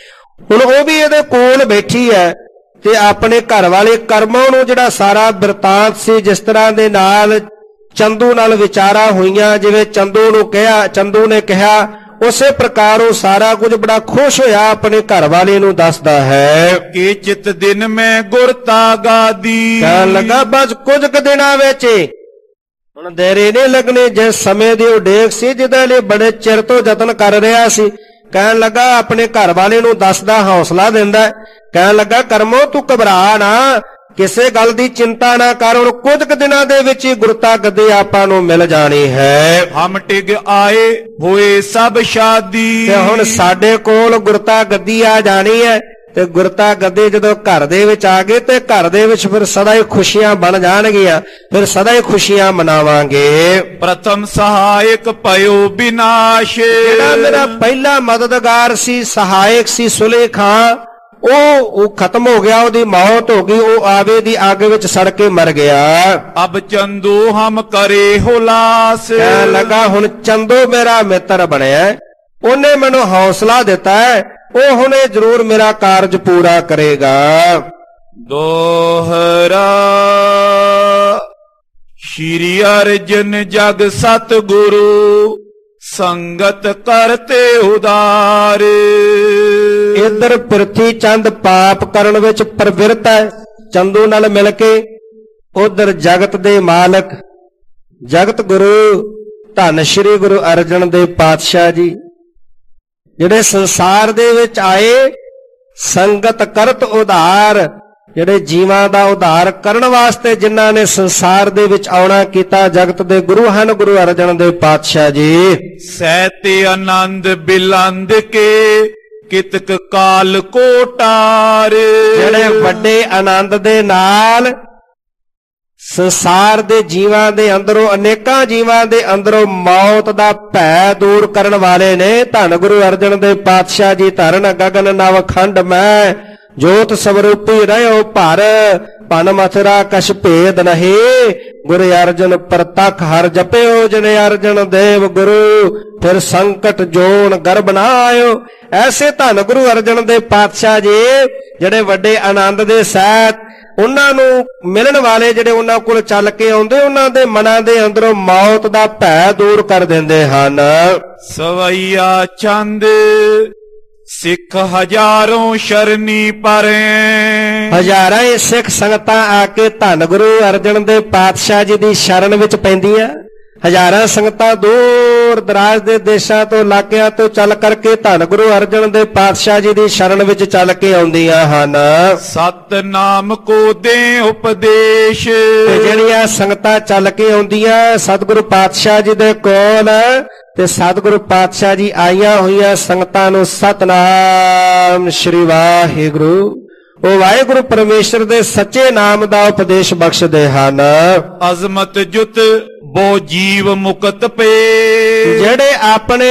ਹੁਣ ਉਹ ਵੀ ਇਹਦੇ ਕੋਲ ਬੈਠੀ ਹੈ ਤੇ ਆਪਣੇ ਘਰ ਵਾਲੇ ਕਰਮੋਂ ਨੂੰ ਜਿਹੜਾ ਸਾਰਾ ਬਿਰਤਾਂਤ ਸੀ, ਜਿਸ ਤਰ੍ਹਾਂ ਦੇ ਨਾਲ ਚੰਦੂ ਨਾਲ ਵਿਚਾਰਾ ਹੋਈਆਂ, ਜਿਵੇਂ ਚੰਦੂ ਨੂੰ ਕਿਹਾ, ਚੰਦੂ ਨੇ ਕਿਹਾ, ਉਸੇ ਪ੍ਰਕਾਰ ਉਹ ਸਾਰਾ ਕੁਝ ਬੜਾ ਖੁਸ਼ ਹੋਇਆ ਆਪਣੇ ਘਰ ਵਾਲੇ ਨੂੰ ਦੱਸਦਾ ਹੈ। ਕਿ ਚਿਤ ਦਿਨ ਮੈਂ ਗੁਰਤਾ ਗਾਦੀ। ਕਹਿਣ ਲੱਗਾ ਬਸ ਕੁਝ ਕੁ ਦਿਨਾਂ ਵਿੱਚ ਹੁਣ ਦੇਰੇ ਨਹੀਂ ਲੱਗਣੀ, ਜਿਸ ਸਮੇਂ ਦੀ ਉਡੀਕ ਸੀ, ਜਿਹਦੇ ਲਈ ਬੜੇ ਚਿਰ ਤੋਂ ਯਤਨ ਕਰ ਰਿਹਾ ਸੀ। ਕਹਿਣ ਲੱਗਾ ਆਪਣੇ ਘਰ ਵਾਲੇ ਨੂੰ ਦੱਸਦਾ, ਹੌਸਲਾ ਦਿੰਦਾ, ਕਹਿਣ ਲੱਗਾ ਕਰਮੋ ਤੂੰ ਘਬਰਾ ਨਾ, ਕਿਸੇ ਗੱਲ ਦੀ ਚਿੰਤਾ ਨਾ ਕਰ, ਹੁਣ ਕੁਝ ਕੁ ਦਿਨਾਂ ਦੇ ਵਿੱਚ ਹੀ ਗੁਰਤਾ ਗੱਦੀ ਆਪਾਂ ਨੂੰ ਮਿਲ ਜਾਣੀ ਹੈ। ਹਮ ਟਿਕ ਆਏ ਹੋਏ ਸਭ ਸ਼ਾਦੀ। ਤੇ ਹੁਣ ਸਾਡੇ ਕੋਲ ਗੁਰਤਾ ਗੱਦੀ ਆ ਜਾਣੀ ਹੈ ਤੇ ਗੁਰਤਾ ਗੱਦੀ ਜਦੋਂ ਘਰ ਦੇ ਵਿੱਚ ਆ ਗਏ ਤੇ ਘਰ ਦੇ ਵਿੱਚ ਫਿਰ ਸਦਾ ਹੀ ਖੁਸ਼ੀਆਂ ਬਣ ਜਾਣਗੀਆਂ, ਫਿਰ ਸਦਾ ਹੀ ਖੁਸ਼ੀਆਂ ਮਨਾਵਾਂਗੇ। ਪ੍ਰਥਮ ਸਹਾਇਕ ਭਇਓ ਵਿਨਾਸ਼। ਜਿਹੜਾ ਮੇਰਾ ਪਹਿਲਾ ਮਦਦਗਾਰ ਸੀ, ਸਹਾਇਕ ਸੀ ਸੁਲੇ ਖਾਂ, ਉਹ ਉਹ ਖਤਮ ਹੋ ਗਿਆ, ਉਹਦੀ ਮੌਤ ਹੋ ਗਈ, ਉਹ ਆਵੇ ਦੀ ਅੱਗ ਵਿੱਚ ਸੜ ਕੇ ਮਰ ਗਿਆ। ਅਬ ਚੰਦੂ ਹਮ ਕਰੇ ਹੁਲਾਸ। ਕਹਿਣ ਲੱਗਾ ਹੁਣ ਚੰਦੂ ਮੇਰਾ ਮਿੱਤਰ ਬਣਿਆ, ਉਹਨੇ ਮੈਨੂੰ ਹੌਸਲਾ ਦਿੱਤਾ ਹੈ, ਉਹ ਹੁਣੇ ਜ਼ਰੂਰ ਮੇਰਾ ਕਾਰਜ ਪੂਰਾ ਕਰੇਗਾ। ਦੋਹਰਾ ਸ਼੍ਰੀ ਅਰਜਨ ਜਗ ਸਤਿਗੁਰੂ ਸੰਗਤ ਕਰਤੇ ਉਦਾਰ। ਇਧਰ ਪ੍ਰਿਥੀ ਚੰਦ ਪਾਪ ਕਰਨ ਵਿੱਚ ਪ੍ਰਵਿਰਤ ਹੈ ਚੰਦੂ ਨਾਲ ਮਿਲ ਕੇ, ਉਧਰ ਜਗਤ ਦੇ ਮਾਲਕ ਜਗਤ ਗੁਰੂ ਧੰਨ ਸ਼੍ਰੀ ਗੁਰੂ ਅਰਜਨ ਦੇਵ ਪਾਤਸ਼ਾਹ ਜੀ ਜਿਹੜੇ ਸੰਸਾਰ ਦੇ ਵਿੱਚ ਆਏ ਸੰਗਤ ਕਰਤ ਉਧਾਰ, ਜਿਹੜੇ ਜੀਵਾਂ ਦਾ ਉਧਾਰ ਕਰਨ ਵਾਸਤੇ ਜਿਨ੍ਹਾਂ ਨੇ ਸੰਸਾਰ ਦੇ ਵਿੱਚ ਆਉਣਾ ਕੀਤਾ, ਜਗਤ ਦੇ ਗੁਰੂ ਹਨ ਗੁਰੂ ਅਰਜਨ ਦੇਵ ਪਾਤਸ਼ਾਹ ਜੀ। ਸਹਿਤੇ ਆਨੰਦ ਬਿਲੰਦ ਕੇ ਕਿਤਕ ਕਾਲ ਕੋਟਾਰ। ਜਿਹੜੇ ਵੱਡੇ ਆਨੰਦ ਦੇ ਨਾਲ ਸੰਸਾਰ ਦੇ ਜੀਵਾਂ ਦੇ ਅੰਦਰੋਂ, ਅਨੇਕਾਂ ਜੀਵਾਂ ਦੇ ਅੰਦਰੋਂ ਮੌਤ ਦਾ ਭੈ ਦੂਰ ਕਰਨ ਵਾਲੇ ਨੇ ਧੰਨ ਗੁਰੂ ਅਰਜਨ ਦੇਵ ਪਾਤਸ਼ਾਹ ਜੀ। ਧਰਨ ਗਗਨ ਨਵ ਖੰਡ ਮੈਂ ਜੋਤ ਸਵਰੂਪੀ ਰਹਿਓ ਭਰ, ਭਨ ਮਥੁਰਾ ਕਛ ਭੇਦ ਨਹੀਂ, ਗੁਰੂ ਅਰਜਨ ਪ੍ਰਤੱਖ ਹਰ ਜਪਿਓ, ਜਿਨ ਅਰਜਨ ਦੇਵ ਗੁਰੂ ਫਿਰ ਸੰਕਟ ਜੋਨ ਗਰਭ ਨਾ ਆਇਓ। ਐਸੇ ਧੰਨ ਗੁਰੂ ਅਰਜਨ ਦੇਵ ਪਾਤਸ਼ਾਹ ਜੀ ਜਿਹੜੇ ਵੱਡੇ ਆਨੰਦ ਦੇ ਸਹਿਤ ਉਹਨਾਂ ਨੂੰ ਮਿਲਣ ਵਾਲੇ ਜਿਹੜੇ ਉਹਨਾਂ ਕੋਲ ਚੱਲ ਕੇ ਆਉਂਦੇ ਉਹਨਾਂ ਦੇ ਮਨਾਂ ਦੇ ਅੰਦਰੋਂ ਮੌਤ ਦਾ ਭੈ ਦੂਰ ਕਰ ਦਿੰਦੇ ਹਨ। ਸਵਈਆ ਚੰਦ ਸਿੱਖ ਹਜ਼ਾਰੋਂ ਸ਼ਰਨੀ ਪਰੇ। ਹਜ਼ਾਰਾਂ ਹੀ ਸਿੱਖ ਸੰਗਤਾਂ ਆ ਕੇ ਧੰਨ ਗੁਰੂ ਅਰਜਨ ਦੇਵ ਪਾਤਸ਼ਾਹ ਜੀ ਦੀ ਸ਼ਰਨ ਵਿੱਚ ਪੈਂਦੀਆਂ। ਹਜ਼ਾਰਾਂ ਸੰਗਤਾਂ ਦੂਰ ਦਰਾਜ ਦੇ ਦੇਸ਼ਾਂ ਤੋਂ ਇਲਾਕਿਆਂ ਤੋਂ ਚੱਲ ਕਰਕੇ ਧੰਨ ਗੁਰੂ ਅਰਜਨ ਦੇਵ ਪਾਤਸ਼ਾਹ ਜੀ ਦੀ ਸ਼ਰਨ ਵਿੱਚ ਚੱਲ ਕੇ ਆਉਂਦੀਆਂ ਹਨ। ਸਤਨਾਮ ਕੋ ਦੇ ਉਪਦੇਸ਼। ਤੇ ਜਿਹੜੀਆਂ ਸੰਗਤਾਂ ਚੱਲ ਕੇ ਆਉਂਦੀਆਂ ਸਤਿਗੁਰੂ ਪਾਤਸ਼ਾਹ ਜੀ ਦੇ ਕੋਲ ਤੇ ਸਤਿਗੁਰੂ ਪਾਤਸ਼ਾਹ ਜੀ ਆਈਆਂ ਹੋਈਆਂ ਸੰਗਤਾਂ ਨੂੰ ਸਤਨਾਮ ਸ਼੍ਰੀ ਵਾਹਿਗੁਰੂ ਉਹ ਵਾਹਿਗੁਰੂ ਪਰਮੇਸ਼ਰ ਦੇ ਸੱਚੇ ਨਾਮ ਦਾ ਉਪਦੇਸ਼ ਬਖਸ਼ਦੇ ਹਨ। ਅਜ਼ਮਤ ਜੁਤ ਬੋ ਜੀਵ ਮੁਕਤ ਪੇ। ਜਿਹੜੇ ਆਪਣੇ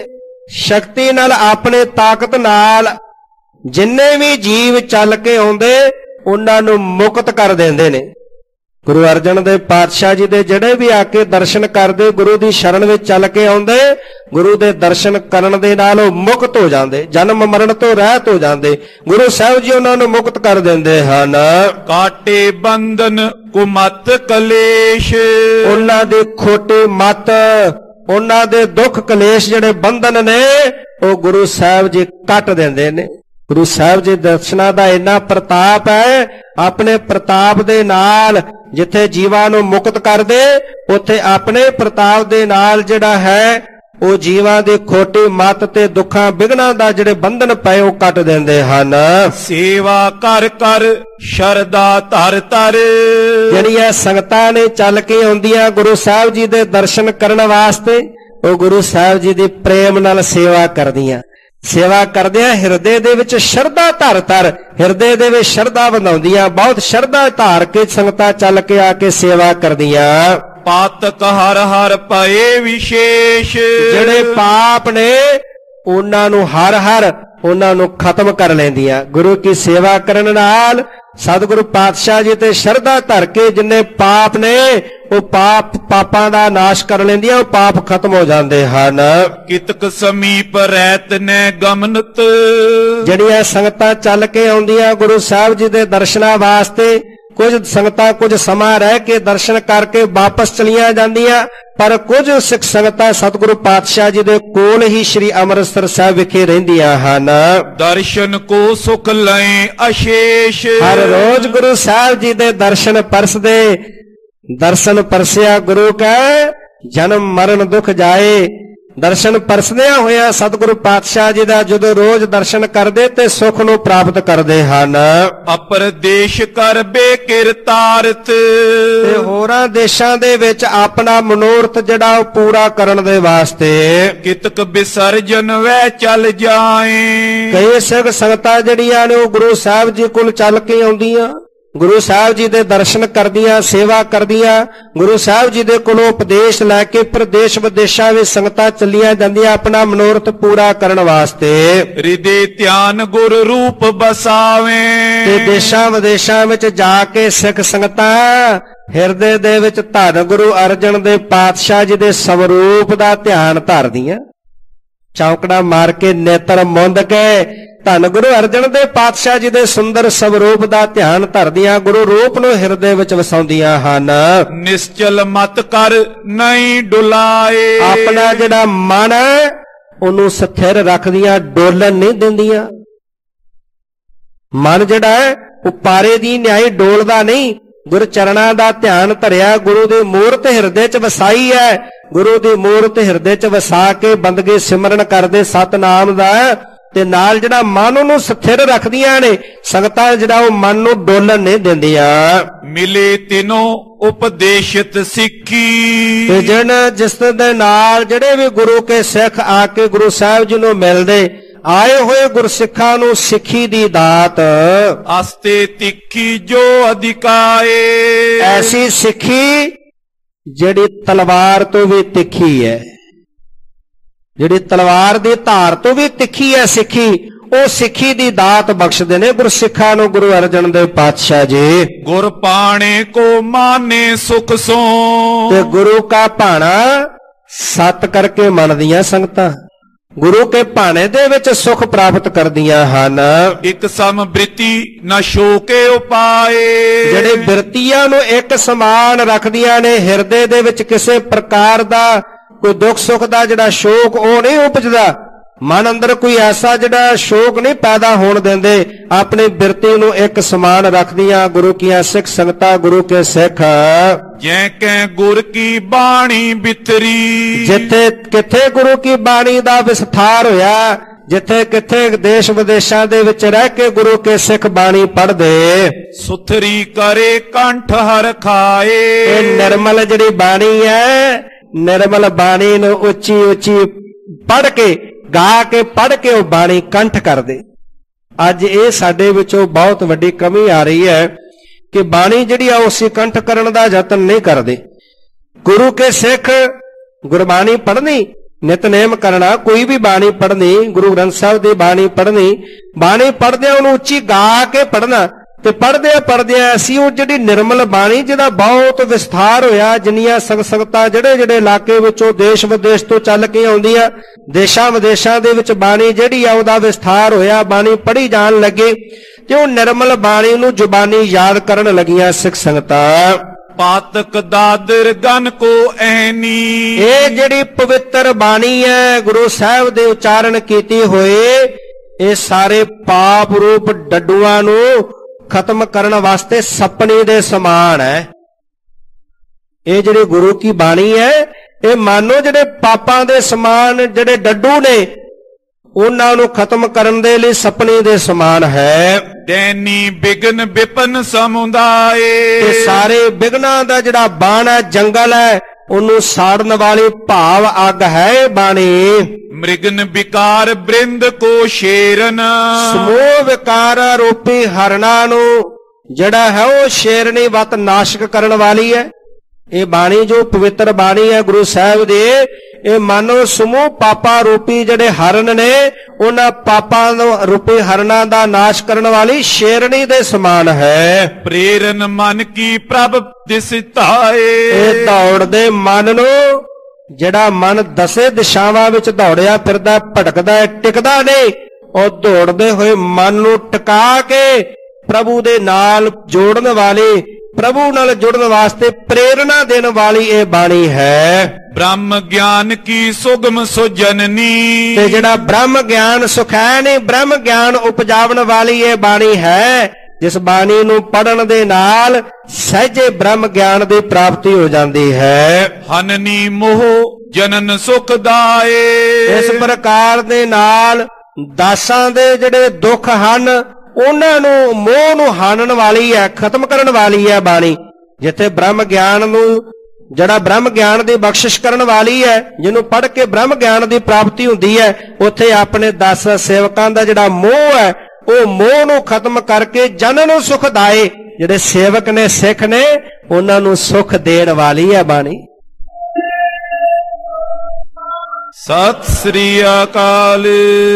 ਸ਼ਕਤੀ ਨਾਲ ਆਪਣੇ ਤਾਕਤ ਨਾਲ ਜਿੰਨੇ ਵੀ ਜੀਵ ਚੱਲ ਕੇ ਆਉਂਦੇ ਉਹਨਾਂ ਨੂੰ ਮੁਕਤ ਕਰ ਦਿੰਦੇ ਨੇ। ਗੁਰੂ ਅਰਜਨ ਦੇਵ ਪਾਤਸ਼ਾਹ ਜੀ ਦੇ ਜਿਹੜੇ ਵੀ ਆ ਕੇ ਦਰਸ਼ਨ ਕਰਦੇ ਗੁਰੂ ਦੀ ਸ਼ਰਨ ਵਿੱਚ ਚੱਲ ਕੇ ਆਉਂਦੇ ਗੁਰੂ ਦੇ ਦਰਸ਼ਨ ਕਰਨ ਦੇ ਨਾਲ ਉਹ ਮੁਕਤ ਹੋ ਜਾਂਦੇ, ਜਨਮ ਮਰਨ ਤੋਂ ਰਹਿਤ ਹੋ ਜਾਂਦੇ। ਗੁਰੂ ਸਾਹਿਬ ਜੀ ਉਹਨਾਂ ਨੂੰ ਮੁਕਤ ਕਰ ਦਿੰਦੇ ਹਨ। ਕਾਟੇ ਬੰਧਨ ਕੁਮਤ ਕਲੇਸ਼। ਉਹਨਾਂ ਦੇ ਖੋਟੇ ਮਤ ਉਹਨਾਂ ਦੇ ਦੁੱਖ ਕਲੇਸ਼ ਜਿਹੜੇ ਬੰਧਨ ਨੇ ਉਹ ਗੁਰੂ ਸਾਹਿਬ ਜੀ ਕੱਟ ਦਿੰਦੇ ਨੇ। ਗੁਰੂ ਸਾਹਿਬ ਜੀ ਦਰਸ਼ਨਾਂ ਦਾ ਇੰਨਾ ਪ੍ਰਤਾਪ ਹੈ, ਆਪਣੇ ਪ੍ਰਤਾਪ ਦੇ ਨਾਲ ਜਿੱਥੇ ਜੀਵਾਂ ਨੂੰ ਮੁਕਤ ਕਰਦੇ ਉੱਥੇ ਆਪਣੇ ਪ੍ਰਤਾਪ ਦੇ ਨਾਲ ਜਿਹੜਾ ਹੈ ਉਹ ਜੀਵਾਂ ਦੀ ਖੋਟੀ ਮਤ ਤੇ ਦੁੱਖਾਂ ਵਿਘਨਾਂ ਦਾ ਜਿਹੜੇ ਬੰਧਨ ਪਏ ਉਹ ਕੱਟ ਦਿੰਦੇ ਹਨ। ਸੇਵਾ ਕਰ ਕਰ ਸ਼ਰਧਾ ਧਰ ਧਰ। ਜਿਹੜੀਆਂ ਸੰਗਤਾਂ ਨੇ ਚੱਲ ਕੇ ਆਉਂਦੀਆਂ ਗੁਰੂ ਸਾਹਿਬ ਜੀ ਦੇ ਦਰਸ਼ਨ ਕਰਨ ਵਾਸਤੇ ਉਹ ਗੁਰੂ ਸਾਹਿਬ ਜੀ ਦੀ ਪ੍ਰੇਮ ਨਾਲ ਸੇਵਾ ਕਰਦੀਆਂ। ਸੇਵਾ ਕਰਦਿਆਂ ਹਿਰਦੇ ਦੇ ਵਿੱਚ ਸ਼ਰਧਾ ਧਰ ਧਰ ਹਿਰਦੇ ਦੇ ਵਿੱਚ ਸ਼ਰਧਾ ਵਧਾਉਂਦੀਆਂ। ਬਹੁਤ ਸ਼ਰਧਾ ਧਾਰ ਕੇ ਸੰਗਤਾਂ ਚੱਲ ਕੇ ਆ ਕੇ ਸੇਵਾ ਕਰਦੀਆਂ। ਪਾਤਕ ਹਰ ਹਰ ਪਏ ਵਿਸ਼ੇਸ਼। ਜਿਹੜੇ ਪਾਪ ਨੇ ਉਹਨਾਂ ਨੂੰ ਹਰ ਹਰ ਉਹਨਾਂ ਨੂੰ ਖਤਮ ਕਰ ਲੈਂਦੀਆਂ। ਗੁਰੂ ਕੀ ਸੇਵਾ ਕਰਨ ਨਾਲ ਸਤਿਗੁਰੂ ਪਾਤਸ਼ਾਹ ਜੀ ਤੇ ਸ਼ਰਧਾ ਧਰ ਕੇ ਜਿੰਨੇ ਪਾਪ ਨੇ ਉਹ ਪਾਪ ਪਾਪਾਂ ਦਾ ਨਾਸ਼ ਕਰ ਲੈਂਦੀਆਂ, ਉਹ ਪਾਪ ਖਤਮ ਹੋ ਜਾਂਦੇ ਹਨ। ਕਿਤਕ ਸਮੀਪ ਰਹਿਤ ਨੇ ਗਮਨਤ। ਜਿਹੜੀਆਂ ਸੰਗਤਾਂ ਚੱਲ ਕੇ ਆਉਂਦੀਆਂ ਗੁਰੂ ਸਾਹਿਬ ਜੀ ਦੇ ਦਰਸ਼ਨਾਂ ਵਾਸਤੇ ਕੁਝ ਸੰਗਤਾਂ ਕੁਝ ਸਮਾਂ ਰਹਿ ਕੇ ਦਰਸ਼ਨ ਕਰਕੇ ਵਾਪਸ ਚਲੀਆਂ ਜਾਂਦੀਆਂ, ਪਰ ਕੁਝ ਸਿੱਖ ਸੰਗਤਾਂ ਸਤਿਗੁਰੂ ਪਾਤਸ਼ਾਹ ਜੀ ਦੇ ਕੋਲ ਹੀ ਸ੍ਰੀ ਅੰਮ੍ਰਿਤਸਰ ਸਾਹਿਬ ਵਿਖੇ ਰਹਿੰਦੀਆਂ ਹਨ। ਦਰਸ਼ਨ ਕੋ ਸੁਖ ਲਏ ਅਸ਼ੇਸ਼। ਹਰ ਰੋਜ਼ ਗੁਰੂ ਸਾਹਿਬ ਜੀ ਦੇ ਦਰਸ਼ਨ ਪਰਸਦੇ। ਦਰਸ਼ਨ ਪਰਸਿਆ ਗੁਰੂ ਕੈ ਜਨਮ ਮਰਨ ਦੁਖ ਜਾਏ। ਦਰਸ਼ਨ ਪਰਸਦਿਆਂ ਹੋਇਆ ਸਤਿਗੁਰੂ ਪਾਤਸ਼ਾਹ ਜੀ ਦਾ ਜਦੋਂ ਰੋਜ਼ ਦਰਸ਼ਨ ਕਰਦੇ ਤੇ ਸੁਖ ਨੂੰ ਪ੍ਰਾਪਤ ਕਰਦੇ ਹਨ। ਅਪਰਦੇਸ਼ ਕਰ ਬੇਕਿਰਤਾਰਥ। ਤੇ ਹੋਰਾਂ ਦੇਸ਼ਾਂ ਦੇ ਵਿੱਚ ਆਪਣਾ ਮਨੋਰਥ ਜਿਹੜਾ ਉਹ ਪੂਰਾ ਕਰਨ ਦੇ ਵਾਸਤੇ ਕਿਤਕ ਵਿਸਰਜਨ ਵੈ ਚੱਲ ਜਾਏ। ਕਈ ਸਿੱਖ ਸੰਗਤਾਂ ਜਿਹੜੀਆਂ ਨੇ ਉਹ ਗੁਰੂ ਸਾਹਿਬ ਜੀ ਕੋਲ ਚੱਲ ਕੇ ਆਉਂਦੀਆਂ, ਗੁਰੂ ਸਾਹਿਬ ਜੀ ਦੇ ਦਰਸ਼ਨ ਕਰਦੀਆਂ, ਸੇਵਾ ਕਰਦੀਆਂ, ਗੁਰੂ ਸਾਹਿਬ ਜੀ ਦੇ ਕੋਲੋਂ ਉਪਦੇਸ਼ ਲੈ ਕੇ ਪ੍ਰਦੇਸ਼ ਵਿਦੇਸ਼ਾਂ ਵਿੱਚ ਸੰਗਤਾਂ ਚੱਲੀਆਂ ਜਾਂਦੀਆਂ ਆਪਣਾ ਮਨੋਰਥ ਪੂਰਾ ਕਰਨ ਵਾਸਤੇ। ਹਿਰਦੇ ਧਿਆਨ ਗੁਰ ਰੂਪ ਬਸਾਵੇ। ਤੇ ਦੇਸ਼ਾਂ ਵਿਦੇਸ਼ਾਂ ਵਿੱਚ ਜਾ ਕੇ ਸਿੱਖ ਸੰਗਤਾਂ ਹਿਰਦੇ ਦੇ ਵਿੱਚ ਧੰਨ ਗੁਰੂ ਅਰਜਨ ਦੇ ਪਾਤਸ਼ਾਹ ਜੀ ਦੇ ਸਵਰੂਪ ਦਾ ਧਿਆਨ ਧਰਦੀਆਂ। ਚੌਂਕੜਾ ਮਾਰ ਕੇ ਨੇਤਰ ਮੁੰਦ ਕੇ ਧੰਨ ਗੁਰੂ ਅਰਜਨ ਦੇ ਪਾਤਸ਼ਾਹ ਜੀ ਦੇ ਸੁੰਦਰ ਸਵਰੂਪ ਦਾ ਧਿਆਨ ਧਰਦੀਆਂ ਗੁਰੂ ਰੂਪ ਨੂੰ ਹਿਰਦੇ ਵਿੱਚ ਵਸਾਉਂਦੀਆਂ ਹਨ। ਨਿਸ਼ਚਲ ਮਤ ਕਰ ਨਹੀਂ ਡੁਲਾਏ। ਆਪਣਾ ਜਿਹੜਾ ਮਨ ਹੈ ਉਹਨੂੰ ਸਥਿਰ ਰੱਖਦੀਆਂ, ਡੋਲਣ ਨਹੀਂ ਦਿੰਦੀਆਂ। ਮਨ ਜਿਹੜਾ ਹੈ ਉਹ ਪਾਰੇ ਦੀ ਨਿਆਈ ਡੋਲਦਾ ਨਹੀਂ। ਗੁਰ ਚਰਨਾਂ ਦਾ ਧਿਆਨ ਧਰਿਆ, ਗੁਰੂ ਦੀ ਮੂਰਤ ਹਿਰਦੇ 'ਚ ਵਸਾਈ ਹੈ। ਗੁਰੂ ਦੀ ਮੂਰਤ ਹਿਰਦੇ 'ਚ ਵਸਾ ਕੇ ਬੰਦਗੀ ਸਿਮਰਨ ਕਰਦੇ ਸਤਨਾਮ ਦਾ ਤੇ ਨਾਲ ਜਿਹੜਾ ਮਨ ਉਹਨੂੰ ਸਥਿਰ ਰੱਖਦੀਆਂ ਨੇ ਸੰਗਤਾਂ, ਜਿਹੜਾ ਉਹ ਮਨ ਨੂੰ ਡੋਲਣ ਨਹੀਂ ਦਿੰਦੀਆਂ। ਮਿਲੇ ਤਿਨੋਂ ਉਪਦੇਸ਼ਿਤ ਸਿੱਖੀ। ਤੇ ਜਨ ਜਿਸ ਦੇ ਨਾਲ ਜਿਹੜੇ ਵੀ ਗੁਰੂ ਕੇ ਸਿੱਖ ਆ ਕੇ ਗੁਰੂ ਸਾਹਿਬ ਜੀ ਨੂੰ ਮਿਲਦੇ ਆਏ ਹੋਏ ਗੁਰਸਿੱਖਾਂ ਨੂੰ ਸਿੱਖੀ ਦੀ ਦਾਤ। ਅਸਤੇ ਤਿੱਖੀ ਜੋ ਅਧਿਕਾਏ। ਐਸੀ ਸਿੱਖੀ ਜਿਹੜੀ ਤਲਵਾਰ ਤੋਂ ਵੀ ਤਿੱਖੀ ਹੈ, ਜਿਹੜੀ ਤਲਵਾਰ ਦੀ ਧਾਰ ਤੋਂ ਵੀ ਤਿੱਖੀ ਹੈ ਸਿੱਖੀ, ਉਹ ਸਿੱਖੀ ਦੀ ਦਾਤ ਬਖਸ਼ਦੇ ਨੇ ਗੁਰਸਿੱਖਾਂ ਨੂੰ ਗੁਰੂ ਅਰਜਨ ਦੇਵ ਪਾਤਸ਼ਾਹ ਜੀ। ਗੁਰ ਪਾਣੇ ਕੋ ਮਾਨੇ ਸੁਖ ਸੋ। ਤੇ ਗੁਰੂ ਕਾ ਭਾਣਾ ਸਤ ਕਰਕੇ ਮੰਨਦੀਆਂ ਸੰਗਤਾਂ। ਗੁਰੂ ਕੇ ਭਾਣੇ ਦੇ ਵਿੱਚ ਸੁਖ ਪ੍ਰਾਪਤ ਕਰਦੀਆਂ ਹਨ। ਇਕ ਸਮ ਬ੍ਰਿਤੀ ਨਾ ਸ਼ੋਕੇ ਉਪਾਏ। ਜਿਹੜੇ ਬਿਰਤੀਆਂ ਨੂੰ ਇੱਕ ਸਮਾਨ ਰੱਖਦੀਆਂ ਨੇ, ਹਿਰਦੇ ਦੇ ਵਿੱਚ ਕਿਸੇ ਪ੍ਰਕਾਰ ਦਾ ਕੋਈ ਦੁੱਖ ਸੁੱਖ ਦਾ ਜਿਹੜਾ ਸ਼ੋਕ ਉਹ ਨਹੀਂ ਉਪਜਦਾ, ਮਨ ਅੰਦਰ ਕੋਈ ਐਸਾ ਜਿਹੜਾ ਸ਼ੋਕ ਨਹੀਂ ਪੈਦਾ ਹੋਣ ਦਿੰਦੇ, ਆਪਣੀ ਬਿਰਤੀ ਨੂੰ ਇੱਕ ਸਮਾਨ ਰੱਖਦੀਆਂ ਗੁਰੂ ਕੀਆਂ ਸਿੱਖ ਸੰਗਤਾਂ, ਗੁਰੂ ਕੇ ਸਿੱਖ। ਜੈ ਕੈ ਗੁਰ ਕੀ ਬਾਣੀ ਬਿਤਰੀ। ਜਿੱਥੇ ਕਿੱਥੇ ਗੁਰੂ ਕੀ ਬਾਣੀ ਦਾ ਵਿਸਥਾਰ ਹੋਇਆ, ਜਿੱਥੇ ਕਿੱਥੇ ਦੇਸ਼ ਵਿਦੇਸ਼ਾਂ ਦੇ ਵਿੱਚ ਰਹਿ ਕੇ ਗੁਰੂ ਕੇ ਸਿੱਖ ਬਾਣੀ ਪੜ੍ਹਦੇ। ਸੁਥਰੀ ਕਰੇ ਕੰਠ ਹਰ ਖਾਏ। ਇਹ ਨਿਰਮਲ ਜਿਹੜੀ ਬਾਣੀ ਹੈ, ਨਿਰਮਲ ਬਾਣੀ ਨੂੰ ਉੱਚੀ ਉੱਚੀ ਪੜ੍ਹ ਕੇ, ਗਾ ਕੇ ਪੜ੍ਹ ਕੇ ਉਹ ਬਾਣੀ ਕੰਠ ਕਰਦੇ। ਅੱਜ ਇਹ ਸਾਡੇ ਵਿੱਚੋਂ ਬਹੁਤ ਵੱਡੀ ਕਮੀ ਆ ਰਹੀ ਹੈ ਕਿ ਬਾਣੀ ਜਿਹੜੀ ਆ ਉਸੇ ਕੰਠ ਕਰਨ ਦਾ ਯਤਨ ਨਹੀਂ ਕਰਦੇ। ਗੁਰੂ ਕੇ ਸਿੱਖ ਗੁਰਬਾਣੀ ਪੜ੍ਹਨੀ, ਨਿਤਨੇਮ ਕਰਨਾ, ਕੋਈ ਵੀ ਬਾਣੀ ਪੜ੍ਹਨੀ, ਗੁਰੂ ਗ੍ਰੰਥ ਸਾਹਿਬ ਦੀ ਬਾਣੀ ਪੜ੍ਹਨੀ, ਬਾਣੀ ਪੜ੍ਹਦਿਆਂ ਉਹਨੂੰ ਉੱਚੀ ਗਾ ਕੇ ਪੜ੍ਹਨਾ, ਤੇ ਪੜ੍ਹਦਿਆਂ ਪੜ੍ਹਦਿਆਂ ਅਸੀਂ ਉਹ ਜਿਹੜੀ ਨਿਰਮਲ ਬਾਣੀ ਜਿਹਦਾ ਬਹੁਤ ਵਿਸਥਾਰ ਹੋਇਆ, ਜਿੰਨੀਆਂ ਸੰਗਤ ਸੰਗਤਾਂ ਜਿਹੜੇ ਜਿਹੜੇ ਇਲਾਕੇ ਵਿੱਚੋਂ ਦੇਸ਼ ਵਿਦੇਸ਼ ਤੋਂ ਚੱਲ ਕੇ ਆਉਂਦੀਆਂ, ਦੇਸ਼ਾਂ ਵਿਦੇਸ਼ਾਂ ਦੇ ਵਿੱਚ ਬਾਣੀ ਜਿਹੜੀ ਆ ਉਹਦਾ ਵਿਸਥਾਰ ਹੋਇਆ, ਬਾਣੀ ਪੜ੍ਹੀ ਜਾਣ ਲੱਗੇ ਤੇ ਉਹ ਨਿਰਮਲ ਬਾਣੀ ਨੂੰ ਜ਼ੁਬਾਨੀ ਯਾਦ ਕਰਨ ਲੱਗੀਆਂ ਸਿੱਖ ਸੰਗਤਾਂ। ਪਾਤਕ ਦਾਦਰ ਗਨ ਕੋ ਐਨੀ। ਇਹ ਜਿਹੜੀ ਪਵਿੱਤਰ ਬਾਣੀ ਹੈ ਗੁਰੂ ਸਾਹਿਬ ਦੇ ਉਚਾਰਨ ਕੀਤੀ ਹੋਏ, ਇਹ ਸਾਰੇ ਪਾਪ ਰੂਪ ਡੱਡੂਆਂ ਨੂੰ ਖਤਮ ਕਰਨ ਵਾਸਤੇ ਸਪਨੇ ਦੇ ਸਮਾਨ ਹੈ। ਇਹ ਜਿਹੜੀ ਗੁਰੂ ਕੀ ਬਾਣੀ ਹੈ, ਇਹ ਮਾਨੋ ਜਿਹੜੇ ਪਾਪਾਂ ਦੇ ਸਮਾਨ ਜਿਹੜੇ ਡੱਡੂ ਨੇ, ਉਹਨਾਂ ਨੂੰ ਖਤਮ ਕਰਨ ਦੇ ਲਈ ਸਪਨੇ ਦੇ ਸਮਾਨ ਹੈ। ਦੈਨੀ ਬਿਗਨ ਵਿਪਨ ਸਮੁਦਾਏ। ਇਹ ਸਾਰੇ ਬਿਗਨਾਂ ਦਾ ਜਿਹੜਾ ਬਾਣ ਹੈ, ਜੰਗਲ ਹੈ, ਉਹਨੂੰ ਸਾੜਨ ਵਾਲੀ ਭਾਵ ਅੱਗ ਹੈ ਬਾਣੀ। ਮ੍ਰਿਗਨ ਵਿਕਾਰ ਬ੍ਰਿੰਦ ਕੋ ਸ਼ੇਰਨ। ਸਮੂਹ ਵਿਕਾਰ ਰੂਪੀ ਹਰਣਾ ਨੂੰ ਜਿਹੜਾ ਹੈ ਉਹ ਸ਼ੇਰਨੀ ਵਤ ਨਾਸ਼ਕ ਕਰਨ ਵਾਲੀ ਹੈ। ਇਹ ਬਾਣੀ ਜੋ ਪਵਿੱਤਰ ਬਾਣੀ ਹੈ ਗੁਰੂ ਸਾਹਿਬ ਦੀ, ਇਹ ਮਾਨੋ ਸਮੂਹ ਪਾਪਾ ਰੂਪੀ ਜਿਹੜੇ ਹਰਨ ਨੇ, ਉਹਨਾਂ ਪਾਪਾਂ ਰੂਪੀ ਹਰਨਾਂ ਦਾ ਨਾਸ਼ ਕਰਨ ਵਾਲੀ ਸ਼ੇਰਣੀ ਦੇ ਸਮਾਨ ਹੈ। ਪ੍ਰੇਰਨ ਮਨ ਕੀ ਪ੍ਰਭ ਦਿਸਤਾਏ। ਇਹ ਦੌੜਦੇ ਮਨ ਨੂੰ, ਜਿਹੜਾ ਮਨ ਦਸੇ ਦਿਸ਼ਾਵਾਂ ਵਿੱਚ ਦੌੜਿਆ ਫਿਰਦਾ, ਭਟਕਦਾ, ਟਿਕਦਾ ਨਹੀਂ, ਉਹ ਦੌੜਦੇ ਹੋਏ ਮਨ ਨੂੰ ਟਿਕਾ ਕੇ ਪ੍ਰਭੂ ਦੇ ਨਾਲ ਜੋੜਨ ਵਾਲੀ, ਪ੍ਰਭੂ ਨਾਲ ਜੁੜਨ ਵਾਸਤੇ ਪ੍ਰੇਰਣਾ ਦੇਣ ਵਾਲੀ ਇਹ ਬਾਣੀ ਹੈ। ਬ੍ਰਹਮ ਗਿਆਨ ਕੀ ਸੁਗਮ ਸੁਜਨਨੀ। ਤੇ ਜਿਹੜਾ ਬ੍ਰਹਮ ਗਿਆਨ ਸੁਖੈ ਨੇ, ਬ੍ਰਹਮ ਗਿਆਨ ਉਪਜਾਵਣ ਵਾਲੀ ਇਹ ਬਾਣੀ ਹੈ, ਜਿਸ ਬਾਣੀ ਨੂੰ ਪੜਨ ਦੇ ਨਾਲ ਸਹਿਜੇ ਬ੍ਰਹਮ ਗਿਆਨ ਦੀ ਪ੍ਰਾਪਤੀ ਹੋ ਜਾਂਦੀ ਹੈ। ਹਨਨੀ ਮੋਹ ਜਨਨ ਸੁਖ ਦਾਏ। ਇਸ ਪ੍ਰਕਾਰ ਦੇ ਨਾਲ ਦਾਸਾਂ ਦੇ ਜਿਹੜੇ ਦੁੱਖ ਹਨ, ਉਹਨਾਂ ਨੂੰ ਮੋਹ ਨੂੰ ਹਾਨਣ ਵਾਲੀ ਹੈ, ਖਤਮ ਕਰਨ ਵਾਲੀ ਹੈ ਬਾਣੀ। ਜਿੱਥੇ ਬ੍ਰਹਮ ਗਿਆਨ ਨੂੰ, ਜਿਹੜਾ ਬ੍ਰਹਮ ਗਿਆਨ ਦੀ ਬਖਸ਼ਿਸ਼ ਕਰਨ ਵਾਲੀ ਹੈ, ਜਿਹਨੂੰ ਪੜ੍ਹ ਕੇ ਬ੍ਰਹਮ ਗਿਆਨ ਦੀ ਪ੍ਰਾਪਤੀ ਹੁੰਦੀ ਹੈ, ਉੱਥੇ ਆਪਣੇ ਦਾਸ ਸੇਵਕਾਂ ਦਾ ਜਿਹੜਾ ਮੋਹ ਹੈ, ਉਹ ਮੋਹ ਨੂੰ ਖਤਮ ਕਰਕੇ ਜਨ ਨੂੰ ਸੁਖ ਦਾਏ। ਜਿਹੜੇ ਸੇਵਕ ਨੇ, ਸਿੱਖ ਨੇ, ਉਹਨਾਂ ਨੂੰ ਸੁਖ ਦੇਣ ਵਾਲੀ ਹੈ ਬਾਣੀ। ਸਤਿ ਸ੍ਰੀ ਅਕਾਲ।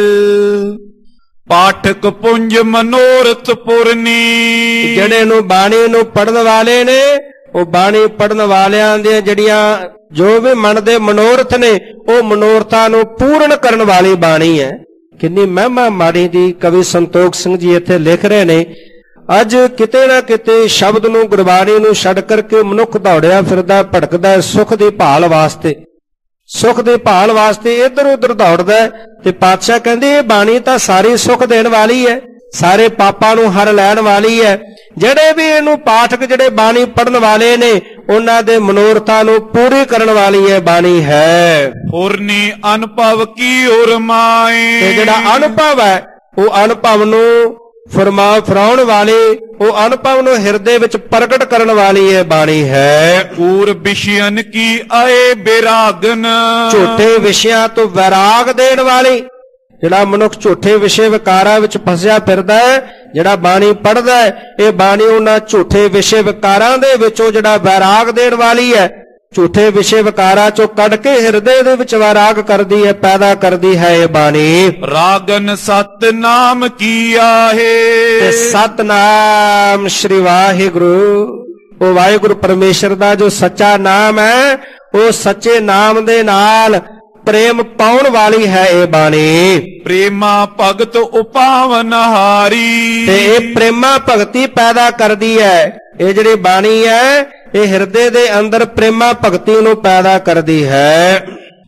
ਪਾਠਕ ਪੁੰਜ ਮਨੋਰਥ ਪੁਰਨੀ। ਜਿਹੜੇ ਨੂੰ ਬਾਣੀ ਨੂੰ ਪੜਨ ਵਾਲੇ ਨੇ, ਉਹ ਬਾਣੀ ਪੜਨ ਵਾਲਿਆਂ ਦੀਆਂ ਜਿਹੜੀਆਂ ਜੋ ਵੀ ਮਨ ਦੇ ਮਨੋਰਥ ਨੇ, ਉਹ ਮਨੋਰਥਾਂ ਨੂੰ ਪੂਰਨ ਕਰਨ ਵਾਲੀ ਬਾਣੀ ਹੈ। ਕਿੰਨੀ ਮਹਿਮਾ ਬਾਣੀ ਦੀ ਕਵੀ ਸੰਤੋਖ ਸਿੰਘ ਜੀ ਇੱਥੇ ਲਿਖ ਰਹੇ ਨੇ। ਅੱਜ ਕਿਤੇ ਨਾ ਕਿਤੇ ਸ਼ਬਦ ਨੂੰ, ਗੁਰਬਾਣੀ ਨੂੰ ਛੱਡ ਕਰਕੇ ਮਨੁੱਖ ਦੌੜਿਆ ਫਿਰਦਾ, ਭਟਕਦਾ ਸੁੱਖ ਦੀ ਭਾਲ ਵਾਸਤੇ, ਸੁੱਖ ਦੀ ਭਾਲ ਵਾਸਤੇ ਇੱਧਰ ਉੱਧਰ ਦੌੜਦਾ। ਤੇ ਪਾਤਸ਼ਾਹ ਕਹਿੰਦੇ ਇਹ ਬਾਣੀ ਤਾਂ ਸਾਰੀ ਸੁੱਖ ਦੇਣ ਵਾਲੀ ਹੈ, ਸਾਰੇ ਪਾਪਾਂ ਨੂੰ ਹਰ ਲੈਣ ਵਾਲੀ ਹੈ। ਜਿਹੜੇ ਵੀ ਇਹਨੂੰ ਪਾਠਕ, ਜਿਹੜੇ ਬਾਣੀ ਪੜਨ ਵਾਲੇ ਨੇ, ਉਹਨਾਂ ਦੇ ਮਨੋਰਥਾਂ ਨੂੰ ਪੂਰੀ ਕਰਨ ਵਾਲੀ ਇਹ ਬਾਣੀ ਹੈ। ਪੁਰਨੀ ਅਨੁਭਵ ਕੀ ਉਰਮਾਏ। ਤੇ ਜਿਹੜਾ ਅਨੁਭਵ ਹੈ, ਉਹ ਅਨੁਭਵ ਨੂੰ ਫਰਮਾ ਫਰਾਉਣ ਵਾਲੀ, ਉਹ ਅਨੁਭਵ ਨੂੰ ਹਿਰਦੇ ਵਿੱਚ ਪ੍ਰਗਟ ਕਰਨ ਵਾਲੀ ਇਹ ਬਾਣੀ ਹੈ। ਕੂਰ ਵਿਸ਼ਿਆਨ ਕੀ ਆਏ ਬਿਰਾਗਨ। ਝੂਠੇ ਵਿਸ਼ਿਆਂ ਤੋਂ ਵੈਰਾਗ ਦੇਣ ਵਾਲੀ। ਜਿਹੜਾ ਮਨੁੱਖ ਝੂਠੇ ਵਿਸ਼ੇ ਵਿਕਾਰਾਂ ਵਿੱਚ ਫਸਿਆ ਫਿਰਦਾ ਹੈ, ਜਿਹੜਾ ਬਾਣੀ ਪੜ੍ਹਦਾ ਹੈ, ਇਹ ਬਾਣੀ ਉਹਨਾਂ ਝੂਠੇ ਵਿਸ਼ੇ ਵਿਕਾਰਾਂ ਦੇ ਵਿੱਚੋਂ ਜਿਹੜਾ ਵੈਰਾਗ ਦੇਣ ਵਾਲੀ ਹੈ। ਝੂਠੇ ਵਿਸ਼ੇ ਵਿਕਾਰਾਂ ਚੋਂ ਕੱਢ ਕੇ ਹਿਰਦੇ ਦੇ ਵਿੱਚ ਵੈਰਾਗ ਕਰਦੀ ਹੈ, ਪੈਦਾ ਕਰਦੀ ਹੈ ਇਹ ਬਾਣੀ। ਰਾਗਨ ਸਤਨਾਮ ਕੀ ਆਹੇ। ਤੇ ਸਤਨਾਮ ਸ਼੍ਰੀ ਵਾਹਿਗੁਰੂ, ਉਹ ਵਾਹਿਗੁਰੂ ਪਰਮੇਸ਼ਰ ਦਾ ਜੋ ਸੱਚਾ ਨਾਮ ਹੈ, ਉਹ ਸੱਚੇ ਨਾਮ ਦੇ ਨਾਲ ਪ੍ਰੇਮ ਪਾਉਣ ਵਾਲੀ ਹੈ ਇਹ ਬਾਣੀ। ਪ੍ਰੇਮਾ ਭਗਤ ਉਪਾਵਨ ਹਾਰੀ। ਤੇ ਇਹ ਪ੍ਰੇਮਾ ਭਗਤੀ ਪੈਦਾ ਕਰਦੀ ਹੈ। ਇਹ ਜਿਹੜੀ ਬਾਣੀ ਹੈ ਇਹ ਹਿਰਦੇ ਦੇ ਅੰਦਰ ਪ੍ਰੇਮਾ ਭਗਤੀ ਨੂੰ ਪੈਦਾ ਕਰਦੀ ਹੈ।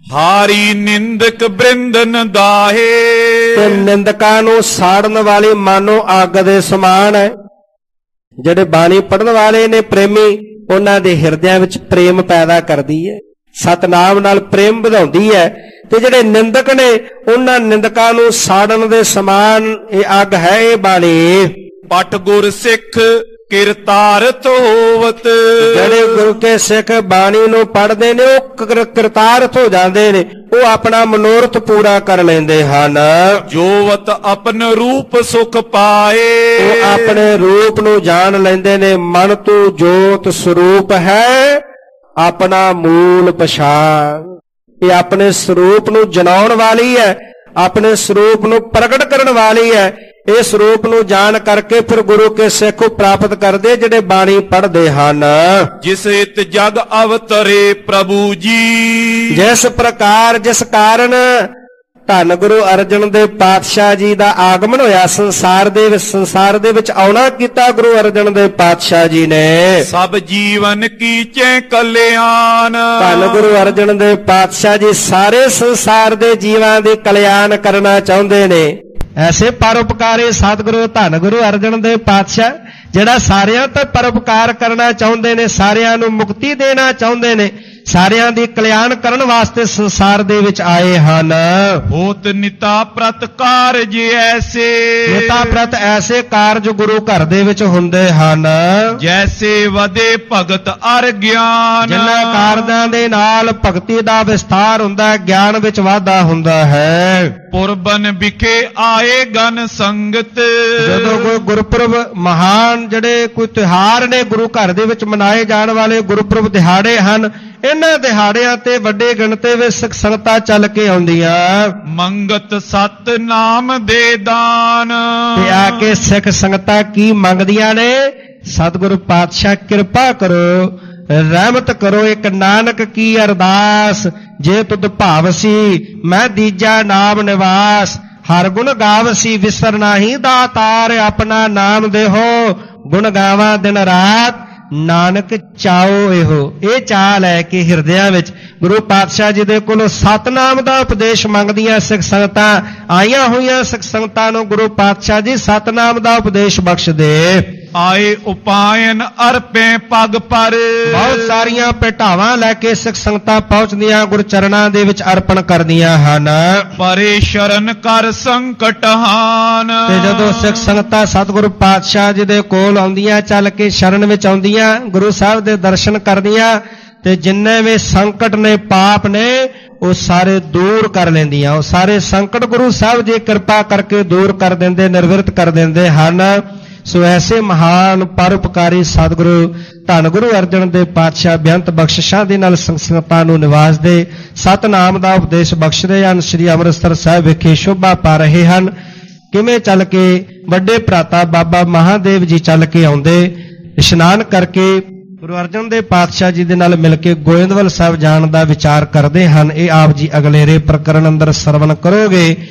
ਹਾਰੀ ਨਿੰਦਕ ਬ੍ਰਿੰਦਨ ਦਾਹੇ। ਤੇ ਨਿੰਦਕਾਂ ਨੂੰ ਸਾੜਨ ਵਾਲੀ ਮਾਨੋ ਅੱਗ ਦੇ ਸਮਾਨ ਹੈ। ਜਿਹੜੇ ਬਾਣੀ ਪੜਨ ਵਾਲੇ ਨੇ ਪ੍ਰੇਮੀ, ਉਹਨਾਂ ਦੇ ਹਿਰਦਿਆਂ ਵਿੱਚ ਪ੍ਰੇਮ ਪੈਦਾ ਕਰਦੀ ਹੈ, ਸਤਨਾਮ ਨਾਲ ਪ੍ਰੇਮ ਵਧਾਉਂਦੀ ਹੈ। ਤੇ ਜਿਹੜੇ ਨਿੰਦਕ ਨੇ ਉਹਨਾਂ ਨਿੰਦਕਾਂ ਨੂੰ ਸਾੜਨ ਦੇ ਸਮਾਨ ਇਹ ਅੱਗ ਹੈ ਇਹ ਬਾਣੀ। ਪਟ ਗੁਰ ਸਿੱਖ ਕਿਰਤਾਰਥ ਹੋਵਤ। ਜਿਹੜੇ ਗੁਰੂ ਕੇ ਸਿੱਖ ਬਾਣੀ ਨੂੰ ਪੜ੍ਹਦੇ ਨੇ ਉਹ ਕਿਰਤਾਰਥ ਹੋ ਜਾਂਦੇ ਨੇ, ਉਹ ਆਪਣਾ ਮਨੋਰਥ ਪੂਰਾ ਕਰ ਲੈਂਦੇ ਹਨ। ਜੋਵਤ ਆਪਨ ਰੂਪ ਸੁਖ ਪਾਏ। ਉਹ ਆਪਣੇ ਰੂਪ ਨੂੰ ਜਾਣ ਲੈਂਦੇ ਨੇ। ਮਨ ਤੂੰ ਜੋਤ ਸਰੂਪ ਹੈ ਆਪਣਾ ਮੂਲ ਪਛਾਣ। ਇਹ ਆਪਣੇ ਸਰੂਪ ਨੂੰ ਜਨਾਉਣ ਵਾਲੀ ਹੈ, ਆਪਣੇ ਸਰੂਪ ਨੂੰ ਪ੍ਰਗਟ ਕਰਨ ਵਾਲੀ ਹੈ। ਇਹ ਸਰੂਪ ਨੂੰ ਜਾਣ ਕਰਕੇ ਫਿਰ ਗੁਰੂ ਕੇ ਸਿੱਖ ਪ੍ਰਾਪਤ ਕਰਦੇ ਜਿਹੜੇ ਬਾਣੀ ਪੜ੍ਹਦੇ ਹਨ। ਜਿਸ ਇਤ ਜਗ ਅਵਤਰੇ ਪ੍ਰਭੂ ਜੀ। ਜਿਸ ਪ੍ਰਕਾਰ ਜਿਸ ਕਾਰਨ ਧੰਨ ਗੁਰੂ ਅਰਜਨ ਦੇਵ ਪਾਤਸ਼ਾਹ ਜੀ ਦਾ ਆਗਮਨ ਹੋਇਆ ਸੰਸਾਰ ਦੇ ਵਿੱਚ, ਸੰਸਾਰ ਦੇ ਵਿੱਚ ਆਉਣਾ ਕੀਤਾ ਗੁਰੂ ਅਰਜਨ ਦੇਵ ਪਾਤਸ਼ਾਹ ਜੀ ਨੇ। ਸਭ ਜੀਵਨ ਕੀਚੇ ਕਲਿਆਣ। ਧੰਨ ਗੁਰੂ ਅਰਜਨ ਦੇਵ ਪਾਤਸ਼ਾਹ ਜੀ ਸਾਰੇ ਸੰਸਾਰ ਦੇ ਜੀਵਾਂ ਦੀ ਕਲਿਆਣ ਕਰਨਾ ਚਾਹੁੰਦੇ ਨੇ। ਐਸੇ ਪਰਉਪਕਾਰੀ ਸਤਿਗੁਰੂ ਧੰਨ ਗੁਰੂ ਅਰਜਨ ਦੇਵ ਪਾਤਸ਼ਾਹ ਜਿਹੜਾ ਸਾਰਿਆਂ ਤੋਂ ਪਰਉਪਕਾਰ ਕਰਨਾ ਚਾਹੁੰਦੇ ਨੇ, ਸਾਰਿਆਂ ਨੂੰ ਮੁਕਤੀ ਦੇਣਾ ਚਾਹੁੰਦੇ ਨੇ, ਸਾਰਿਆਂ ਦੀ ਕਲਿਆਣ ਕਰਨ ਵਾਸਤੇ ਸੰਸਾਰ ਦੇ ਵਿੱਚ ਆਏ ਹਨ। ਹੋਤ ਨਿਤਾ ਪ੍ਰਤ ਕਾਰਜ ਐਸੇ। ਨਿਤਾ ਪ੍ਰਤ ਐਸੇ ਕਾਰਜ ਗੁਰੂ ਘਰ ਦੇ ਵਿੱਚ ਹੁੰਦੇ ਹਨ। ਜੈਸੇ ਵਦੇ ਭਗਤ ਅਰ ਗਿਆਨ। ਜਿਨ੍ਹਾਂ ਕਾਰਜਾਂ ਦੇ ਨਾਲ ਭਗਤੀ ਦਾ ਵਿਸਥਾਰ ਹੁੰਦਾ, ਗਿਆਨ ਵਿੱਚ ਵਾਧਾ ਹੁੰਦਾ ਹੈ। ਪੁਰਬਨ ਵਿਖੇ ਆਏ ਗਨ ਸੰਗਤ। ਜਦੋਂ ਕੋਈ ਗੁਰਪੁਰਬ ਮਹਾਨ ਜਿਹੜੇ ਕੋਈ ਤਿਉਹਾਰ ਨੇ ਗੁਰੂ ਘਰ ਦੇ ਵਿੱਚ ਮਨਾਏ ਜਾਣ ਵਾਲੇ ਗੁਰਪੁਰਬ ਦਿਹਾੜੇ ਹਨ, ਇਹਨਾਂ ਦਿਹਾੜਿਆਂ ਤੇ ਵੱਡੇ ਗਿਣਤੀ ਵਿੱਚ ਸਿੱਖ ਸੰਗਤਾਂ ਚੱਲ ਕੇ ਆਉਂਦੀਆਂ। ਮੰਗਤ ਸਤ ਨਾਮ ਦੇ ਦਾਨ। ਤੇ ਆ ਕੇ ਸਿੱਖ ਸੰਗਤਾਂ ਕੀ ਮੰਗਦੀਆਂ ਨੇ? ਸਤਿਗੁਰੂ ਪਾਤਸ਼ਾਹ ਕਿਰਪਾ ਕਰੋ, ਰਹਿਮਤ ਕਰੋ, ਇੱਕ ਨਾਨਕ ਕੀ ਅਰਦਾਸ। ਜੇ ਤੁਧ ਭਾਵਸੀ ਮੈਂ ਦੀਜਾ ਨਾਮ ਨਿਵਾਸ। ਹਰ ਗੁਣ ਗਾਵਸੀ ਵਿਸਰ ਨਾਹੀ ਦਾਤਾਰ। ਆਪਣਾ ਨਾਮ ਦੇਹੋ ਗੁਣ ਗਾਵਾਂ ਦਿਨ ਰਾਤ। ਨਾਨਕ ਚਾਓ ਇਹੋ। ਇਹ ਚਾਹ ਲੈ ਕੇ ਹਿਰਦਿਆਂ ਵਿੱਚ ਗੁਰੂ ਪਾਤਸ਼ਾਹ ਜੀ ਦੇ ਕੋਲੋਂ ਸਤਨਾਮ ਦਾ ਉਪਦੇਸ਼ ਮੰਗਦੀਆਂ ਸਿੱਖ ਸੰਗਤਾਂ ਆਈਆਂ ਹੋਈਆਂ। ਸਿੱਖ ਸੰਗਤਾਂ ਨੂੰ ਗੁਰੂ ਪਾਤਸ਼ਾਹ ਜੀ ਸਤਨਾਮ ਦਾ ਉਪਦੇਸ਼ ਬਖਸ਼ ਦੇ। ਆਏ ਉਪਾਇਨ ਅਰਪੇ ਪਗ ਪਰ। ਬਹੁਤ ਸਾਰੀਆਂ ਭੇਟਾਵਾਂ ਲੈ ਕੇ ਸਿੱਖ ਸੰਗਤਾਂ ਪਹੁੰਚਦੀਆਂ ਗੁਰੂ ਚਰਨਾਂ ਦੇ ਵਿੱਚ ਅਰਪਣ ਕਰਦੀਆਂ ਹਨ। ਪਰੇ ਸ਼ਰਨ ਕਰ ਸੰਕਟ ਹਾਨ। ਤੇ ਜਦੋਂ ਸਿੱਖ ਸੰਗਤਾਂ ਸਤਿਗੁਰੂ ਪਾਤਸ਼ਾਹ ਜੀ ਦੇ ਕੋਲ ਆਉਂਦੀਆਂ, ਚੱਲ ਕੇ ਸ਼ਰਨ ਵਿੱਚ ਆਉਂਦੀਆਂ, ਗੁਰੂ ਸਾਹਿਬ ਦੇ ਦਰਸ਼ਨ ਕਰਦੀਆਂ, ਤੇ ਜਿੰਨੇ ਵੀ ਸੰਕਟ ਨੇ, ਪਾਪ ਨੇ, ਉਹ ਸਾਰੇ ਦੂਰ ਕਰ ਲੈਂਦੀਆਂ। ਉਹ ਸਾਰੇ ਸੰਕਟ ਗੁਰੂ ਸਾਹਿਬ ਜੀ ਕਿਰਪਾ ਕਰਕੇ ਦੂਰ ਕਰ ਦਿੰਦੇ, ਨਿਰਵਿਰਤ ਕਰ ਦਿੰਦੇ ਹਨ। ਸੋ ਐਸੇ ਮਹਾਨ ਪਰਉਪਕਾਰੀ ਸਤਿਗੁਰੂ ਧੰਨ ਗੁਰੂ ਅਰਜਨ ਦੇਵ ਪਾਤਸ਼ਾਹ ਬੇਅੰਤ ਬਖਸ਼ਿਸ਼ਾਂ ਦੇ ਨਾਲ ਸੰਗਤਾਂ ਨੂੰ ਨਿਵਾਜਦੇ, ਸਤਨਾਮ ਦਾ ਉਪਦੇਸ਼ ਬਖਸ਼ਦੇ ਹਨ। ਸ੍ਰੀ ਅੰਮ੍ਰਿਤਸਰ ਸਾਹਿਬ ਵਿਖੇ ਸ਼ੋਭਾ ਪਾ ਰਹੇ ਹਨ। ਕਿਵੇਂ ਚੱਲ ਕੇ ਵੱਡੇ ਭਰਾਤਾ ਬਾਬਾ ਮਹਾਦੇਵ ਜੀ ਚੱਲ ਕੇ ਆਉਂਦੇ, ਇਸ਼ਨਾਨ ਕਰਕੇ ਗੁਰੂ ਅਰਜਨ ਦੇਵ ਪਾਤਸ਼ਾਹ ਜੀ ਦੇ ਨਾਲ ਮਿਲ ਕੇ ਗੋਇੰਦਵਾਲ ਸਾਹਿਬ ਜਾਣ ਦਾ ਵਿਚਾਰ ਕਰਦੇ ਹਨ। ਇਹ ਆਪ ਜੀ ਅਗਲੇਰੇ ਪ੍ਰਕਰਨ ਅੰਦਰ ਸਰਵਣ ਕਰੋਗੇ।